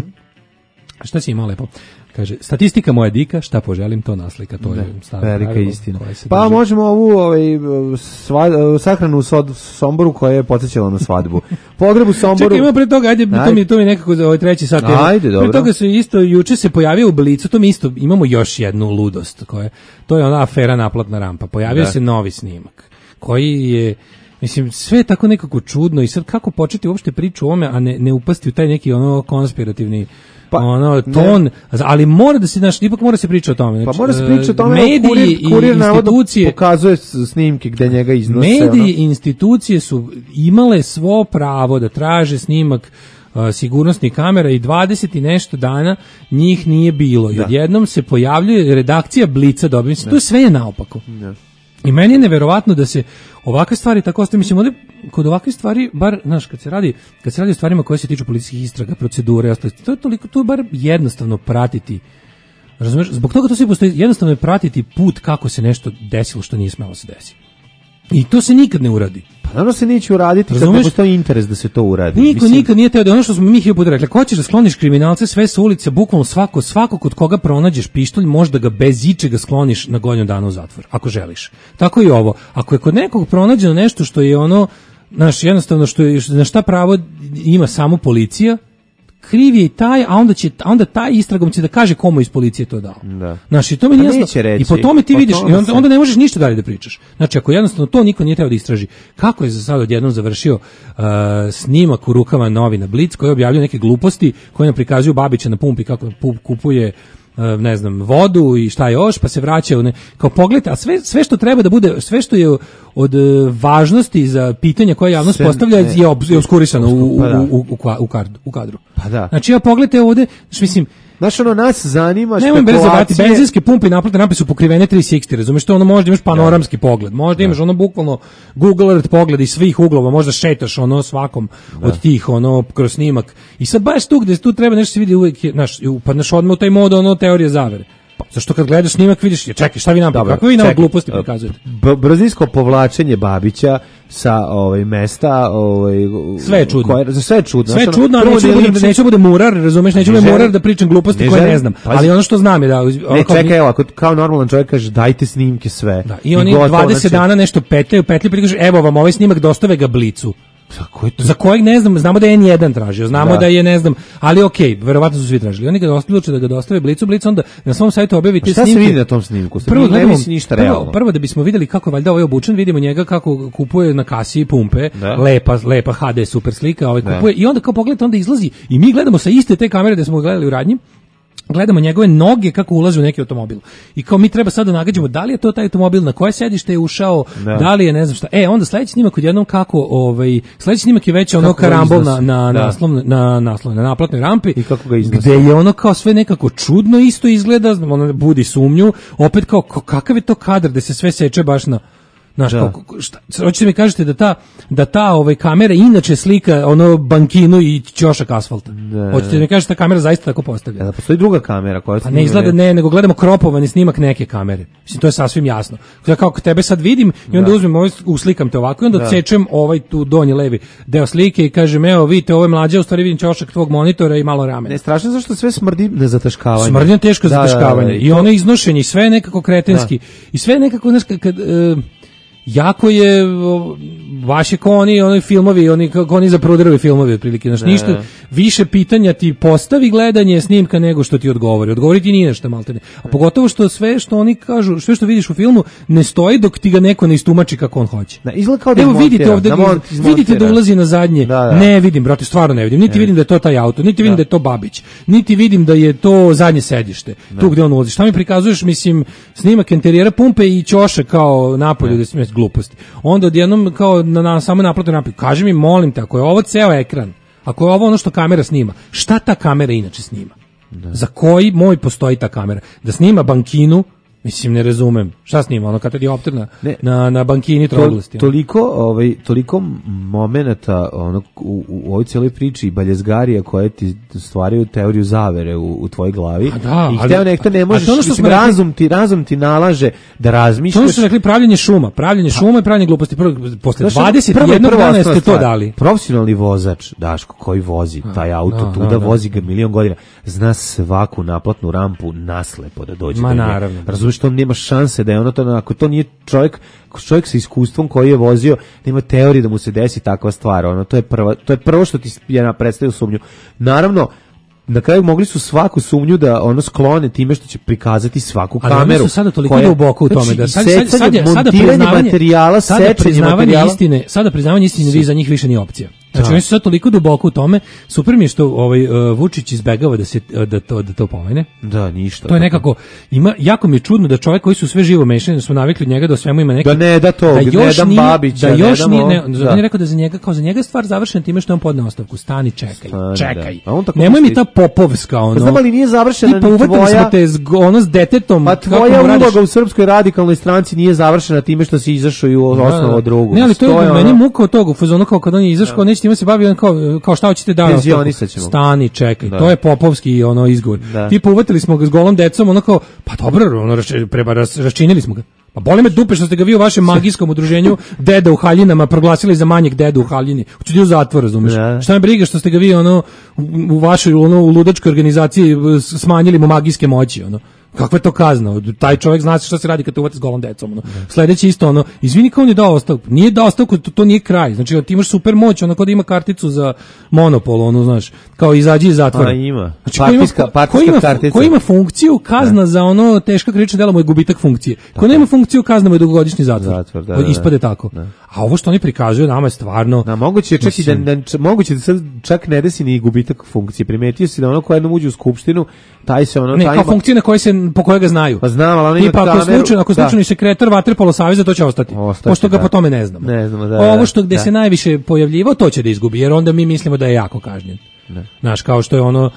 Šta si imao lepo? Kaže, statistika moja dika, šta poželim, to naslika, to ne, je stara velika pravilo, istina. Pa drži. možemo ovu ovaj, sva, sahranu u sod, Somboru koja je podsjećala na svadbu. Pogreb u Somboru... Čekaj, ima pre toga, ajde, ajde. To, mi, to mi nekako za ovaj treći sat. Ajde, dobro. Pre toga se isto, juče se pojavio u Blicu, to mi isto, imamo još jednu ludost, koja, to je ona afera naplatna rampa. Pojavio da. se novi snimak, koji je... Mislim, sve je tako nekako čudno i sad kako početi uopšte priču o ome, a ne, ne upasti u taj neki ono konspirativni pa, ono ton, ne. ali mora da se, znaš, ipak mora se priča o tome. Znači, pa mora se priča o tome, mediji kurir, kurir i institucije pokazuje snimke gde njega iznose. Mediji i institucije su imale svo pravo da traže snimak uh, sigurnosnih kamera i dvadeset i nešto dana njih nije bilo. I odjednom se pojavljuje redakcija Blica, dobim se, to sve je naopako. Da. I meni je neverovatno da se ovakve stvari tako ostaje, mislim, ovdje kod ovakve stvari, bar, znaš, kad se radi, kad se radi o stvarima koje se tiču policijskih istraga, procedure, to je toliko, to je bar jednostavno pratiti, razumiješ, zbog toga to sve postoji, jednostavno je pratiti put kako se nešto desilo što nije smelo se desiti. I to se nikad ne uradi. Pa naravno se neće uraditi kad ne postoji interes da se to uradi. Niko Mislim... nikad nije teo da ono što smo mi hiljadu puta rekli, ako hoćeš da skloniš kriminalce sve sa ulice, bukvalno svako, svako kod koga pronađeš pištolj, možda ga bez ičega skloniš na godinu dana u zatvor, ako želiš. Tako i ovo. Ako je kod nekog pronađeno nešto što je ono, znaš, jednostavno što je, na šta pravo ima samo policija, kriv je i taj, a onda će onda taj istragom će da kaže komu iz policije to dao. Da. Znači, to mi nije jasno. I po tome ti po vidiš tome i onda, onda ne možeš ništa dalje da pričaš. Znači, ako jednostavno to niko nije teo da istraži, kako je za sad odjednom završio uh, snimak u rukama novina Blic koji objavljuje neke gluposti koje nam prikazuju Babića na pumpi kako kupuje ne znam, vodu i šta još, pa se vraća u ne, kao pogled, a sve, sve što treba da bude, sve što je od važnosti za pitanja koje javnost sve, postavlja ne, je, ob, je obskurisano u, pa u, u, u, u, kadru, u kadru. Pa da. Znači, ja pogledajte ovde, znači, mislim, znaš, ono, nas zanima spekulacije. Benzinske pumpe i naplatne rampe su pokrivene tristo šezdeset, razumiješ, to ono možda imaš panoramski da. pogled, možda da. imaš ono bukvalno Google Earth pogled iz svih uglova, možda šetaš ono svakom da. od tih, ono, kroz snimak. I sad baš tu gde tu treba nešto se vidi uvijek, znaš, upadneš odmah u taj mod, ono, teorije zavere. Zašto kad gledaš snimak vidiš, je, čekaj, šta vi nam, kako vi nam gluposti prikazujete? Brzinsko povlačenje Babića sa ovaj mesta, ovaj sve je čudno. Koje, sve je čudno. Sve je čudno, ali neće bude neće bude murar, razumeš, neće bude murar da pričam gluposti ne koje želim, ne znam. Pazi, ali ono što znam je da ne, čekaj, evo, ako kao normalan čovjek kaže dajte snimke sve. Da, i oni gotovo, dvadeset znači, dana nešto petljaju, petljaju, pa kaže evo vam ovaj snimak, dostave ga Blicu. Za, za kojeg ne znam, znamo da je N jedan tražio, znamo da, da je ne znam, ali okej, okay, verovatno su svi tražili. Oni ga odluče da ga dostave Blicu, Blic onda na svom sajtu objavi te snimke. Šta se vidi na tom snimku? Prvo ne vidi ništa realno. Prvo, prvo da bismo vidjeli kako valjda ovaj obučen, vidimo njega kako kupuje na kasi pumpe, da. lepa, lepa H D super slika, ovaj kupuje da. i onda kao pogledajte, onda izlazi i mi gledamo sa iste te kamere da smo gledali u radnji. Gledamo njegove noge kako ulaze u neki automobil. I kao mi treba sad da nagađamo da li je to taj automobil, na koje sedište je ušao, da, da li je ne znam šta. E, onda sledeći snimak odjednom kako, ovaj, sledeći snimak je već ono karambol na, na, da. naslov, na, naslov, na naplatnoj rampi. I kako ga iznosi. Gde je ono kao sve nekako čudno isto izgleda, ono budi sumnju, opet kao, kao kakav je to kadar da se sve seče baš na... Znaš, da. kako, šta, hoćete mi kažete da ta, da ta ovaj, kamera inače slika ono bankinu i ćošak asfalta. Da. Hoćete mi kažete da kamera zaista tako postavlja. Da, postoji druga kamera koja pa ne izgleda ne, nego gledamo kropovani snimak neke kamere. Mislim, to je sasvim jasno. Ja kao tebe sad vidim i onda da. uzmem ovaj, uslikam te ovako i onda odsečem ovaj tu donji levi deo slike i kažem, evo vidite, ovo je mlađe, u stvari vidim ćošak tvog monitora i malo ramena. Ne, strašno zašto sve smrdi na zataškavanje. Smrdi na teško da, zataškavanje. Da, da, da, I ono iznošenje, sve nekako kretenski. Da. I sve nekako, znaš, kad... kad uh, jako je o, baš je ko oni, oni filmovi, oni kako oni za pruderovi filmovi otprilike, znači ništa više pitanja ti postavi gledanje snimka nego što ti odgovori. Odgovori ti nije nešto maltene. A pogotovo što sve što oni kažu, sve što vidiš u filmu ne stoji dok ti ga neko ne istumači kako on hoće. Da, izgleda kao da Evo montira, vidite ovde, da mon- vidite da ulazi na zadnje. Da, da. Ne vidim, brate, stvarno ne vidim. Niti Ne. vidim da je to taj auto, niti vidim Da. da je to Babić. Niti vidim da je to zadnje sedište. Tu gde on ulazi. Šta mi prikazuješ, mislim, snimak interijera pumpe i ćoša kao napolju da se smije gluposti. Onda odjednom kao na, na samo naplatno napolju. Kaži mi, molim te, ako je ovo ceo ekran, ako je ovo ono što kamera snima, šta ta kamera inače snima? Za koji moj postoji ta kamera? Da snima bankinu, mislim, ne razumem. Šta snima? Ono kad je diopter na, na, na bankini troglasti. To, toliko, ovaj, toliko momenata ono, u, u ovoj cijeloj priči baljezgarija koje ti stvaraju teoriju zavere u, u tvojoj glavi. A da, I ali- hteo nekto ne a možeš, to ono što mislim, smo rekli- razum, ti, razum ti nalaže da To razmišljaš. ono što su rekli pravljenje šuma, pravljenje šuma i pravljenje gluposti. Prvo, posle Znaš, dvadeset prva i jednog prva dana osnovna ste to stvar, dali. Profesionalni vozač, Daško, koji vozi taj auto, da, tu da, da, da. vozi ga milion godina, zna svaku naplatnu rampu naslepo da dođe Ma, do nje. naravno. Razumiješ, to nema šanse da je ono to, ako to nije čovjek, čovjek sa iskustvom koji je vozio, nema teorije da mu se desi takva stvar. Ono, to je prva, to je prvo što ti je predstavio sumnju. Naravno, na kraju mogli su svaku sumnju da ono sklone time što će prikazati svaku Ali oni kameru. su sada toliko koja- duboko u tome znači, da sad, isecanje, sad, sad, je- sada montiranje priznavanje materijala, sada sečenje priznavanje materijala. istine, sada priznavanje istine vi za njih više nije opcija. Znači Da. oni su sad toliko duboko u tome, super mi je što ovaj uh, Vučić izbegava da se da to da to pomene. Da, ništa. To je nekako ima jako mi je čudno da čovjek koji su sve živo mešani, da smo navikli od njega da o svemu ima neki Da ne da to, ne još dam nije- Babića, da ne još dam nije, ovo, ne, da. on je rekao da za njega kao za njega je stvar završena time što je on podneo ostavku. Stani, čekaj, Stani, čekaj. da. A on tako Nemoj mi misli. ta popovska ono. Pa znam, ali nije završena Tipa, ni uvatili tvoja- smo te s, ono s detetom. Pa kako tvoja mu radiš? uloga u Srpskoj radikalnoj stranci nije završena time što si izašao i osnovao drugu. Ne, ali to je, ono- meni muka od toga, u fazonu kao kad on je izašao, neće time se bavi, on kao, kao šta hoćete da... Penzionisat ćemo. Stani, čekaj, Da. to je popovski ono izgovor. Da. Tipa uvatili smo ga s golom decom, ono kao, pa dobro, ono, raš- preba, ras, raščinili smo ga. Pa boli me dupe što ste ga vi u vašem magijskom udruženju Deda u Haljinama proglasili za manjeg dedu u Haljini. Hoću ti u zatvor, razumeš? Da. Šta me briga što ste ga vi ono u, u vašoj ono u ludačkoj organizaciji s- smanjili mu magijske moći, ono. Kakva je to kazna? Taj čovjek zna šta se radi kad te uvati s golom decom. Ono. Sledeći isto ono, izvini kao on je dao ostavku. Nije dao ostavku, to, to nije kraj. Znači ti imaš super moć, ono kao da ima karticu za monopol, ono, znaš, kao izađi iz zatvora. A, ima. Znači, ko ima, Partijska- ko partijska ima, kartica. ko ima funkciju, kazna za ono teška krivična dela mu je gubitak funkcije. Ko nema funkciju, kazna mu je dugogodišnji zatvor. Zatvor, da, da, da. Ispade tako. A ovo što oni prikazuju nama je stvarno... Na moguće je čak i da, Mislim- da č- moguće da sad čak ne desi ni gubitak funkcije. Primetio si da ono ko jednom uđe u skupštinu, taj se ono Ne, taj kao ima- funkcije na koje se po koje ga znaju. Pa znam, ali ono ima Tipa ako je kameru, slučajno, ako je da. slučajno i sekretar Vaterpolo saveza, to će ostati. Ostaće, Pošto ga da. po tome ne znamo. Ne znamo, da, Ovo da, što gde da. se najviše pojavljivao, to će da izgubi, jer onda mi mislimo da je jako kažnjen. Znaš, kao što je ono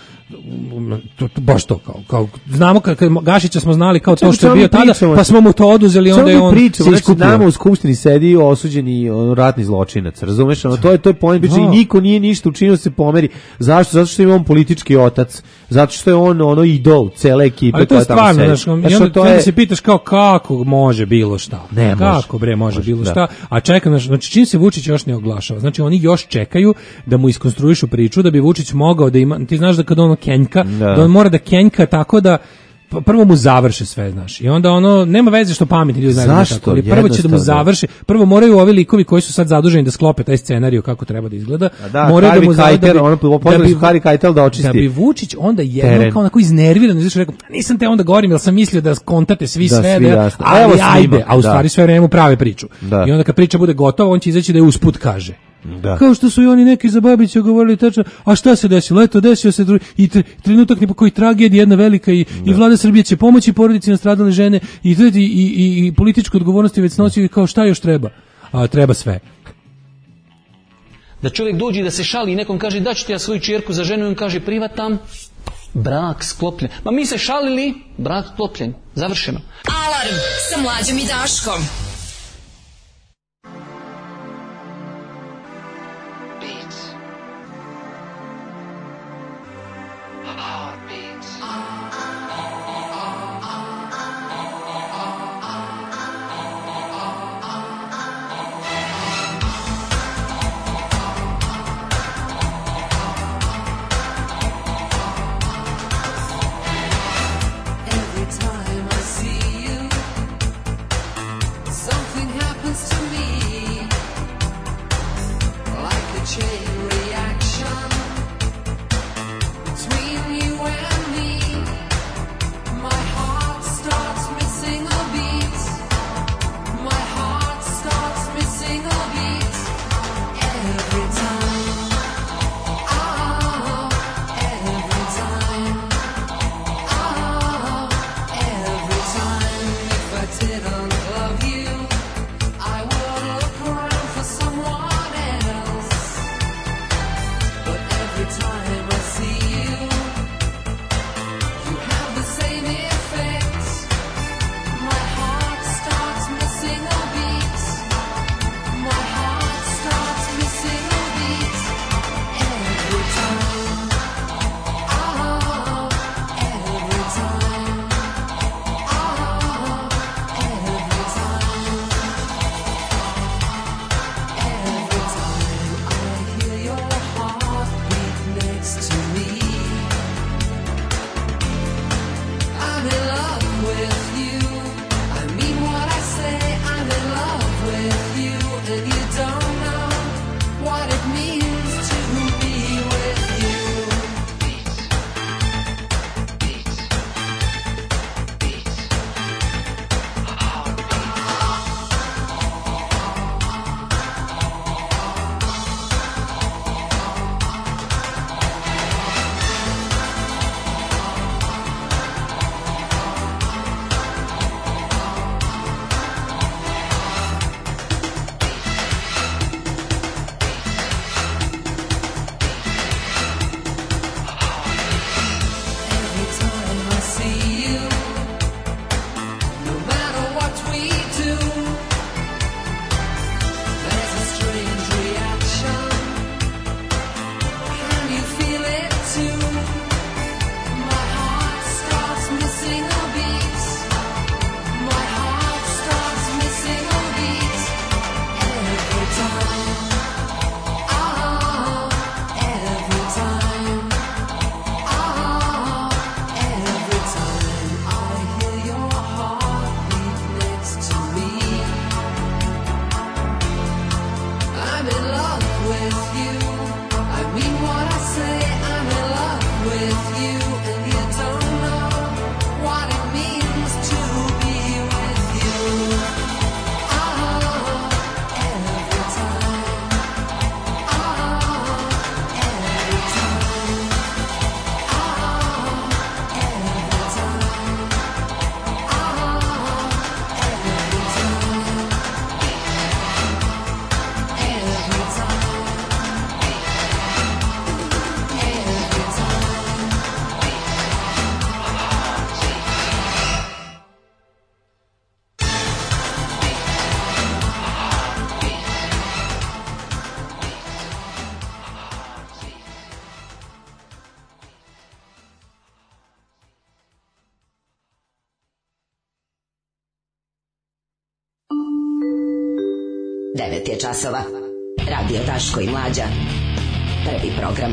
to, to, baš to kao, kao znamo kad, kad Gašića smo znali kao to Čemu- što je čemu bio mi tada, pričamo? pa smo mu to oduzeli, onda Čemu je mi on pričamo? se Znači, iskupio. nama u skupštini sedi osuđeni ono, ratni zločinac, razumeš? Ono, to je to je point priče Da. i niko nije ništa učinio da se pomeri. Zašto? Zato što ima on politički otac. Zato što je on ono idol cele ekipe Ali to je koja tamo stvarno, sedi. znaš, Znači, i onda, to onda je- se pitaš kao kako može bilo šta. Ne kako može. bre može, Može, bilo da. šta. A čekam, znaš, znači čim se Vučić još ne oglašava. Znači oni još čekaju da mu iskonstruišu priču da bi Vučić mogao da ima, ti znaš da kad ono kenjka, Da. da on mora da kenjka tako da p- prvo mu završe sve, znaš. I onda ono nema veze što pametni ljudi znaju da je Zašto? tako, ali prvo će da mu Jednostavno. završe. Prvo moraju ovi likovi koji su sad zaduženi da sklope taj scenarijo kako treba da izgleda. A da, moraju Harvey mu za- Keitel, da bi- ono, pozvali su Harvey Keitel da očisti da bi Vučić onda jednom teren. kao onako iznerviran izašao i rekao nisam te onda govorim jer sam mislio da kontate svi Da, sve svi da, jasno. ali Evo snima, ajde, a u da. stvari sve vreme mu prave priču. Da. I onda kad priča bude gotova, on će izaći da je usput kaže. Da. Kao što su i oni neki za Babića govorili tačno, a šta se desilo? Eto, desio se dru- i tre- trenutak ni po koji tragedija jedna velika i, i vlada Srbije će pomoći porodici nastradale žene i, i, i, i, i političku odgovornost je već snosio i kao šta još treba? A treba sve. Da čovjek dođe i da se šali i nekom kaže da ću ti ja svoju čerku za ženu i on kaže privatam, brak sklopljen. Ma mi se šalili, brak sklopljen. Završeno. Alarm sa Mlađom i Daškom. Every time I see you, devet je časova. Radio Daško i Mlađa. Prvi program.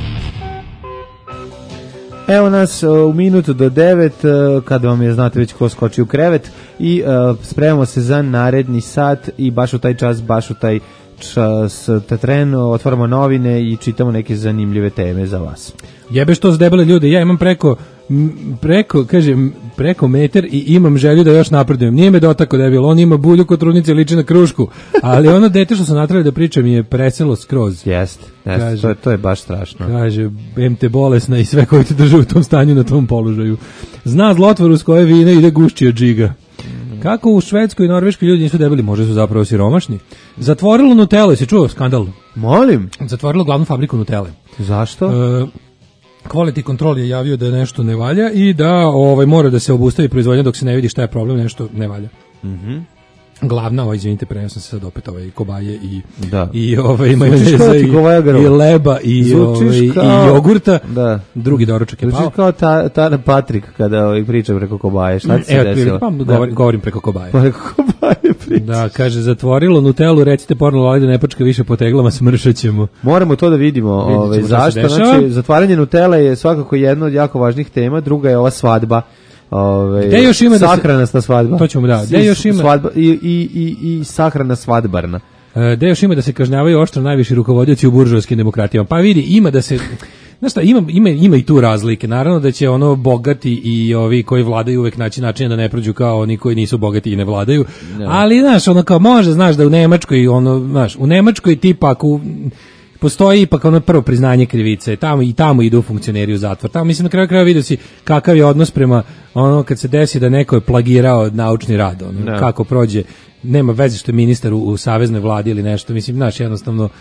Evo nas u minutu do devet, kada vam je, znate već ko skoči u krevet, i uh, spremamo se za naredni sat i baš u taj čas, baš u taj čas, ta tren, otvaramo novine i čitamo neke zanimljive teme za vas. Jebeš to za debele ljude, ja imam preko, preko, kažem, preko metar i imam želju da još napredujem. Nije me dotako debilo, on ima bulju kod trudnice, liči na krušku, ali ono dete što sam natrali da pričam je preselo skroz. Jeste, jest, to, to je baš strašno. Kaže, em te bolesna i sve koji te drže u tom stanju na tom položaju. Zna zlotvoru s koje vine ide gušćija džiga. Kako u Švedskoj i Norveškoj ljudi nisu debeli, možda su zapravo siromašni. Zatvorilo Nutella, jesi čuo skandal? Molim. Zatvorilo glavnu fabriku Nutelle. Zašto? E, Quality Control je javio da nešto ne valja i da ovaj mora da se obustavi proizvodnja dok se ne vidi šta je problem, nešto ne valja. Mhm. Glavna, ovaj, izvinite, prenio sam se sad opet ovaj kobaje i da. i ovaj majoneza i, i leba i ovaj i jogurta. Da. Drugi doručak je pao. Zvučiš kao ta, ta Patrik kada ovaj priča preko kobaje. Šta se desilo? Pa, govorim, govorim preko kobaje. Preko kobaje priča. Da, kaže, zatvorilo Nutellu, recite porno Lali da ne počka više po teglama, smršaćemo. Moramo to da vidimo, ovaj, zašto. Znači, zatvaranje Nutelle je svakako jedna od jako važnih tema, druga je ova svadba. Ove, gde još ima sahrana da se, svadba. To ćemo da. Gde još ima svadba i i i i sahrana svadbarna. E, gde još ima da se kažnjavaju oštro najviši rukovodioci u buržoaskim demokratijama. Pa vidi, ima da se znaš šta, ima, ima, ima i tu razlike. Naravno da će ono bogati i ovi koji vladaju uvek naći način da ne prođu kao oni koji nisu bogati i ne vladaju. No. Ali znaš, ono kao može, znaš da u Nemačkoj ono, znaš, u Nemačkoj tipa ako postoji ipak ono prvo priznanje krivice, tamo i tamo idu funkcioneri u zatvor. Tamo mislim na kraju krajeva vidio si kakav je odnos prema ono kad se desi da neko je plagirao naučni rad, ono, no. Kako prođe, nema veze što je ministar u, u saveznoj vladi ili nešto, mislim, znaš, jednostavno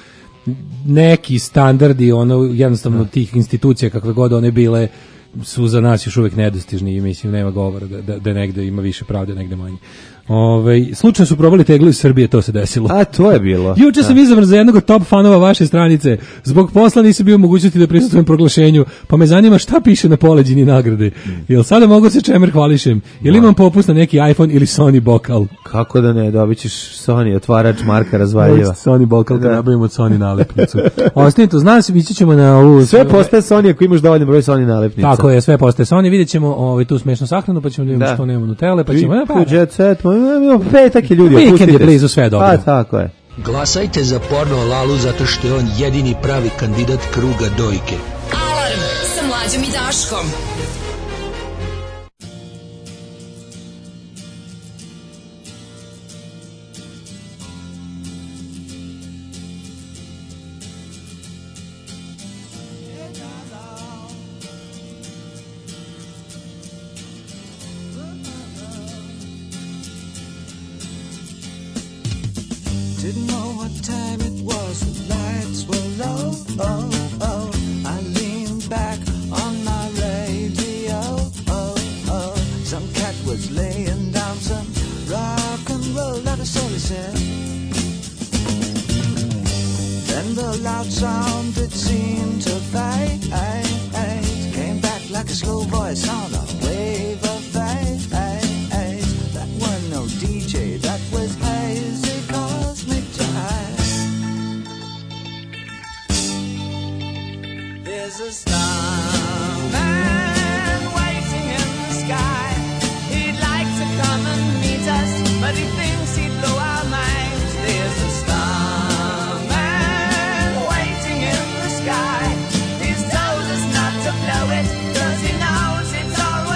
neki standardi ono jednostavno no. Tih institucija kakve god one bile su za nas još uvek nedostižni i mislim nema govora da, da, da negde ima više pravde, negde manje. Ove, slučajno su probali teglu iz Srbije, to se desilo. A, to je bilo. Juče sam izabran za jednog od top fanova vaše stranice. Zbog posla nisam bio u mogućnosti da prisustvujem proglašenju, pa me zanima šta piše na poleđini nagrade. Mm. Jel sada mogu se čemer hvališem? Jel imam popust na neki iPhone ili Sony bokal? Kako da ne, dobit ćeš Sony, otvarač marka razvaljiva. Sony bokal, da nabavimo od Sony nalepnicu. Ostanite, znam se, ići ćemo na ovu... Sve postaje Sony ako imaš dovoljno broj Sony nalepnica. Tako je, sve postaje Sony, vidjet ćemo ovaj, tu smešnu sahranu, pa ćemo da vidimo što nemamo Nutelle, pa ćemo... Jet set, petak je ljudi, vikend je blizu, sve dobro. A, tako je. Glasajte za Porno Lalu zato što je on jedini pravi kandidat kruga dojke. Alarm sa Mlađom i Daškom. Didn't know what time it was, the lights were low, oh, oh. I leaned back on my radio, oh, oh. Some cat was laying down some rock and roll, that is all he said. Then the loud sound, it seemed to fade, came back like a slow voice on a wave of fade. That wasn't no D J, that was hazy. There's a starman waiting in the sky. He'd like to come and meet us, but he thinks he'd blow our minds. There's a starman waiting in the sky. He's told us not to blow it, 'cause he knows it's alright.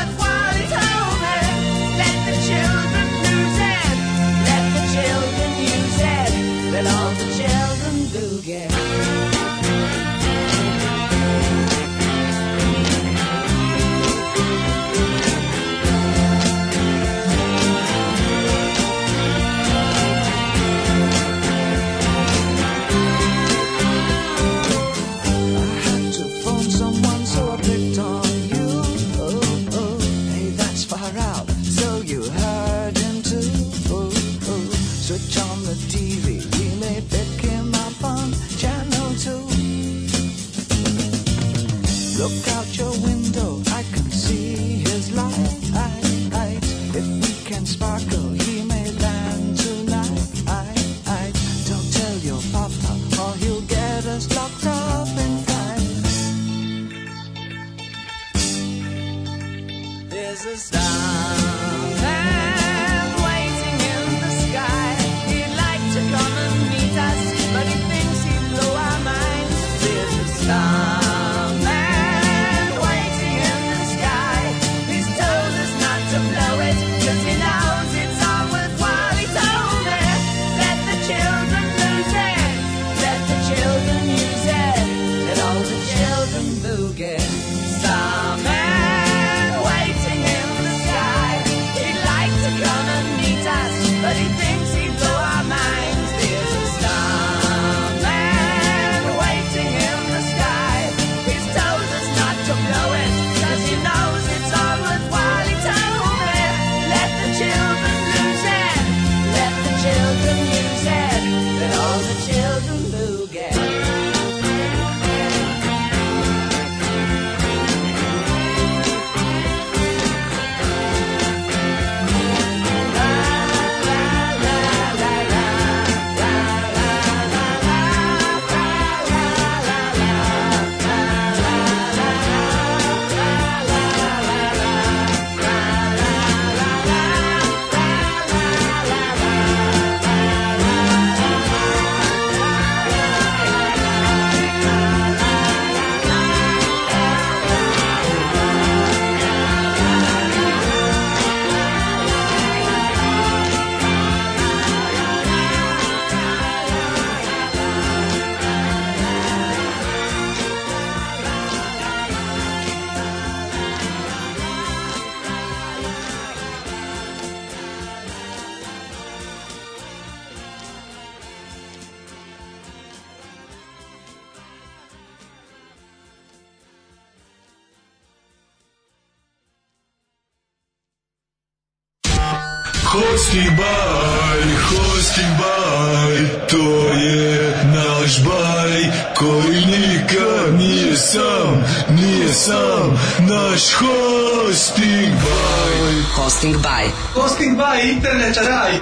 Hosting by, hosting by, to je naš baj koji nikad nije sam, nije sam, naš hosting by. Hosting by. Hosting by internet raj.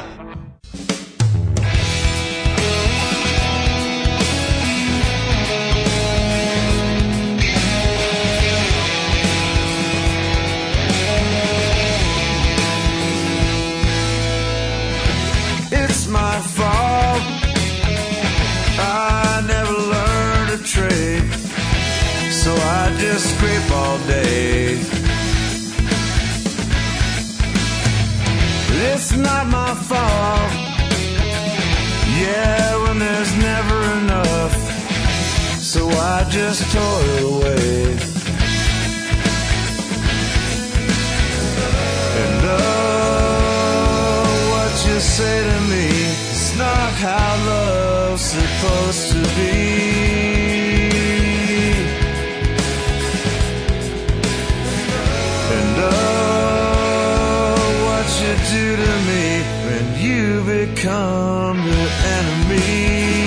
It's my fault. I never learned a trade, so I just scrape all day. But it's not my fault. Yeah, when there's never enough, so I just toil away. And oh, what you say to me, it's not how love's supposed to be. And oh, what you do to me when you become the enemy.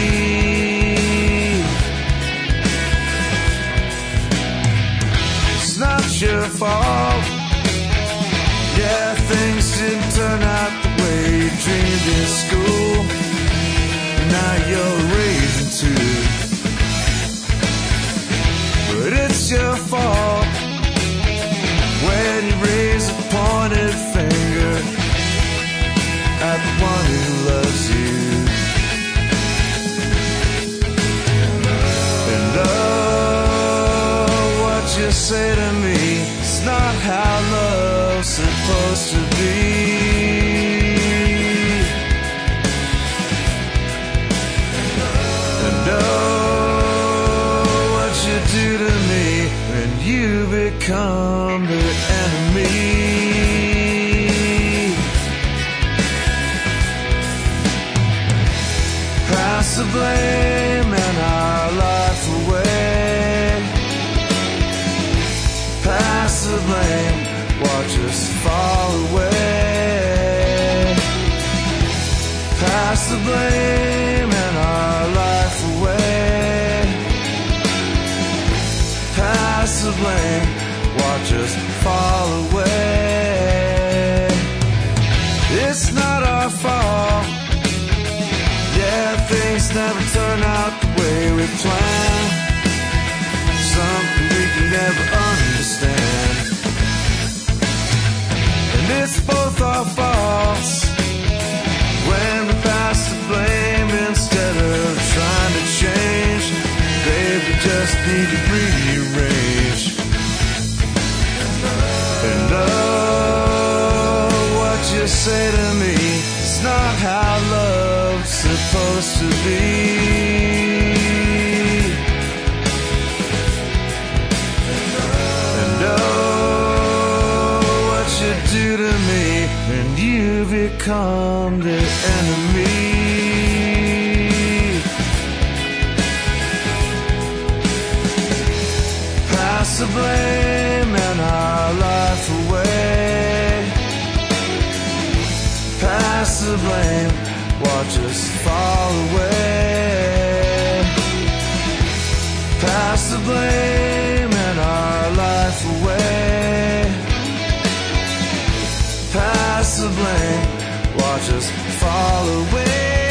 It's not your fault. Yeah, things didn't turn out the way you dreamed in school. Now you're raising too. But it's your fault when you raise a pointed finger at the one who loves you. And oh, what you say to me, it's not how love's supposed to be. And oh, what you do to me when you become the enemy. Pass the blame and our life away. Pass the blame, watch us fall away. Pass the blame and our life away. Pass the blame, watch us fall away. It's not our fault. Yeah, things never turn out the way we planned. Something we can never understand. And it's both our faults when we pass the blame instead of trying to change. Babe, we just need to rearrange. And oh, what you say to me, it's not how love's supposed to be. And oh, what you do to me when you become the enemy. Pass the blame and our life away. Pass the blame, watch us fall away. Pass the blame and our life away. Pass the blame, watch us fall away.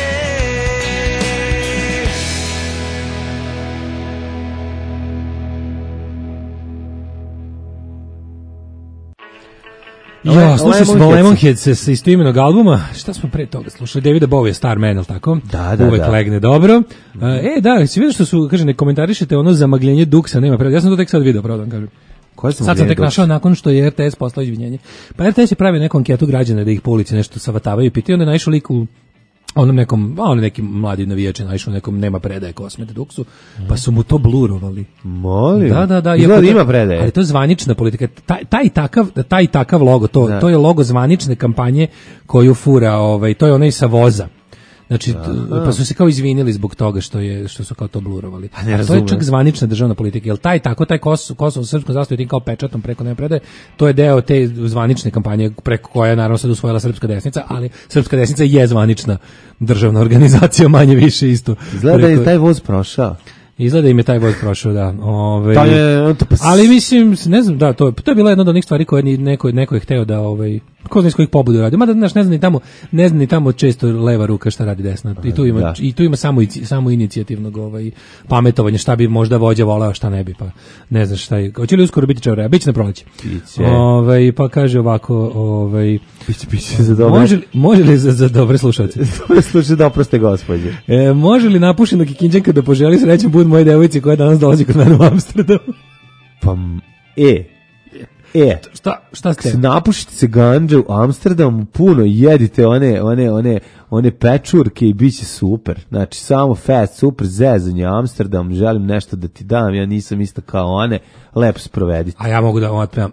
Ja, slušali smo Lemonheads sa istoimenog albuma. Šta smo pre toga slušali? Davida Bowie, Star Man, al tako? Da, da, Uvek da. legne dobro. E, da, si vidio što su, kaže, ne komentarišete ono zamagljenje Duksa, nema preda. Ja sam to tek sad video, pravda, kažem. Koje Sad sam tek našao nakon što je R T S poslao izvinjenje. Pa R T S je pravio neku anketu građana da ih po ulici nešto savatavaju i pitaju, onda je naišao lik u onom nekom, a on neki mladi navijači naišao nekom nema predaje Kosmete Duksu, pa su mu to blurovali. Molim. Da, da, da. Izgleda iako to- ima predaje. Ali to je zvanična politika. Taj, taj, takav, taj takav logo, to, Da. to je logo zvanične kampanje koju fura, ovaj, to je onaj sa voza. Znači, Aha. pa su se kao izvinili zbog toga što je što su kao to blurovali. Pa ne A to je razumem. čak zvanična državna politika. Jel taj tako taj Kosovo, Kosovo srpsko zastavu tim kao pečatom preko ne predaje, to je deo te zvanične kampanje preko koje naravno sad usvojila srpska desnica, ali srpska desnica je zvanična državna organizacija, manje više isto. Izgleda da je Preko- taj voz prošao. Izgleda im je taj voz prošao, da. Ove, To je- to pa- ali mislim, ne znam, da, to je, to je bila jedna od onih stvari koje ni neko, neko je hteo da, ovaj, ko zna iz kojih pobudu radi. Mada, znaš, ne znam ni tamo, ne znam ni tamo često leva ruka šta radi desna. I tu ima, Da. i tu ima samo, ici- samo inicijativnog ovaj, pametovanja, šta bi možda vođa voleo, šta ne bi, pa ne znaš šta je. Hoće li uskoro biti čevre? Biće na proleće. Biće. Ovaj, pa kaže ovako, ovaj, Biće, biće za dobre. može li, može li za, za dobre slušalce? Slušaj da oproste gospođe. E, može li napušena Kikinđanka da poželi srećan bud moje devojci koja danas dolazi kod mene u Amsterdam? Pa, m- e, e, šta, šta ste? napušite se ganđa u Amsterdamu, puno jedite one, one, one, one pečurke i bit će super. Znači, samo fast, super, zezanje Amsterdam, želim nešto da ti dam, ja nisam isto kao one, lepo sprovediti. A ja mogu da vam otpevam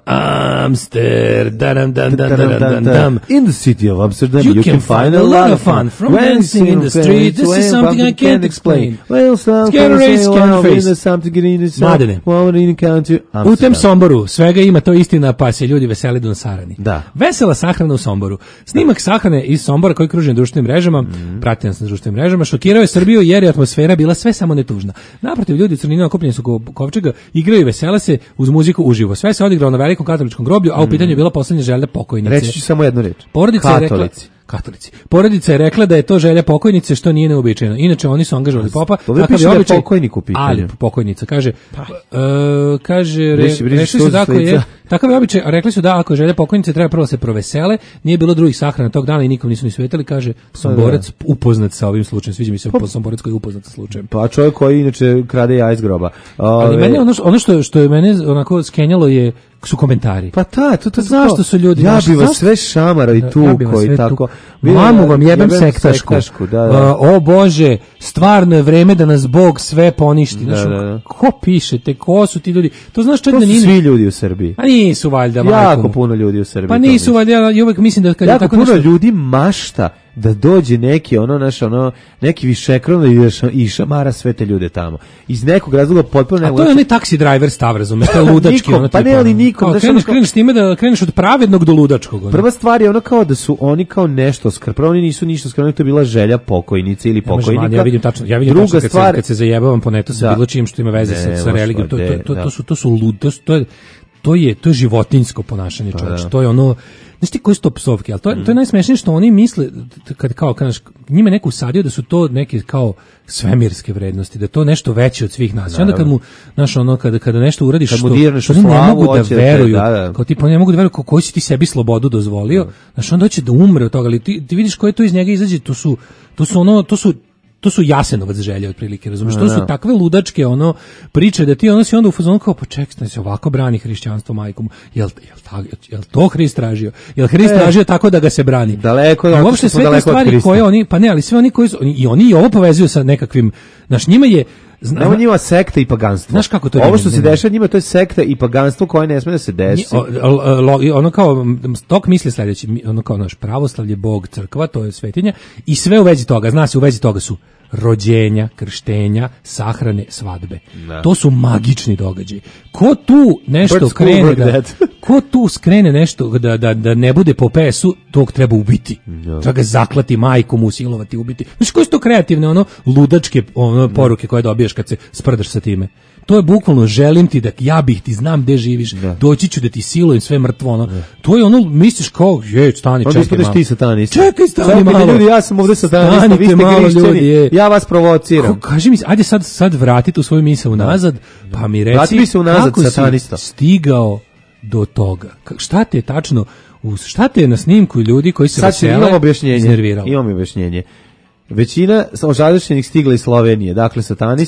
Amsterdam, dan, dan, dan, dan, dan. In the city of Amsterdam, You you, can can find a lot of fun. from dancing in the street. This is something I can't explain. Well, some Scare people race, say, scare well, face. there's something in the Mladene. well, in the county, U tem Amsterdam. Somboru svega ima, to istina, pa se ljudi veseli do sarani. Da. Vesela sahrana u Somboru. Snimak sahrane iz Sombora koji kruži na društvenim mrežama, Mhm. prati nas na društvenim mrežama, šokirao je Srbiju jer je atmosfera bila sve samo ne tužna. Naprotiv, ljudi u crnini okupljeni su oko kovčega, igraju i vesele se uz muziku uživo. Sve se odigrao na velikom katoličkom groblju, a u pitanju je bila poslednja želja pokojnice. Reći ću samo jednu reč. Porodica je rekla, Katolici. katolici. Porodica je rekla da je to želja pokojnice, što nije neuobičajeno. Inače oni su angažovali popa, ovdje takav piše je da je običaj. pokojnik u pitanju. Ali pokojnica kaže, e, kaže re, Briši, briši rekli su suzu da ako s lica. je takav je običaj, a rekli su da ako je želja pokojnice treba prvo da se provesele, nije bilo drugih sahrana tog dana i nikom nisu ni svetili, kaže Somborac upoznat sa ovim slučajem. Sviđa mi se Somborac koji je upoznat sa slučajem. Pa čovjek koji inače krade jaja iz groba. Ali Ove, mene ono što, ono što što je mene onako skenjalo je su komentari. Pa ta, to, to, Zašto to. su ljudi- Ja zašto- bi vas zašto- sve šamara i Da, tu ja bi vas koji sve tako. tu- Mamu vam jebem sektašku. da, da. Uh, o Bože, stvarno je vreme da nas Bog sve poništi. Da, Znaš, da, da. ko pišete, ko su ti ljudi? To znaš čak To da su nije... svi ljudi u Srbiji. A nisu valjda, Jako majko mu. puno ljudi u Srbiji. Pa to nisu mislim. valjda, ja uvek mislim da kad je Jako tako puno nešto... ljudi mašta da dođe neki ono naš ono neki višekron i da ša- i šamara sve te ljude tamo. Iz nekog razloga potpuno A to je onaj taksi driver stav, razumeš, to je ludački. Nikom, ono pa tipa, ne, ali ono, nikom, kao znaš, Kreneš, ono kao- kreneš time da kreneš od pravednog do ludačkog. ono. Prva stvar je ono kao da su oni kao nešto skr. Prvo oni nisu ništa skrpili, to je bila želja pokojnice ili Ne može, pokojnika. man, ja vidim tačno, ja vidim Druga tačno kad, stvar, se, kad se zajebavam po netu sa Da. bilo čim što ima veze sa, Ne, sa može, religijom, to, pa to, de, to, da. to su to su lud, to, su- to je to je to je životinjsko ponašanje, čoveče. da. To je ono, znaš ti koji su to psovke, ali to, je- to je najsmešnije što oni misle t- kad kao kažeš njima neko usadio da su to neke kao svemirske vrednosti, da je to nešto veće od svih nas. I onda kad mu znaš ono kada kada nešto uradiš Kad mu što, dirneš što u oni ne slavu, mogu da hoće da te- veruju, da, da. kao tipa ne mogu da veruju ko- koji si ti sebi slobodu dozvolio, znaš onda će da umre od toga, ali ti, ti vidiš koje to iz njega izađe, to su to su ono to su to su Jasenovac želje otprilike, razumiješ? To su Da. takve ludačke ono priče da ti ono si onda u fazonu kao pa čekaj, se ovako brani hrišćanstvo majkom. Jel jel ta, jel to Hrist tražio? Jel Hrist E. tražio tako da ga se brani? Daleko je, I otišli uopšte smo sve te daleko od stvari Hrista. koje oni pa ne, ali sve oni koji su i oni i ovo povezuju sa nekakvim naš njima je zna- Nema njima sekta i paganstvo. Znaš kako to je Ovo njima- što se njima- dešava njima to je sekta i paganstvo koje ne sme da se desi. O- o- lo- i ono kao m, stok misli sledeći, mi- ono kao naš pravoslavlje, Bog, crkva, to je svetinja i sve u vezi toga, zna se u vezi toga su rođenja, krštenja, sahrane, svadbe. Da. To su magični događaji. Ko tu nešto Bird school krene work da, that. ko tu skrene nešto da, da, da ne bude po pesu, tog treba ubiti. Treba ga zaklati, majku mu silovati, ubiti. Znaš koje su to kreativne, ono, ludačke ono, poruke koje dobiješ kad se sprdaš sa time. To je bukvalno želim ti da ja bih ti znam gde živiš, doći ću da ti silujem sve mrtvo ono. To je ono misliš kao je stani Onda čekaj ispadaš malo. ti satanista. Čekaj stani Čekajte, malo. ljudi, ja sam ovde satanista, vi Stanite ste malo, hrišćani, ljudi, je. ja vas provociram. Ko- Kaži mi, ajde sad sad vrati tu svoju misao unazad, pa mi reci Vrati mi se unazad, kako si satanista. stigao do toga. Ka- Šta te je tačno uz šta te je na snimku ljudi koji se Sad će, vesele imam objašnjenje. iznerviralo? Imam objašnjenje. Većina ožaljušenih stigla iz Slovenije, dakle satanisti,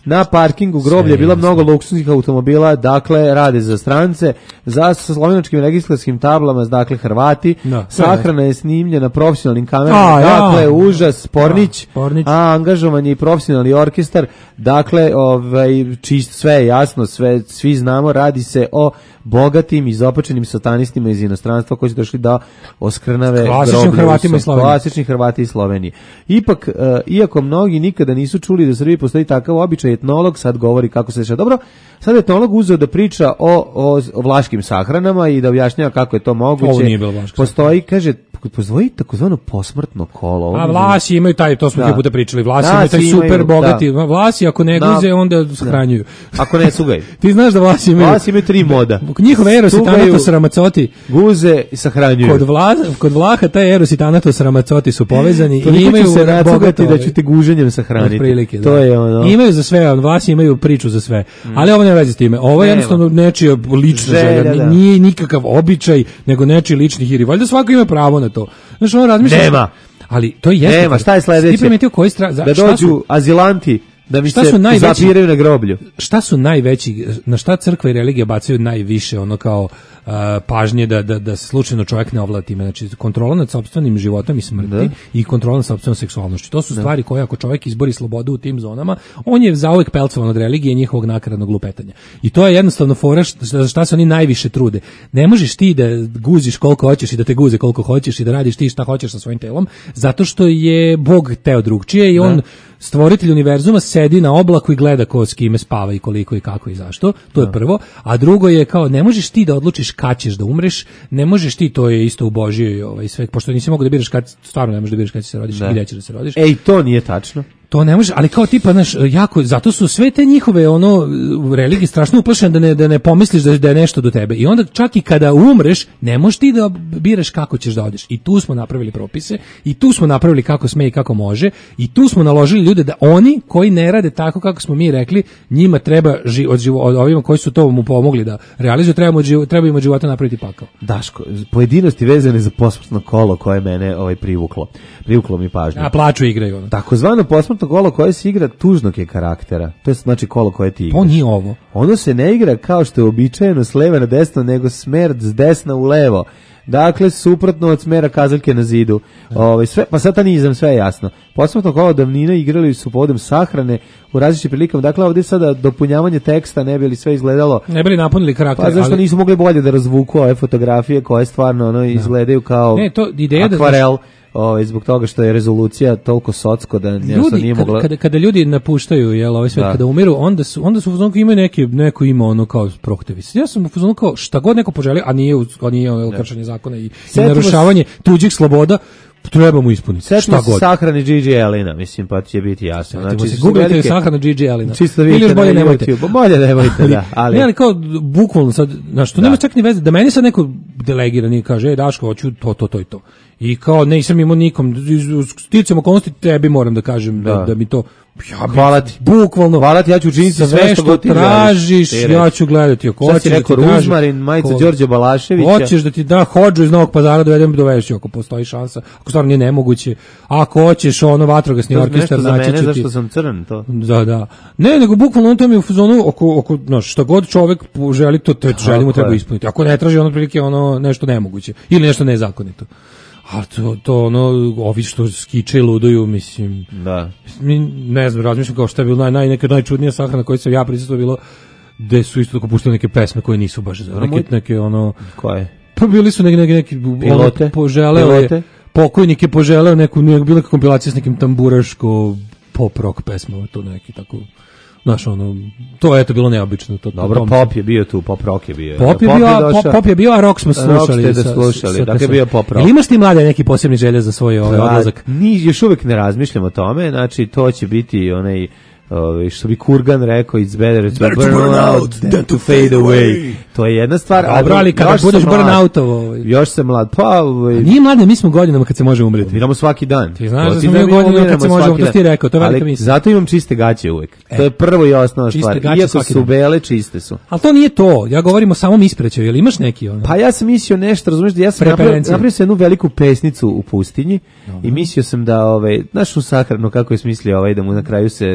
Na parkingu groblja je bila mnogo luksuznih automobila, dakle rade za strance, za slovenačkim registarskim tablama, dakle Hrvati. Da, Sahrana je snimljena profesionalnim kamerama, A, ja. dakle užas, Pornić, Da, Pornić. a angažovan je i profesionalni orkestar, dakle ovaj čist, sve je jasno, sve svi znamo, radi se o bogatim izopačenim satanistima iz inostranstva koji su došli da oskrnave Klasičnim groblje Hrvatima u- iz Slovenije. klasični Hrvati iz Slovenije. Ipak, e, iako mnogi nikada nisu čuli da u Srbiji postoji takav običaj, etnolog sad govori kako se dešava. Dobro, sad je etnolog uzeo da priča o, o, o vlaškim sahranama i da objašnjava kako je to moguće. Ovo nije bilo vlaško. Postoji, kaže, postoji takozvano posmrtno kolo. Ovo A mi- Vlasi imaju taj, to smo Da. neki puta pričali, Vlasi Da, imaju taj svi super imaju, bogati, da. Vlasi ako ne Da. guze, onda sahranjuju. Ako ne sugaju. Ti znaš da Vlasi imaju... Vlasi imaju tri moda. Njihove Eros i Sugaju, Thanatos Ramacoti. Guze i sahranjuju. Kod, Vla, kod Vlaha taj Eros i Thanatos Ramacoti su povezani i Toliko imaju ću se nacugati bogato- da ću te guženjem sahraniti. Otprilike, da. To je ono. Imaju za sve, on, Vlasi imaju priču za sve. Ali ovo nema veze s time. Ovo je Nema. jednostavno nečija lična Želja, želja. da. Nije nikakav običaj, nego nečiji lični hir. I valjda svako ima pravo na to. Znaš, ono razmišljaš... Nema. Ali to jeste... Nema, šta je sledeće? Ti primetio koji stra... za- Da šta dođu su- azilanti, da mi Šta se su najveći- zapiraju na groblju. Šta su najveći, na šta crkva i religija bacaju najviše ono kao uh, pažnje da, da, da se slučajno čovjek ne ovlada time, znači kontrola nad sopstvenim životom i smrti Da. i kontrola nad sopstvenom seksualnošću. To su stvari koje ako čovjek izbori slobodu u tim zonama, on je zauvek pelcovan od religije i njihovog nakaradnog lupetanja. I to je jednostavno fora šta, za šta se oni najviše trude. Ne možeš ti da guziš koliko hoćeš i da te guze koliko hoćeš i da radiš ti šta hoćeš sa svojim telom, zato što je Bog teo drugčije i on stvoritelj univerzuma sedi na oblaku i gleda ko s kime spava i koliko i kako i zašto. To je prvo. A drugo je kao ne možeš ti da odlučiš kad ćeš da umreš, ne možeš ti, to je isto u Božjoj ovaj sve, pošto nisi mogao da biraš kad, stvarno ne možeš da biraš kad ćeš se rodiš Da. i gdje ćeš da se rodiš. Ej, to nije tačno. To ne može, ali kao tipa, znaš, jako, zato su sve te njihove, ono, religije strašno uplašene da ne, da ne pomisliš da, da je nešto do tebe. I onda čak i kada umreš, ne možeš ti da biraš kako ćeš da odeš. I tu smo napravili propise, i tu smo napravili kako sme i kako može, i tu smo naložili ljude da oni koji ne rade tako kako smo mi rekli, njima treba, ži, od, živo, od ovima koji su to mu pomogli da realizuju, treba, od živo, treba im od života napraviti pakao. Daško, pojedinosti vezane za posmrtno kolo koje mene ovaj privuklo. Privuklo mi pažnju. A plaču igraju ono. Takozvano posmrtno kolo koje se igra tužnog je karaktera. To je znači kolo koje ti igraš. To nije ovo. Ono se ne igra kao što je uobičajeno s leva na desno, nego smer s desna u levo. Dakle, suprotno od smera kazaljke na zidu. Ovaj sve, pa satanizam, sve je jasno. Posmrtno kolo davnina igrali su povodom sahrane u različitim prilikama. Dakle, ovdje sada dopunjavanje teksta ne bi li sve izgledalo. Ne bi li napunili karakter. Pa zašto ali- nisu mogli bolje da razvuku ove fotografije koje stvarno ono izgledaju kao Ne, to ideja da- akvarel. Ovaj, zbog toga što je rezolucija toliko socko da jednostavno Ljudi nije kada, mogla. kada, kada ljudi napuštaju jel ovaj svet, Da. kada umiru, onda su onda su u fazonu kao imaju neki neko ima ono kao prohtivis. Ja sam u fazonu kao šta god neko poželi, a nije uz- a nije ono kršenje zakona i, i Setimo narušavanje tuđih sloboda, treba mu ispuniti. Setimo Šta se god. sahrani Gigi Elina, mislim, pa će biti jasno. Setimo se, su googlajte velike- sahrana Gigi Elina. Čisto da Ili vidite još bolje na nemojte. YouTube. Bolje nemojte, da. Ali, Ne, ali kao bukvalno sad, znaš, to Da. nema čak ni veze, da meni sad neko delegirani kaže, ej Daško, hoću to, to, to i to. I kao nisam imao nikom, sticam okolnosti, tebi moram da kažem da, Da. da mi to, ja bi, Hvala ti. bukvalno, Hvala ti, ja ću učiniti sve, sve što što god ti tražiš, želiš. Ti ja reći. ću gledati ako Šta hoćeš si da rekao, ti tražim. Ružmarin, majica Ko- Đorđe Balaševića. Hoćeš da ti da hođu iz Novog Pazara dovedem do Vešića ako postoji šansa, ako stvarno nije nemoguće. Ako hoćeš ono vatrogasni To je orkestar nešto za naći mene, ću ti. zašto sam crn, to. Da, da. Ne, nego bukvalno on to mi je u fazonu oko oko no šta god čovjek želi to te želju mu Tako treba je. ispuniti. Ako ne traži ono prilike ono nešto nemoguće ili nešto nezakonito. A to, to ono, ovi što skiče i luduju, mislim, Da. mi, ne znam, razmišljam kao šta je bilo naj, naj, neka najčudnija sahrana koja sam ja prisustvovao bilo, gde su isto tako puštali neke pesme koje nisu baš za neke, moj- neke ono, Koje? pa bili su neki, neki, neki Pilote? ono, poželeo je, Pilote? pokojnik je poželeo neku, neku, bila neka kompilacija s nekim tamburaško pop rock pesmama, to neki tako, znaš, ono, to je eto bilo neobično. To, Dobro, to- pop je bio tu, pop rock je bio. Pop je bio, a došao. pop, pop je bio, a rock smo Rock slušali. ste da sa- slušali, sa- dakle sa- bio pop rock. Jel imaš ti mlade neki posebni želje za svoj ovaj A, odlazak? Ni, još uvijek ne razmišljam o tome, znači to će biti onaj, ovaj, što bi Kurgan rekao, it's better to burn out than to fade away. To je jedna stvar. Dobro, ali kada još sam budeš mlad. burn-outovo, ovaj. Još sam mlad, pa... Ovaj, A nije mlade, mi smo godinama kad se može umreti. Umiramo svaki dan. Ti znaš To da ti smo mi u godinama umiramo kad se svaki možemo, to dan. si ti rekao, to je velika Ali misao. zato imam čiste gaće uvek. E. To je prvo i osnovna Čiste stvar. gaće Iako svaki su dan. bele, čiste su. Ali to nije to, ja govorim o samom isprećaju, jel imaš neki ono? Pa ja sam mislio nešto, razumiješ, da ja sam napravio, Preferencije. napravio sam jednu veliku pesnicu u pustinji i mislio sam da, ovaj, znaš u sahranu kako je smislio ovaj, da mu na kraju se pep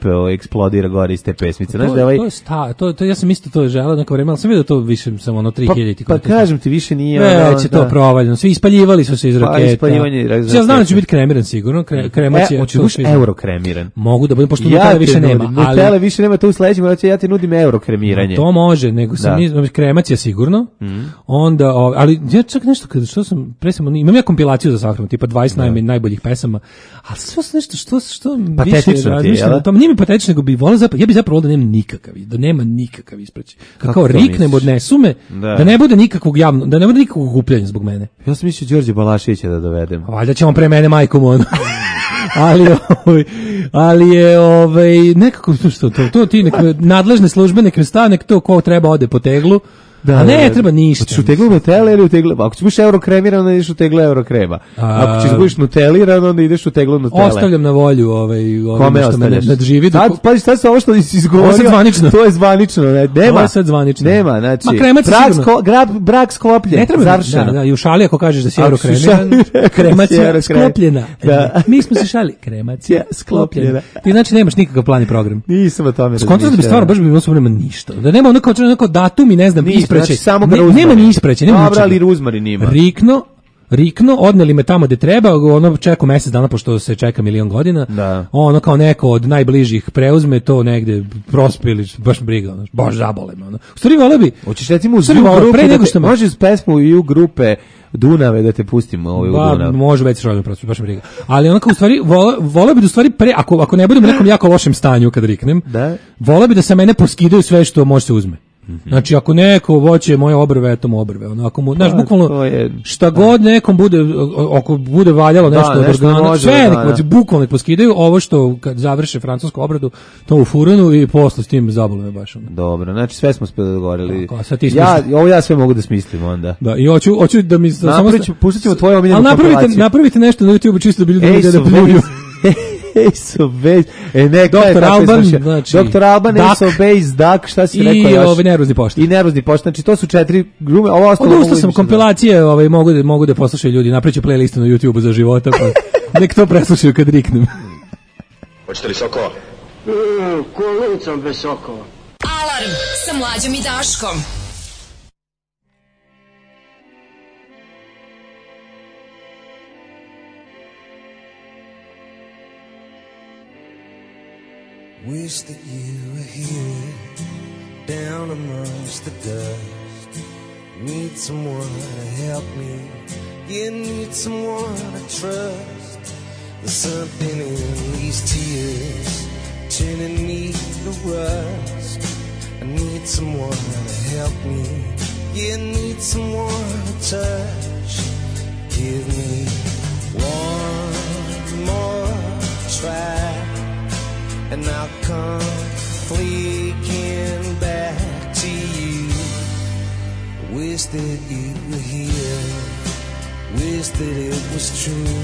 lepeo eksplodira gore iz te pesmice. Znaš To, da ovaj... to je sta, to, to, ja sam isto to želeo neko vreme, ali sam vidio to više samo ono tri hiljade. Pa, pa kažem ti, više nije... Već je to provaljeno. Svi ispaljivali su se iz raketa. Pa, ispaljivanje iz raketa. Ja znam da će biti kremiran sigurno. Kre, kremacija. E, hoćeš buš eurokremiran. Mogu da budem, pošto ja Nutella više nema. Nudim, ali... Nutella više nema, to u sledećem, ali ja ti nudim eurokremiranje. To može, nego sam da. Kremacija sigurno. Mm. Onda, ali ja čak nešto, kada što sam, pre sam, imam ja kompilaciju za sahranu, tipa dvadeset naj, najboljih pesama, ali sve nešto, što, što više razmišljam o tom, nije mi patetično, nego bi volio zapravo, ja bi zapravo da nema nikakav, da nema nikakav ispraći. Kako riknem, odnesu me, da. da ne bude nikakvog javno, da ne bude nikakvog okupljanja zbog mene. Ja sam mislio Đorđe Balaševića da dovedem. A valjda će on pre mene majkom ono. ali, ovaj, ali je ovaj, nekako, što to, to ti nek, nadležne službe nek stave, nek to ko treba ode po teglu. Da, a ne, da, da. Treba ništa. Hoćeš u teglu Nutella ili u teglu... Ako ćeš buš eurokremirano, onda ideš u teglu eurokrema. A, ako ćeš buš nutelirano, onda ideš u teglu Nutella. Ostavljam na volju ovaj, ovaj što me nadživi. Sad, pazi, sad se ovo što si izgovorio, to je zvanično. Ne, nema. Ovo je sad zvanično. Nema, znači, ma kremac brak, sko, grab, brak sklopljen, ne treba, završeno. Da, da, i u šali ako kažeš da si eurokremiran, kremacija sklopljena. Da. Mi smo se šali, kremacija sklopljena. Ti znači nemaš nikakav plan i program. Nisam o tome razmišljao. Skonto da bi stvarno baš bi bilo nema ništa. Da nema onako onako datum i ne znam ispraćaj. Ne, nema ni ispraćaj, nema ničega. Ali ruzmarin ima. Rikno, rikno, odneli me tamo gde treba, ono čekao mesec dana pošto se čeka milion godina. Da. Ono kao neko od najbližih preuzme to negde prospili, baš briga, ono, baš zabole me. Ono. U stvari vole bi. Hoćeš recimo uz grupu, pre nego što me... možeš pesmu i u grupe Dunave da te pustimo ovaj u ba, Dunav. Može već šalim prosto, baš briga. Ali onako u stvari vole, vole bi da u stvari pre, ako ako ne budem u nekom jako lošem stanju kad riknem, da. Vole bi da se mene poskidaju sve što može se uzme. Znači ako neko hoće moje obrve, eto mu obrve. Ono ako mu, znaš, bukvalno je, šta god nekom bude, ako bude valjalo nešto da, od organa, sve da, neki da. Bukvalno poskidaju ovo što kad završe francusku obradu, to u furanu i posle s tim zabole me baš. Ono. Dobro, znači sve smo speli dogovorili. Tako, ja, ovo ja sve mogu da smislim onda. Da, i hoću, hoću da mi napravit ćemo, pustit ćemo tvoje omiljenu kompilaciju. Ali napravite, napravite nešto na YouTube čisto da bi ljudi mogli da pljuju. Ace of Base, e neka doktor Alban, znači, doktor Alban, Ace of Base, Duck, šta si rekao još? I ovaj nervozni poštar. I nervozni poštar, znači to su četiri grume, ovo ostalo... Odustao sam kompilacije, ovaj, mogu da, mogu da poslušaju ljudi, napraviću playlistu na YouTubeu za života, pa nek to preslušaju kad riknem. Hoćete li sokova? Mm, kolicom bez sokova. Alarm sa Mlađom i Daškom. Wish that you were here, down amongst the dust. Need someone to help me, you need someone to trust. There's something in these tears, turning me to rust. I need someone to help me, you need someone to touch. Give me one more try, and I'll come fleeking back to you. Wish that you were here, wish that it was true.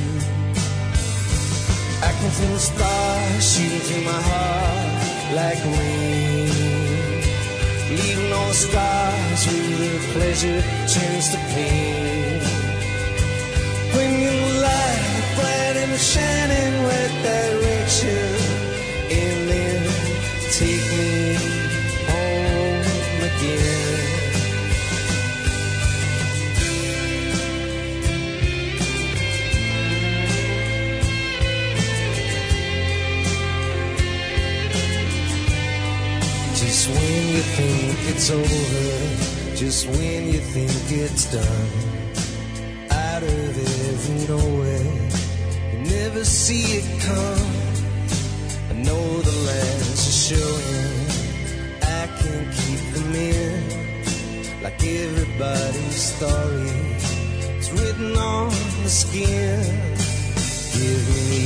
I can feel the stars shooting through my heart like rain, leaving all the scars where the pleasure turns to pain. Bring me the light, bright and shining with direction, and then take me home again. Just when you think it's over, just when you think it's done, out of every nowhere, you never see it come. I know the lands are showing, I can't keep them in. Like everybody's story, it's written on the skin. Give me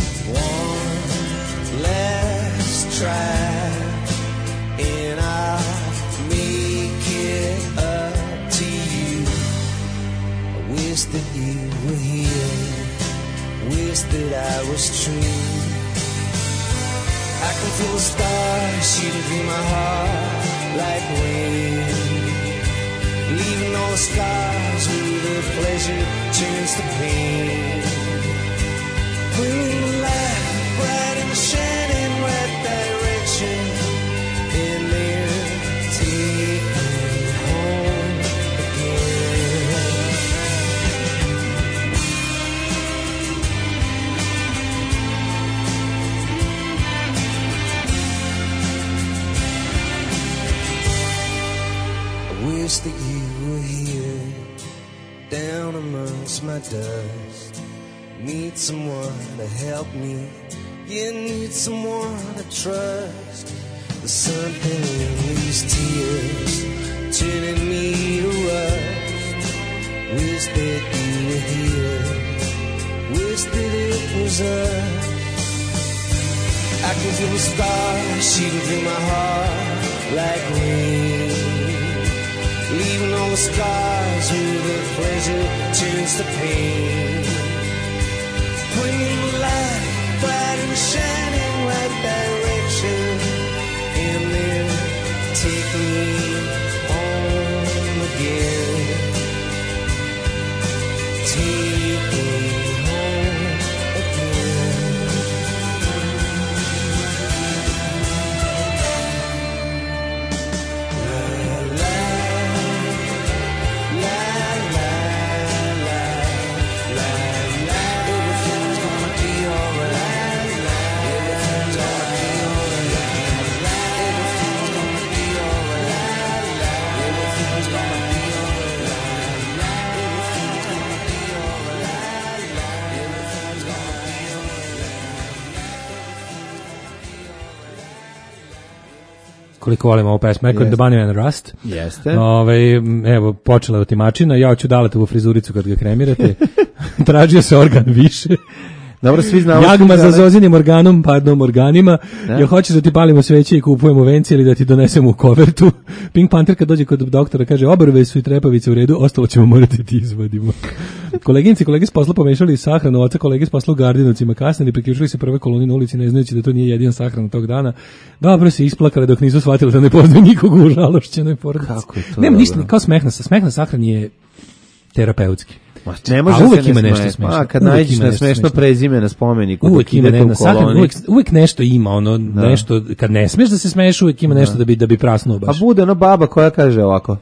one last try, and I'll make it up to you. I wish that you were here, wish that I was true. I can feel the stars shooting through my heart like rain, leaving all the scars where the pleasure turns to pain. Bring the light bright and shining right there. wish that you were here, down amongst my dust. Need someone to help me, you need someone to trust. There's something in these tears, turning me to rust. Wish that you were here, wish that it was us. I can feel the stars shooting through my heart like rain, leaving all the scars where the pleasure turns to pain. Bring the light, bright and shining right direction, and then take me home again. Take me home again. La la la la la la la. Everything's gonna be alright. Everything's gonna be alright. Everything's gonna be alright. Everything's gonna be Koliko volim ovu pesmu, Echo and the Bunnymen Rust. Jeste. Ove, evo, počela je otimačina, ja hoću Daletovu frizuricu kad ga kremirate. Tražio se organ više. Dobro, svi znamo. Jagma za zozinim organom, pardon, organima. Ja. Jel hoćeš da ti palimo sveće i kupujemo venci ili da ti donesemo u kovertu? Pink Panther kad dođe kod doktora kaže obrve su i trepavice u redu, ostalo ćemo morati da ti izvadimo. Koleginici, kolege s posla pomešali sahranu oca, kolege s posla u Gardinovcima kasnili, priključili se prve koloni na ulici, ne znajući da to nije jedina sahrana tog dana. Dobro se isplakali dok nisu shvatili da ne poznaju nikog u žalošćenoj porodici. Kako je to? Nema ništa, kao smeh na, smeh na sahrani je terapeutski. Ma, ne može a uvek se ima ne nešto sme. smešno. A kad Uvek nađeš ima na nešto smešno smešno. prezime na spomeniku, Uvek ima ne, na sahrani, uvek, uvek nešto ima, ono Da. nešto kad ne smeš da se smeješ, uvek ima nešto da bi da bi prasnuo A baš. bude ono baba koja kaže ovako.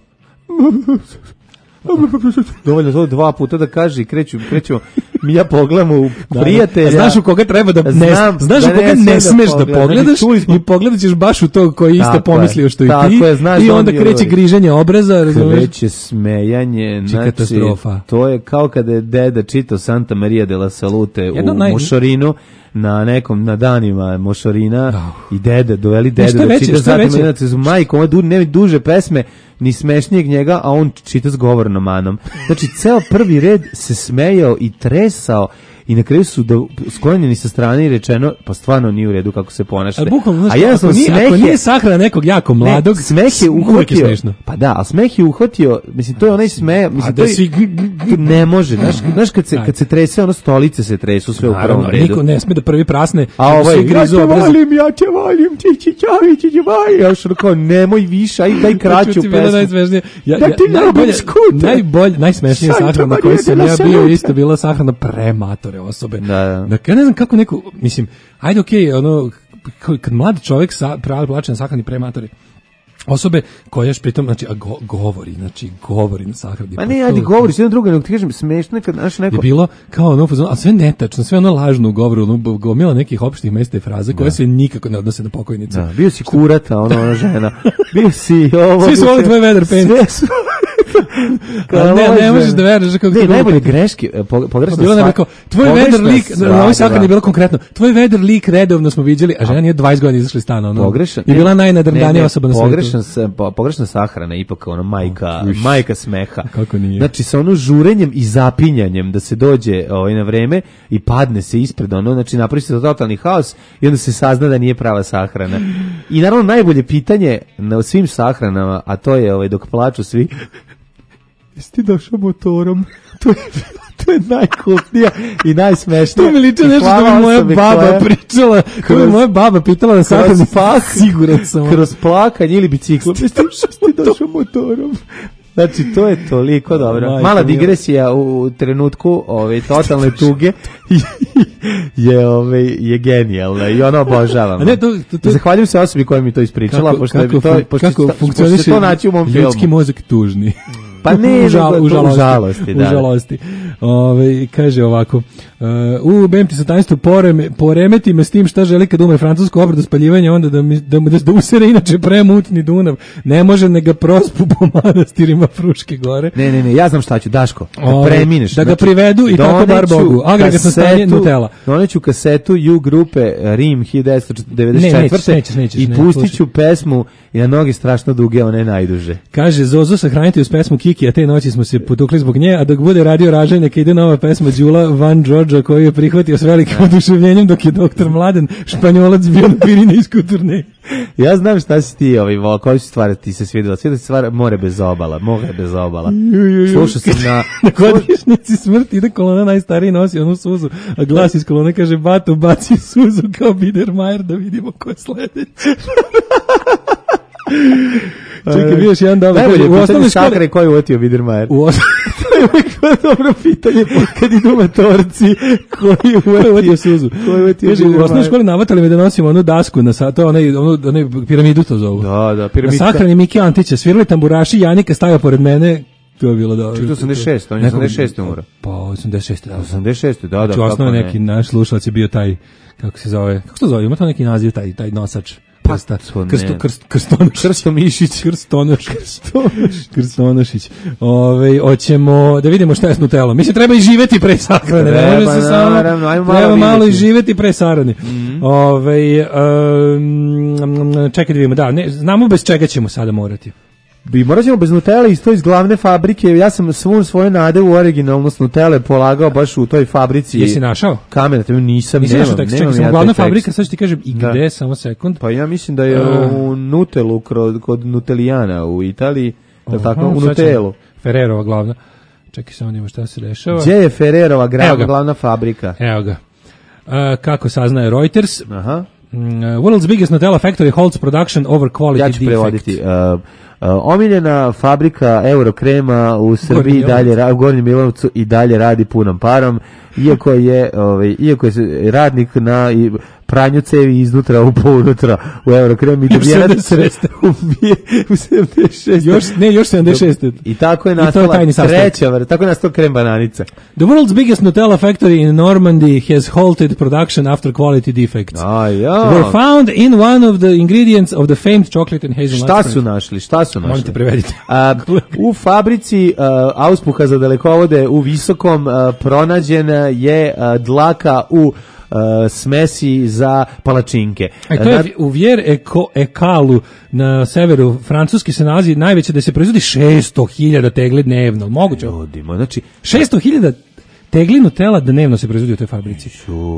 Dovoljno to dva puta da kaže i kreću, kreću mi ja pogledam u Da, prijatelja. a znaš u koga treba da ne, Znam znaš da u koga ne ne smem da smeš da pogledam. pogledaš Znači, čuli smo- i pogledat ćeš baš u tog koji je isto Tako je, pomislio što i tako ti je, znaš i da on onda je kreće ovaj- griženje obraza, razumeš? Kreće smejanje, znači, katastrofa. to je kao kada je deda čitao Santa Maria de la Salute Jedno u naj- Mošorinu, na nekom, na danima Mošorina i dede, doveli E, dede što je da veće, čita što je Santa veće? Maria, znači, majko, ovo du, nema duže pesme, ni smešnijeg njega, a on čita s govornom manom. Znači, ceo prvi red se smejao i tresao i na kraju su do, sklonjeni sa strane i rečeno, pa stvarno nije u redu kako se ponašate. Ali bukvalno, znaš, a ja ako, sam nije, ako smeh je- nije sahrana nekog jako mladog, ne, smeh je uvek uhvatio. smešno. Pa da, a smeh je uhvatio, mislim to je onaj smeh, mislim da to je, si- to ne može, znaš, znaš kad se kad se trese, ono stolice se tresu sve u prvom Naravno, redu. niko ne sme da prvi prasne, A nego ovaj, svi ja grizu te obraz. volim, ja te volim, ti ti čavi, ti ti vaj. Ja što kao, nemoj više, aj daj kraću Čuti, bilo pesmu. najsmešnije. Ja, Da ja, ti najbolje, nabim skuter. najbolje, najsmešnija Santa sahrana na Maria kojoj de sam la ja bio Salute. isto bila sahrana prematore osobe. Da, da. Dakle, ja ne znam kako neko, mislim, ajde okej, ono, k- kad mlad čovjek sa, pravi plače na sahrani prematore, osobe koja još pritom, znači, a go, govori, znači, govori na sahrani. Ma pa ne, to- ajde govoriš jedno drugo, nego ti kažem, smešno je kad znaš neko... je bilo kao ono, fazon, a sve netačno, sve ono lažno u govoru, ono, gomila nekih opštih mesta i fraze koje se nikako ne odnose na pokojnicu. Da, bio si kurata, ona, ona žena. Bio si ovo... Svi su bio voli si- tvoj vedar pen. Sve su... Ali ne, ne možeš da veruješ kako Ne, to najbolje bilo. greške, e, po- pogrešna Bilo nam sva- rekao, tvoj pogrešna vedar lik, na ovoj svadba. sahrani je bilo konkretno, tvoj vedar lik redovno smo viđali, a žena nije dvadeset godina izašla iz stana. Ono, Pogrešan. I bila ne, najnadrdanija ne, osoba na svijetu. Pogrešan se, po- pogrešna sahrana, ipak ono majka, Uš. majka smeha. Kako nije? Znači sa ono žurenjem i zapinjanjem da se dođe ovaj na vreme i padne se ispred ono, znači napravi se totalni haos i onda se sazna da nije prava sahrana. I naravno najbolje pitanje na svim sahranama, a to je ovaj dok plaču svi. Jesi ti došao motorom? To je to je najkultnija i najsmešnija. To mi liči I nešto što hvala mi moja osobi baba koja- pričala, to mi kroz- moja baba pitala na sahrani, kroz fah, siguran sam. kroz plakanje ili biciklom. Jesi ti došao motorom? Znači, to je toliko dobro. Majko Mala mila. digresija u, u trenutku ove totalne tuge je ove je genijalna i ono obožavam. A ne, to- to- to- Zahvaljujem se osobi koja mi to ispričala, Kako, pošto je kako, to fun- pošto kako će to- pošto će funkcioniše to naći u mom ljudski filmu. mozak tužni. Pa ne, u, žal, nego u to žalosti. u žalosti, da. U žalosti. Ove, kaže ovako, uh, u B M T satanjstvu poreme, poremeti me s tim šta želi kad umre francusku obradu spaljivanja, onda da, mi, da, da, da usere inače premutni Dunav. Ne može ne ga prospu po manastirima Fruške gore. Ne, ne, ne, ja znam šta ću, Daško, da Ove, premineš. Da ga znači, privedu i tako bar Bogu. Agregatno stanje Nutella. Doneću kasetu U grupe Rim hiljadu devetsto devedeset četvrte. Ne, nećeš, nećeš, i ne, pustit ću pesmu i na noge strašno duge, one najduže. Kaže, Zozo sahranite uz pesmu Kiki, a te noći smo se potukli zbog nje, a dok bude radio ražaj, neka ide nova pesma Đula Van Đorđa, koju je prihvatio s velikim oduševljenjem dok je doktor Mladen Španjolac bio na pirinejskoj turneji. Ja znam šta si ti, ovaj, koji su stvari ti se svidjela. Svidjela si stvar More bez obala, More bez obala. Slušao sam na... Na godišnjici smrti ide kolona najstariji nosi onu suzu, a glas iz kolone kaže, bato, baci suzu kao Biedermajer da vidimo ko je sledeći. Čekaj, bio još jedan dobar. Najbolje, u osnovnoj školi sakre koji je uvetio Biedermajer. U osnovnoj To je dobro pitanje kad idu matorci koji je uvetio suzu. Kaže, u osnovnoj školi navatali me da nosim onu dasku na sa, to onaj, onu, onaj piramidu to zovu. Da, da, piramidka. Na sahrani Miki Antića, svirali tamburaši, Janika stavio pored mene, to je bilo dobro. Čekaj, osamdeset šest, on je osamdeset šest umro. Pa, osamdeset šest, da. osamdeset šest, da, da. Znači, osnovno neki naš slušalac je bio taj, kako se zove, kako se to zove, ima to neki naziv, taj, taj nosač. Krsta, krsto, krst, krstonošić. Krstomišić. Krstonošić. Krstonošić. Ove, hoćemo da vidimo šta je s Nutellom. Mislim, treba i živeti pre sahrane. Treba, ne može se samo, naravno, ajmo malo treba malo i vidjeti. živeti pre sahrane. Mm-hmm. Ove, um, čekaj da vidimo, da, ne, znamo bez čega ćemo sada morati. Bi morat ćemo bez Nutelle isto iz glavne fabrike. Ja sam svu svoje nade u originalnost Nutelle polagao baš u toj fabrici. Jesi našao? Kamena, te nisam, Nisi nemam, našao tekst, nemam čekaj, ja glavna taj fabrika, tekst. sad ću ti kažem i Da. gde, samo sekund. Pa ja mislim da je Uh. u Nutellu, kod, kod Nutelijana u Italiji, da Aha, tako, u sad ćemo- Nutellu. Ferrerova glavna. Čekaj, samo nima šta se dešava. Gdje je Ferrerova Evo gra, ga. glavna fabrika? Evo ga. Uh, kako saznaje Reuters, Aha. mm, uh, world's biggest Nutella factory holds production over quality Ja ću defect. prevoditi. Uh, uh, omiljena fabrika Eurokrema u Srbiji Gornji dalje ra- u Gornjem Milanovcu i dalje radi punom parom, iako je ovaj iako je se- radnik na i pranju cevi iznutra u pounutra u Eurokremi Još dobijena sedamdeset šest. ubije u sedamdeset šest. Još, ne, još sedamdeset šest. I tako je I to je nastala tajni sastav. treća, vr- tako je nastao krem bananica. The world's biggest Nutella factory in Normandy has halted production after quality defects. A ja. Were found in one of the ingredients of the famed chocolate and hazelnut Šta spread. su našli? Šta su našli? Molim te, prevedite. A, u fabrici a, auspuha za dalekovode u Visokom a, pronađena je a, dlaka u a, smesi za palačinke. E, to je Na- u Vier Eko, Ekalu na severu Francuski se nalazi najveće da se proizvodi šesto hiljada tegli dnevno. Moguće? Ljudima, znači šesto hiljada tegli Nutella dnevno se proizvodi u toj fabrici.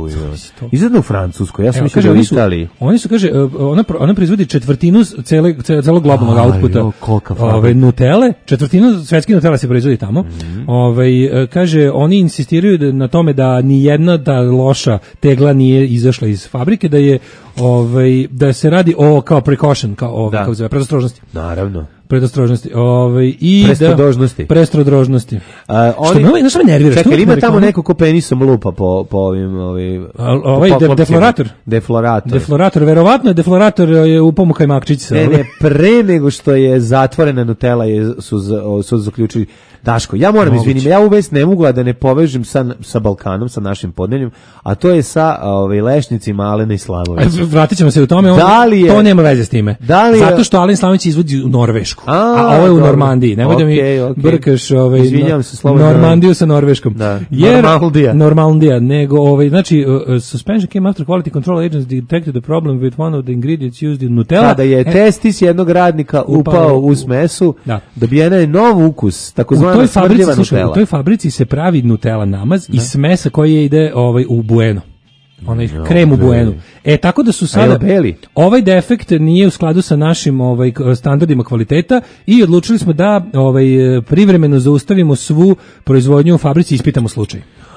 Izgleda u Francuskoj, ja sam Evo, mislio kaže, da u oni su, Italiji. oni su, kaže, uh, ona, pro- ona proizvodi četvrtinu cele, cele, celog globalnog Aj, outputa jo, kolika fabrika. ove, Nutelle, četvrtinu svetske Nutella se proizvodi tamo. Mhm. Ovaj, uh, kaže, oni insistiraju da, na tome da ni jedna ta loša tegla nije izašla iz fabrike, da je ovaj, da se radi o kao precaution, kao, ovaj, Da. kao zove, predostrožnosti. Naravno. Predostrožnosti. Ovaj, i Prestrodrožnosti. Da, prestrodrožnosti. A, Što me, znaš šta me nervira? Što Čekaj, uvijek ima na tamo reklamu- neko ko penisom lupa po, po ovim... Ovaj, A, ovaj po de- poklopcima. deflorator? Deflorator. Deflorator, verovatno je deflorator je u pomu kajmakčić. Ne, ne, pre nego što je zatvorena Nutella je, su, za- o, su zaključili. Daško, ja moram Moguće. izvinim, ja u vest ne mogu a da ne povežem sa, sa Balkanom, sa našim podnevnim, a to je sa ovaj, lešnicima Alena Islamovića. Aj, vratit ćemo se u tome, on, Da li je- to nema veze s time. Da li je- Zato što Alen Islamović izvodi u Norvešku, a, A, ovo je u dobro. Normandiji. Nemoj da mi Okej, okej. brkaš ovaj, Izvinjavam se, slobodno. Normandiju sa Norveškom. Da. Jer, Normandija. Normandija, nego, ovaj, znači, uh, uh, suspension came after quality control agents detected the problem with one of the ingredients used in Nutella. Kada je E, testis jednog radnika upao upao u- u smesu, Da. dobijena je nov ukus, u takozvana toj fabrici, smrdljiva slušaj, u Nutella. toj fabrici se pravi Nutella namaz iz smesa koji ide ovaj u Bueno. Onaj krem u beli. Buenu. E tako da su A sada je beli? ovaj defekt nije u skladu sa našim ovaj k- standardima kvaliteta i odlučili smo da ovaj privremeno zaustavimo svu proizvodnju u fabrici i ispitamo slučaj.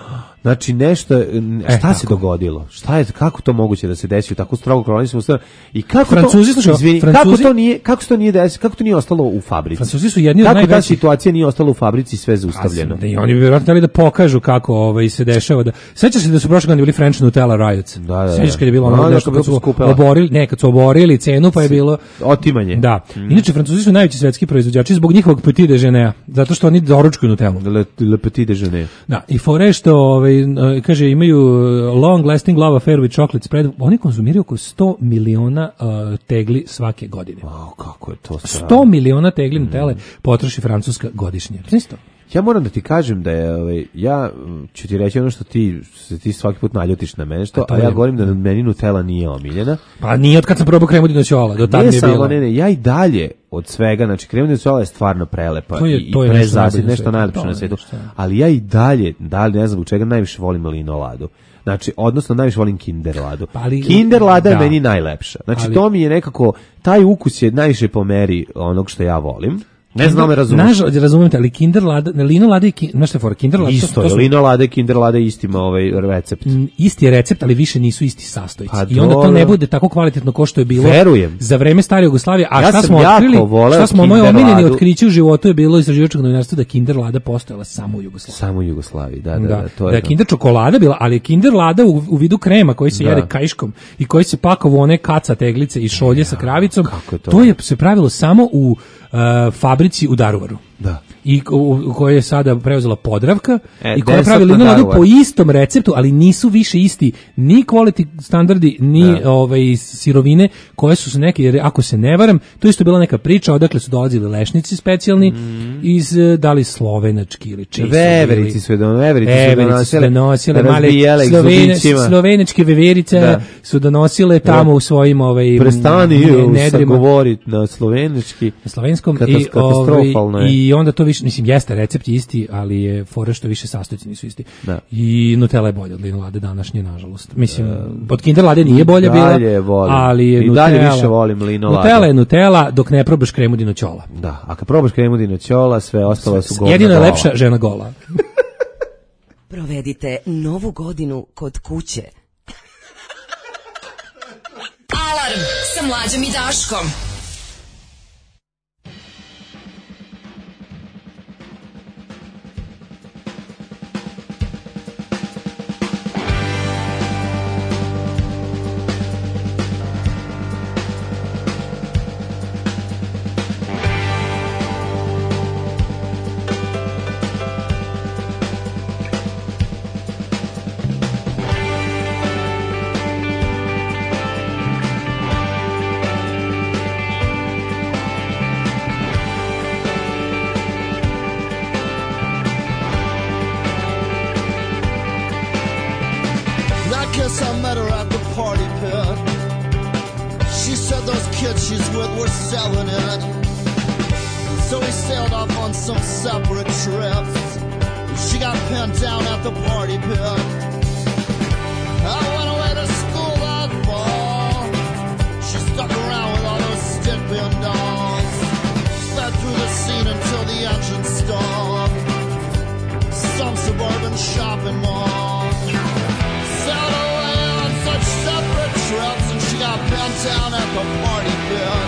Znači nešto, n- E, šta se tako. dogodilo? Šta je, kako to moguće da se desi u tako strogo kolonijskom ustavu? I kako Francuzi, to, slušaj, izvini, Francuzi- kako to nije, kako se to nije desi, kako to nije ostalo u fabrici? Francuzi su jedni od kako ta najvećih- situacija nije ostala u fabrici, sve zaustavljeno? Da, i oni bi vjerojatno hteli da pokažu kako ovaj se dešava. Da sećaš se da su prošle godine bili French Nutella riots. Da, da, da. Sećaš kad je bilo Da, ono da, nešto kako kad su su skupila. oborili, ne, kad su oborili cenu pa je bilo Otimanje. Da. Mm. Inače Francuzi su najveći svetski proizvođači zbog njihovog petit déjeuner, zato što oni doručkuju Nutellu. Le, le petit déjeuner. Da, i fore što ovaj e, kaže imaju long lasting love affair with chocolate spread. Oni konzumiraju oko sto miliona uh, tegli svake godine. Wow, kako je to strašno. sto miliona tegli Nutelle potroši Francuska godišnje. Znaš to? Ja moram da ti kažem da je, ovaj, ja mm, ću ti reći ono što ti, se ti svaki put naljutiš na mene, što, A to a ja je- govorim da meni Nutella nije omiljena. Pa nije od kad sam probao kremu dinoćola, do tad Ne mi je samo, bilo. ne, ne, ja i dalje od svega, znači krem dinoćola je stvarno prelepa To je- i, to i je nešto prezased, najbolje na nešto svetu. najlepše To na je svetu, nešto. ali ja i dalje, dalje ne znam zbog čega najviše volim linoladu. Znači, odnosno najviše volim Kinder ladu. Pa ali- Kinder lada je da. meni najlepša. Znači, Ali- to mi je nekako, taj ukus je najviše po meri onog što ja volim. Ne znam, me razumiješ. Nažalost, razumijem te, ali Kinder Lada, ne, Lino Lada i Ki- znaš šta je fora, Kinder Lada, to- Isto to je, su- Lino lade, Kinder lade istima ovaj recept. m, isti je recept, ali više nisu isti sastojci. Pa I onda to dobro. ne bude tako kvalitetno kao što je bilo Verujem. za vreme stare Jugoslavije. A Ja šta sam smo jako otkrili? voleo Šta smo moje Kinder omiljeni Ladu. otkriće u životu je bilo istraživačkog novinarstva da Kinder Lada postojala samo u Jugoslaviji. Samo u Jugoslaviji, da, da, Da, da, to da je je to. Kinder čokolada bila, ali je Kinder Lada u, u vidu krema koji se Da. jede kaiškom i koji se pakovao one kaca teglice i šolje sa kravicom. kako je to? To je se pravilo samo u uh, fabrici u Daruvaru. Da. I ko- u kojoj je sada preuzela Podravka E, i koja desant pravi na linoladu Daruvar. po istom receptu, ali nisu više isti ni quality standardi, ni Da. ovaj sirovine koje su se neke, jer ako se ne varam, to je isto bila neka priča odakle su dolazili lešnici specijalni iz eh, da li slovenački ili čiji su bili. Veverici su do veverici su Veverice su donosile, donosile male razbijale ih slovene, zubićima. slovenečke veverice Da. su donosile tamo Da. u svojim ovaj Prestani ne- nedrima govoriti na slovenički. na slovenskom Katas- i, katastrofalno ovaj, je. i onda to više, mislim, jeste recept je isti, ali je fora što više sastojci nisu isti. Da. I Nutella je bolja od Linolade današnje, nažalost. Mislim, od Kinder Lade nije bolja bila, dalje je volim. ali je I dalje Nutella- više volim Linoladu. Nutella je Nutella dok ne probaš kremu dinoćola. Da, a kad probaš kremu dinoćola, sve ostalo su govna Jedino je gola. lepša žena gola. Provedite novu godinu kod kuće. Alarm sa mlađom i Daškom. I guess I met her at the party pit. She said those kids she's with were selling it. So we sailed off on some separate trips. She got pinned down at the party pit. I went away to school that fall. She stuck around with all those stick pin dolls. Sped through the scene until the engine stalled. Some suburban shopping mall. Sailed away on such separate trips, and she got pinned down at the party pit.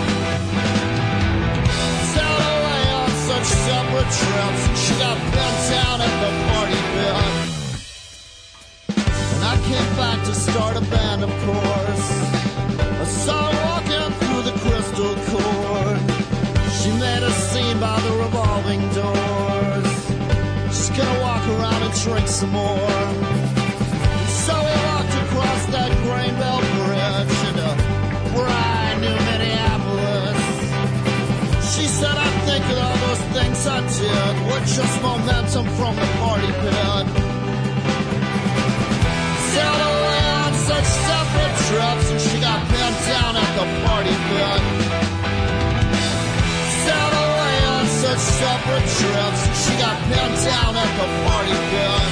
Sailed away on such separate trips, and she got pinned down at the party pit. And I came back to start a band, of course. I saw her walking through the crystal court. She made a scene by the revolving doors. She's gonna walk around and drink some more. So we walked across that grain belt bridge into brand new Minneapolis. She said, I think that all those things I did were just momentum from the party pit. Sailed away on such separate trips, and she got pinned down at the party pit. Sailed away on such separate trips, and she got pinned down at the party pit.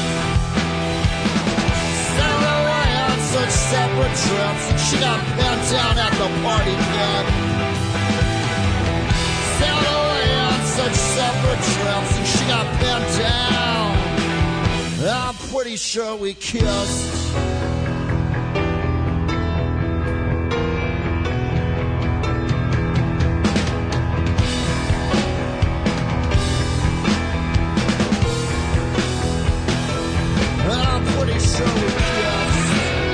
Sailed away on such separate trips, and she got pinned down at the party pit. Sailed away on such separate trips, and she got pinned down at the pretty sure we kissed. I'm pretty sure we kissed.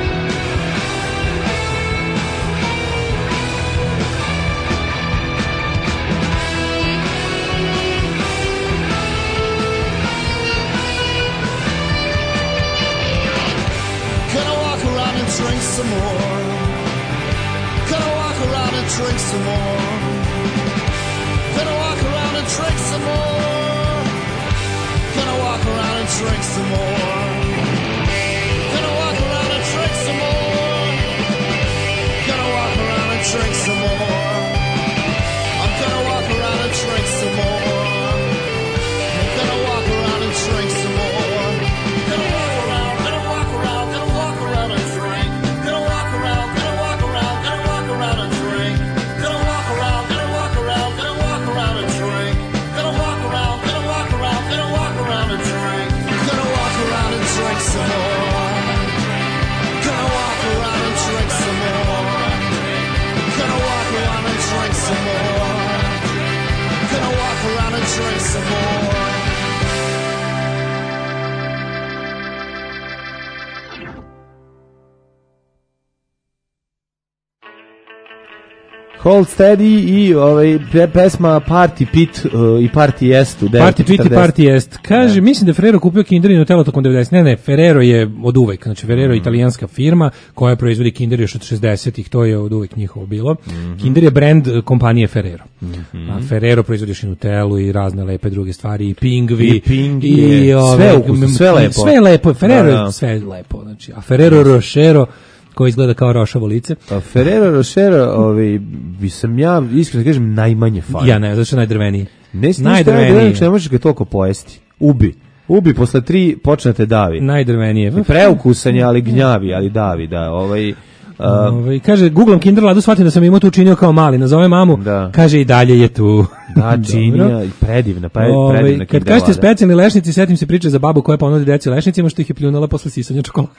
Gonna walk around and drink some more. Gonna walk around and drink some more. Gonna walk around and drink some more. Gonna walk around and drink some more. Gonna walk around and drink some more. Gonna walk around and drink some more. I'm gonna walk around and drink some more. I'm gonna walk around and drink some more. Gonna walk around, gonna walk around, gonna walk around and drink. Gonna walk around, gonna walk around, gonna walk around and drink. Gonna walk around, gonna walk around, gonna walk around and drink. Gonna walk around, gonna walk around, gonna walk around and drink. Gonna walk around and drink some more. Gonna walk around and drink some more. Gonna walk around and drink some more. Gonna walk around and drink some more. Hold Steady i ovaj, pe- pesma Party Pit uh, i Party Jest u Party Pit i Party Jest. Kaže, Da. mislim da je Ferrero kupio Kinder i Nutella tokom devedesetih. Ne, ne, Ferrero je od uvek. Znači, Ferrero je Mm. italijanska firma koja proizvodi Kinder još od šezdesetih. To je od uvek njihovo bilo. Mhm. Kinder je brand eh, kompanije Ferrero. Mhm. A Ferrero proizvodi još i Nutellu i razne lepe druge stvari. I Pingvi. I Pingvi i, je ove, sve ukusno, sve m- lepo. Sve je lepo. Ferrero Da, da. je sve lepo. Znači, a Ferrero Rochero koji izgleda kao rošavo lice. A Ferrero Rocher, ovaj, bi sam ja, iskreno da kažem, najmanje fan. Ja ne, zato što je najdrveniji. Ne, Najdrveniji. ne možeš ga toliko pojesti. Ubi. Ubi, posle tri počnete davi. Najdrvenije. I preukusan je, ali gnjavi, ali davi, da. Ovaj, a, Ovaj, kaže, googlam Kinder Ladu, shvatim da sam imao to učinio kao mali. Nazove mamu, Da. kaže i dalje je tu. da, Dobro. džinija, i predivna, pre, Ovaj, predivna kad Kinder kažete Lada. specijalni lešnici, setim se priče za babu koja ponudi deci lešnicima što ih je pljunula posle sisanja čokolade.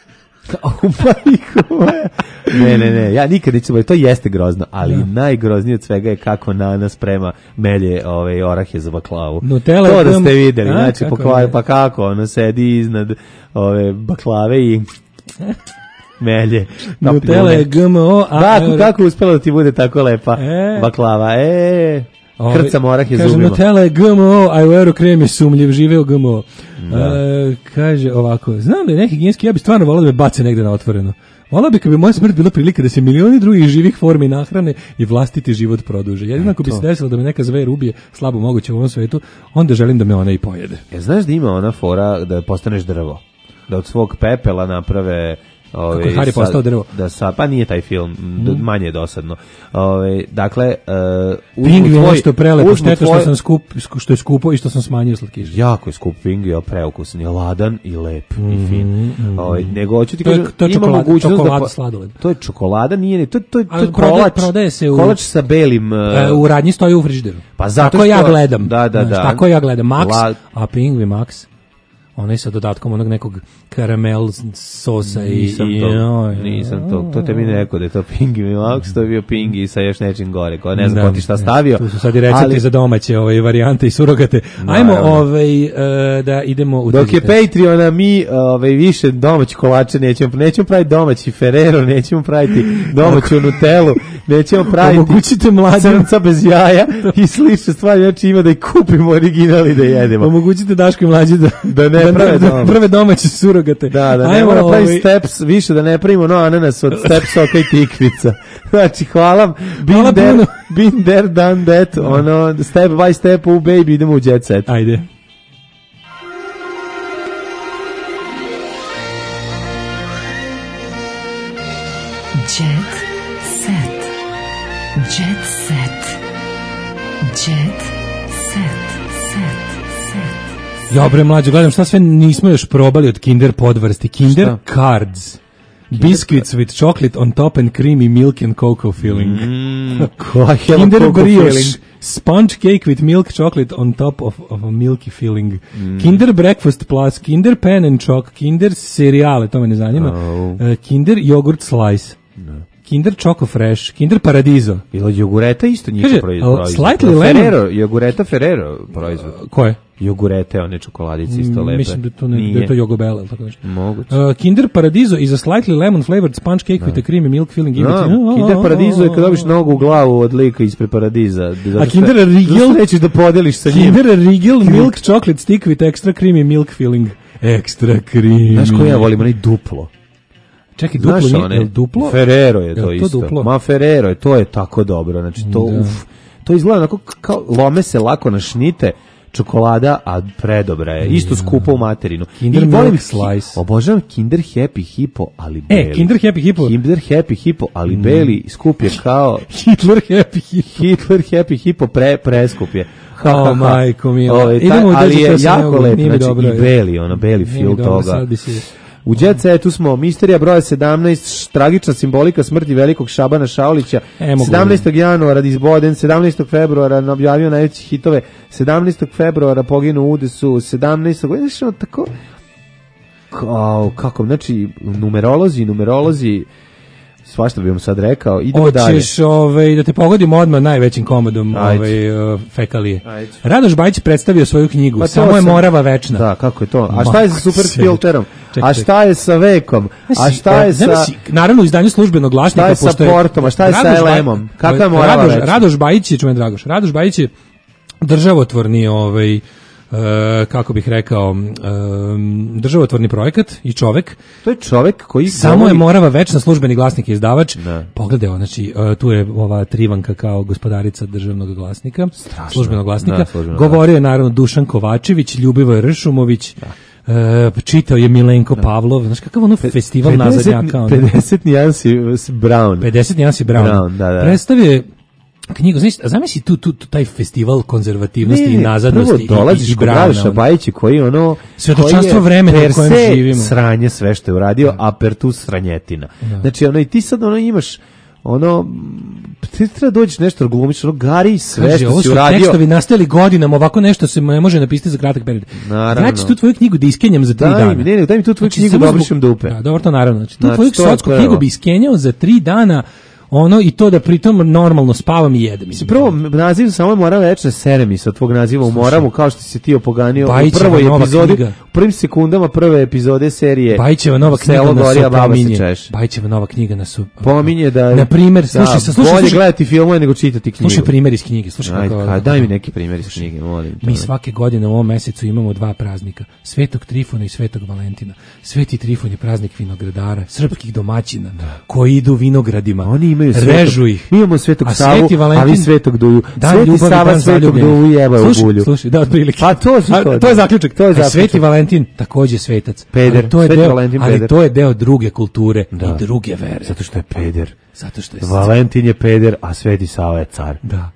Majko moja. Ne, ne, ne, ja nikad neću, to jeste grozno, ali najgroznije od svega je kako Nana sprema melje ove orahe za baklavu. Nutella to je da kom- ste videli, A, znači, kako pokva- je? pa kako, ono sedi iznad ove baklave i melje. pa Nutella je pljune. G M O, a Kako, euro- kako uspela da ti bude tako lepa E. baklava, e, Ovaj, krcam orahe kaže, zubima. Nutella je G M O, a u Eurokrem je sumljiv, živeo G M O. Da. E, kaže ovako, znam da je neki genski, ja bi stvarno volao da me bace negde na otvoreno. Volao bi kad bi moja smrt bila prilika da se milioni drugih živih formi nahrane i vlastiti život produže. Jedino ako bi se desilo da me neka zver ubije, slabo moguće u ovom svetu, onda želim da me ona i pojede. Ja, znaš da ima ona fora da postaneš drvo? Da od svog pepela naprave... Ove, Kako je Harry sa- postao drvo? Da sa, pa nije taj film, d- manje je dosadno. Ove, dakle, uh, Pingvi je nešto prelepo, uzmu šteta tvoj- što sam skup, sku- što je skupo i što sam smanjio slatkiše. Jako je skup pingvi, a preukusan je, ladan i lep i fin. Ovaj, nego hoću ti To je- kažem, to je ima čokolada- mogućnost da čokolada po- sladoled. To je čokolada, nije, ni- to, to, to Ali je prodaje- kolač, prodaje se u- kolač sa belim... uh, E, u radnji stoji u frižideru. Pa zato tako ja što- gledam. Da, da, Znaš, da. Tako ja gledam. Max, La- a Pingvi Max, onaj sa dodatkom onog nekog karamel sosa i... Nisam i to, joj, nisam to, to te mi ne rekao da je to Pingi Max, to je bio Pingi sa još nečim gore, ko ne znam Da, ko ti šta stavio. Tu su sad i recepti ali- za domaće ovaj, varijante i surogate. Ajmo Naravno. ovaj, e, da idemo u Dok je digital. Patreona mi ovaj, više domaći kolače nećemo, nećemo praviti domaći Ferrero, nećemo praviti domaću Nutellu, nećemo praviti Omogućite mlađim- crnca bez jaja i slične stvari, znači ima da i kupimo original i da jedemo. Omogućite Daško i mlađi da, Da ne prave da, doma. prve domaće surogate. Da, da ne Ajmo, mora pravi ovaj, steps, više da ne pravimo no ananas od step soka i tikvica. Znači, hvala, been Hvala there, puno. been there, done that, ono, step by step, u baby, idemo u jet set. Ajde. Jet set. Jet set. Jet set. Set. Set. Ja bre mlađe, gledam šta sve nismo još probali od Kinder podvrsti. Kinder Šta? Cards. Biscuits with chocolate on top and creamy milk and cocoa filling. Mm, I have a Kinder cocoa brioche, filling. sponge cake with milk chocolate on top of, of a milky filling. Mm. Kinder breakfast plus, Kinder pen and choc, Kinder cereale, to me ne zanima. Oh. Uh, Kinder yogurt slice. Kinder Choco Fresh, Kinder Paradiso. Ili jogureta isto njihov Kaže, proizvod. uh, slightly lemon- Ferrero, jogureta Ferrero proizvod. Ko je? Jogurete, one čokoladice isto Mm, lepe. Mislim da to ne, Nije. da je to Jogobela, ili tako nešto. Moguće. Uh, Kinder Paradiso is a slightly lemon flavored sponge cake with a creamy milk filling in Da, between. Kinder Paradizo je kad dobiš nogu u glavu od lika ispred Paradiza. A Kinder Rigel nećeš da podeliš sa njim. Kinder Rigel milk chocolate stick with extra creamy milk filling. Extra creamy. Znaš ko ja volim, onaj duplo. Čekaj, duplo Znaš nije, one? je li duplo? Ferrero je to Je li to isto. duplo? Ma Ferrero je, to je tako dobro. Znači to, Da. uf, to izgleda onako kao lome se lako na šnite, čokolada, a predobra je. Isto skupo u materinu. Kinder I volim Milk ki- Slice. Obožavam Kinder Happy Hippo, ali E, beli. Kinder Happy Hippo. Kinder Happy Hippo, ali beli, skup je kao Hitler Happy Hippo. Hitler Happy Hippo, pre, preskup je. Ha, O, ha, ha. majko mila. Ovaj, taj- Idemo u ali Jet je Set, ja se ne jako mogu, lep, nije mi znači dobro, i je. beli, ono, beli Nije fil mi dobro, toga. sad bi si- U Jet Setu smo, misterija broja sedamnaest, tragična simbolika smrti velikog Šabana Šaulića, E, mogu sedamnaestog januara izboden, sedamnaestog februara objavio najveće hitove, sedamnaestog februara poginuo u udesu, sedamnaestog Znaš, ono, tako, kao, kako, znači, numerolozi, numerolozi, svašta bih vam sad rekao, idemo dalje. Hoćeš ovaj, da te pogodimo odmah najvećim komodom Ajde. ovaj, uh, fekalije. Ajde. Radoš Bajić predstavio svoju knjigu, Pa to Samo je sam- morava večna. Da, kako je to? A šta je sa Ma, super sve. filterom? Čekaj, A šta je sa vekom? A Znaš, šta je e, sa... zamisli, naravno u izdanju službenog glasnika Šta je sa pošto portom, a šta je sa Radoš Baj- elem-om? Kakva je morava Radoš, večna? Radoš Bajić je, čujem Dragoš, Radoš Bajić je državotvorni ovaj, e, kako bih rekao, e, državotvorni projekat i čovek. To je čovek koji... Samo je govori- morava večna, službeni glasnik i izdavač. Da. Pogledaj, znači, e, tu je ova Trivanka kao gospodarica državnog glasnika, službenog glasnika. Da, službenog Govorio je naravno Dušan Kovačević, Ljubivoj Ršumović, e, čitao je Milenko Pavlov, znaš kakav ono festival nazadnjaka. ono. pedeset nijansi Brown. pedeset nijansi Brown. Brown, da, da. Predstavio knjigu, znaš, zamisli tu, tu, tu taj festival konzervativnosti Ne, i ne, nazadnosti prvo i, dolaziš i kod Browna, Radoša ono. Bajića koji ono... Svjedočanstvo koji je vremena u per kojem se živimo. sranje sve što je uradio, a per tu sranjetina. Znači, ono, i ti sad ono imaš ono, ti treba dođeš nešto glumiš, ono, gari sve Kaže, što ovo si su uradio. tekstovi nastali godinama, ovako nešto se ne može napisati za kratak period. Naravno. Znači tu tvoju knjigu da iskenjam za tri Daj dana. mi, ne, ne, daj mi tu tvoju knjigu samo da zbog- obrišem dupe. Da, dobro, to naravno. Znači, tu Znači, tvoju to je sotsku prvo. knjigu bi iskenjao za tri dana, ono, i to da pritom normalno spavam i jedem. Mislim, prvo, naziv samo mora večne seremi sa tvog naziva u Moramu, kao što si se ti opoganio u Bajićeva prvoj nova epizodi, knjiga. u prvim sekundama prve epizode serije Bajićeva nova knjiga Selo nas gori, a baba se opominje. češe. Bajićeva nova knjiga nas op- Pominje da... Na primer, da, slušaj, sa- slušaj, bolje slušaj. gledati filmove nego čitati knjigu. Slušaj primjer iz knjige, slušaj Ajde, kako- ka- daj mi neki primjer iz knjige, molim. te. Mi svake godine u ovom mesecu imamo dva praznika, Svetog Trifona i Svetog Valentina. Sveti Trifon je praznik vinogradara, srpskih domaćina, koji idu vinogradima, Oni imaju režu svetog, ih. mi imamo Svetog A Savu, Sveti a vi Valentin, Svetog Duju. Dan Sveti ljubavi, Sava dan Svetog zaljubljenih. Duju jeba u Slušaj, bulju. Slušaj, da, otprilike. Pa to su A, to, to je zaključak. to je A zaključak. Sveti Valentin takođe svetac. Peder, Ali to je Sveti deo, Valentin ali peder. to je deo druge kulture Da. i druge vere. Zato što je peder. Zato što je Valentin je peder, a Sveti Sava je car. Da.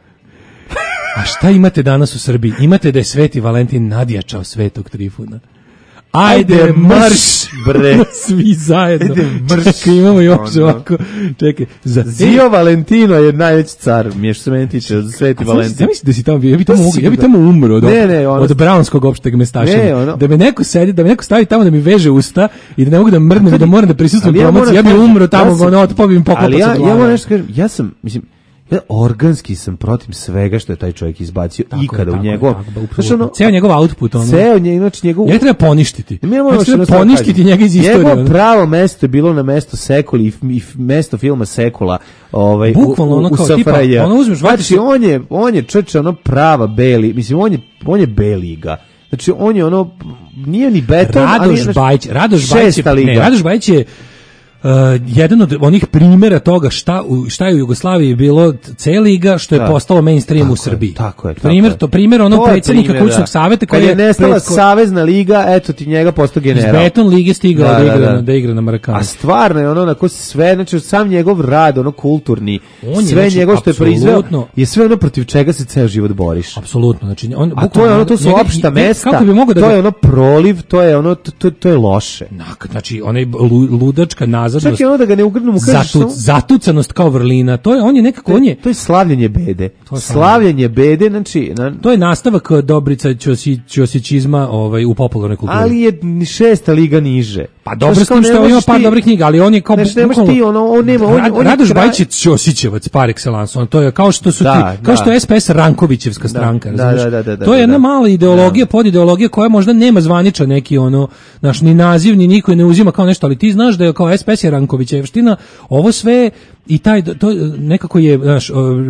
A šta imate danas u Srbiji? Imate da je Sveti Valentin nadjačao Svetog Trifuna. Ajde, marš, bre. svi zajedno. Ajde, marš. Čekaj, imamo još Ono. ovako. Čekaj, za Zio Valentino je najveći car, mi je što se meni tiče, od Sveti Valentin. Ja mislim da si tamo bio, ja bi tamo, Pa mogu- ja bi sigurno. tamo umro od, Ne, ne, ono- od Brownskog opšteg mestašenja. Ne, ono- Da me neko sedi, da me neko stavi tamo da mi veže usta i da ne mogu da mrdnem i da moram da prisustvujem Ali ja promociji. Ja moram bi kažem, umro tamo, ja sam- ono, otpovim poklapa Ali ja, sa ja glave. moram nešto kažem, ja sam, mislim, ja organski sam protiv svega što je taj čovjek izbacio Tako je, ikada tako u je, njegov. tako je, Znaš, ono, ceo njegov output, ono. Ceo njegov, znači njegov... Njega treba poništiti. Mi imamo Znači, još treba jednu stvar poništiti kažem. njega iz istorije. Njegovo ono. pravo mesto je bilo na mesto Sekuli i, f- i f- mesto filma Sekula, ovaj, u, Bukvalno u, ono u kao, tipa, S F R J. ono uzmeš, znači, vatiš- on je, on je čoveče, ono prava beli, mislim, on je, on je B-liga. Znači, on je ono, nije ni beton, ali Radoš je, znači, Bajić, Radoš Bajić je, šesta liga. ne, Radoš Bajić je uh, jedan od onih primjera toga šta, u, šta je u Jugoslaviji bilo C liga, što je Da. postalo mainstream Tako u je, Srbiji. tako je, tako primjer, je. to primjer onog To je predsjednika primjer, kućnog da. saveta koji Kad je nestala pred- savezna liga, eto ti njega postao iz general. Beton lige stigao Da, da, da, igra, da. na- da igra na Marakanu. A stvarno je ono onako sve, znači sam njegov rad, ono kulturni, On je, sve znači, njegov što je proizveo, apsolutno- je sve ono protiv čega se ceo život boriš. Apsolutno, znači on A to je ono, to su njega- opšta ne, mesta, Kako bi mogao da to ga- je ono proliv, to je ono, to, to, to je loše. Nak- znači onaj lu- ludačka nazad nazadnost. Čak i ono da ga ne ugrnu mu kažeš. Zatuc, zatucanost kao vrlina. To je, on je nekako, to, on je... To je slavljenje bede. To je slavljenje bede, znači... Na, to je nastavak Dobrica Ćosi, Ćosićizma ovaj, u popularnoj kulturi. Ali je ni šesta liga niže. Pa dobro s tim što ima par dobrih knjiga, ali on je kao... Znači, nemaš ti, ono, on nema... On, Rad, on Radoš kraj... Bajić je Ćosićevac par excellence. On, to je kao što su da, ti, kao da. što je S P S Rankovićevska stranka. Da, da, da, da, da, to je jedna da. mala ideologija, podideologija koja možda nema zvaničan neki ono, naš ni naziv, ni niko je ne uzima kao nešto, ali ti znaš da je kao S P S je Rankovićevština, ovo sve i taj, to nekako je, znaš,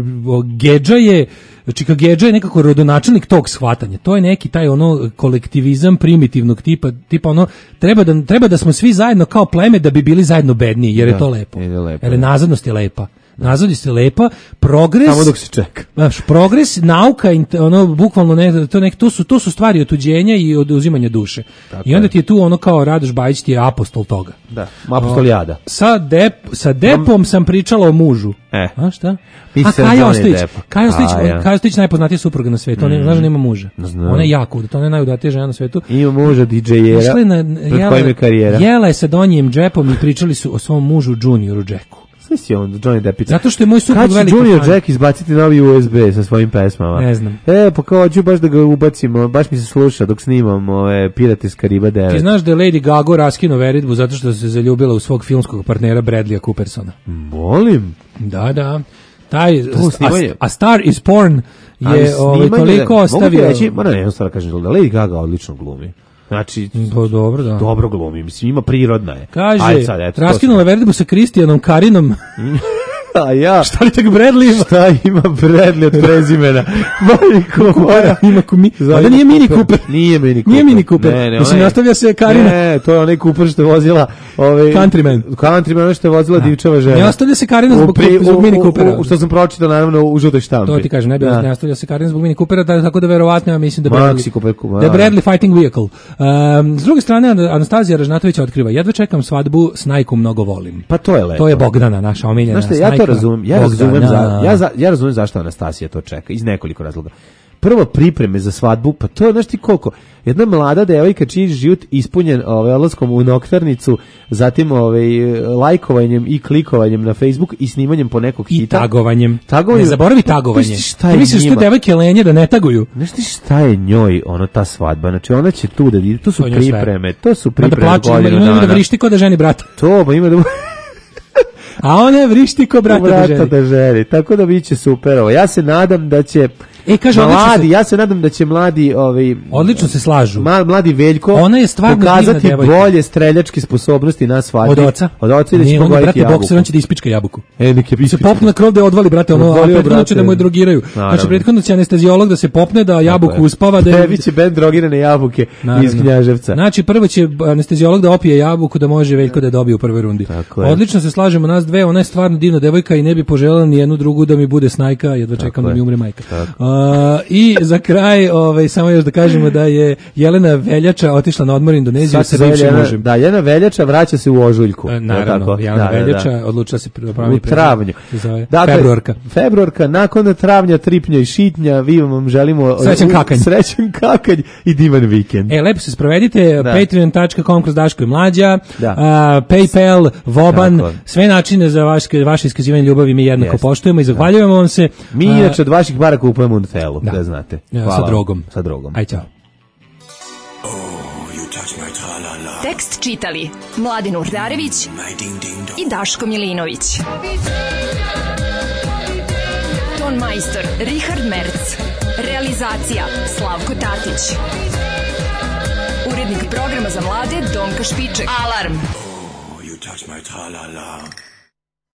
Gedža je, Čika Gedža je nekako rodonačelnik tog shvatanja. To je neki taj ono kolektivizam primitivnog tipa, tipa ono, treba da, treba da smo svi zajedno kao pleme da bi bili zajedno bedniji, jer da, je to lepo. Je lepo. Jer je nazadnost je lepa. Nazadnost je lepa, progres... Samo dok se čeka. Znaš, progres, nauka, ono, bukvalno, ne, to, nek, to, su, to su stvari otuđenja i oduzimanja duše. Tako I onda je. Ti je tu ono kao Radoš Bajić ti je apostol toga. Da, apostol jada. Sa, dep, sa Depom sam pričala o mužu. E. A šta? Mi A Kaja Ostojić. Kaja Ostojić, A, ja. Kaja Ostojić najpoznatija supruga na svetu. Mm. Ona, znaš da nema muža. Znam. Ona je jako, to ona je najudatija žena na svetu. Ima muža didžejera, pred kojim je karijera. Jela je sa Donjijem Džepom i pričali su o svom mužu Junioru Jacku. Si on Johnny Depp. Zato što je moj suprug veliki fan. Junior fan. Jack izbaciti novi U S B sa svojim pesmama. Ne znam. E, pa kao ću baš da ga ubacimo, baš mi se sluša dok snimam ove Pirate iz Kariba devet. Ti znaš da je Lady Gaga raskinuo veritbu zato što se zaljubila u svog filmskog partnera Bradleya Coopersona. Molim. Da, da. Taj a, a, a Star is Porn je ovaj toliko ostavio. Mogu ti reći, moram jednostavno kažem da Lady Gaga odlično glumi. Znači, to dobro, da. Dobro glumi, mislim, ima prirodna je. Kaže, raskinula veritbu sa Kristijanom Karinom. A ja. Šta li tak Bradley ima? Šta ima Bradley od prezimena? Majko moja. Ima kumi. A da nije Mini Cooper. Nije Mini Cooper. Nije Mini Cooper. Ne, ne, mislim, onaj, nastavlja se Karina. Ne, to je onaj Cooper što je vozila... Ovaj, Countryman. Countryman, ono što je vozila da. Divčeva žena. Ne ostavlja se Karina zbog, pri, u, zbog Mini Coopera. U, što sam pročitao, naravno, u žutoj štampi. To ti kažem, ne bi ne ostavlja se Karina zbog Mini Coopera, tako da verovatno ja mislim da Maxi Cooper, da je Bradley fighting vehicle. Um, s druge strane, Anastazija Ražnatović otkriva, jedva čekam svadbu, Snajku mnogo volim. Pa to je lepo. To je Bogdana, naša omiljena. Znaš šta, ja to razumem, ja razumem, za, ja, za, ja razumem zašto Anastasija to čeka, iz nekoliko razloga. Prvo, pripreme za svadbu, pa to je, znaš ti koliko, jedna mlada devojka čiji život ispunjen ovaj, odlaskom u noktarnicu, zatim ovaj, lajkovanjem i klikovanjem na Facebook i snimanjem po nekog I hita. I tagovanjem. Tagovanjem. Ne zaboravi tagovanje. Šta je ti misliš njima? Te devojke lenje da ne taguju? Znaš ti šta je njoj ono ta svadba? Znači ona će tu da, to su to pripreme, to su pripreme. Da plače, ima, ima da vrišti ko da ženi brata. To, ba ima da... A ona je vrišti ko brata, brata da ženi. da ženi. Tako da biće super. Ovo. Ja se nadam da će e, kaže, mladi, se, ja se nadam da će mladi ovaj, odlično se slažu. Ma, mladi Veljko ona je pokazati bolje streljačke sposobnosti na svadbi. Od oca? Od oca da će pogoditi jabuku. Bokser, on će da ispička jabuku. E, nek je se popne na krov da odvali, brate, ono, a prethodno će da mu je drogiraju. Naravno. Znači, prethodno će anesteziolog da se popne, da jabuku dakle, uspava. Da je... Biće ben drogirane jabuke naravno. Iz Knjaževca. Znači, prvo će anesteziolog da opije jabuku da može Veljko da dobije u prvoj rundi. Odlično se slažemo nas dve, ona je stvarno divna devojka i ne bi poželjela ni jednu drugu da mi bude Snajka, jedva čekam da mi umre majka. I za kraj, ovaj, samo još da kažemo da je Jelena Veljača otišla na odmor Indoneziju sa bivšim mužem. Da, Jelena Veljača vraća se u ožujku. E, naravno, tako? Jelena da, Veljača da, da. odlučila se promeni u travnju. Dakle, februarka. Februarka, nakon travnja, tripnja i šitnja, vi vam želimo srećan kakanj. Srećan kakanj i divan vikend. E, lepo se sprovedite, da. patreon dot com kroz Daško i Mlađa, da. a, PayPal, Voban, tako. Sve načine za vaš, vaše iskazivanje ljubavi mi jednako yes. poštujemo i zahvaljujemo vam se. Mi inače od vaših bara kupujemo u Nutelu, da, da znate. Hvala. Sa drogom. Sa drogom. Aj, čao. Tekst čitali Mladin Urdarević i Daško Milinović. Ton majstor Richard Merc. Realizacija Slavko Tatić. Urednik programa za mlade Donka Špiček. Alarm! Oh, you touch my tra-la-la.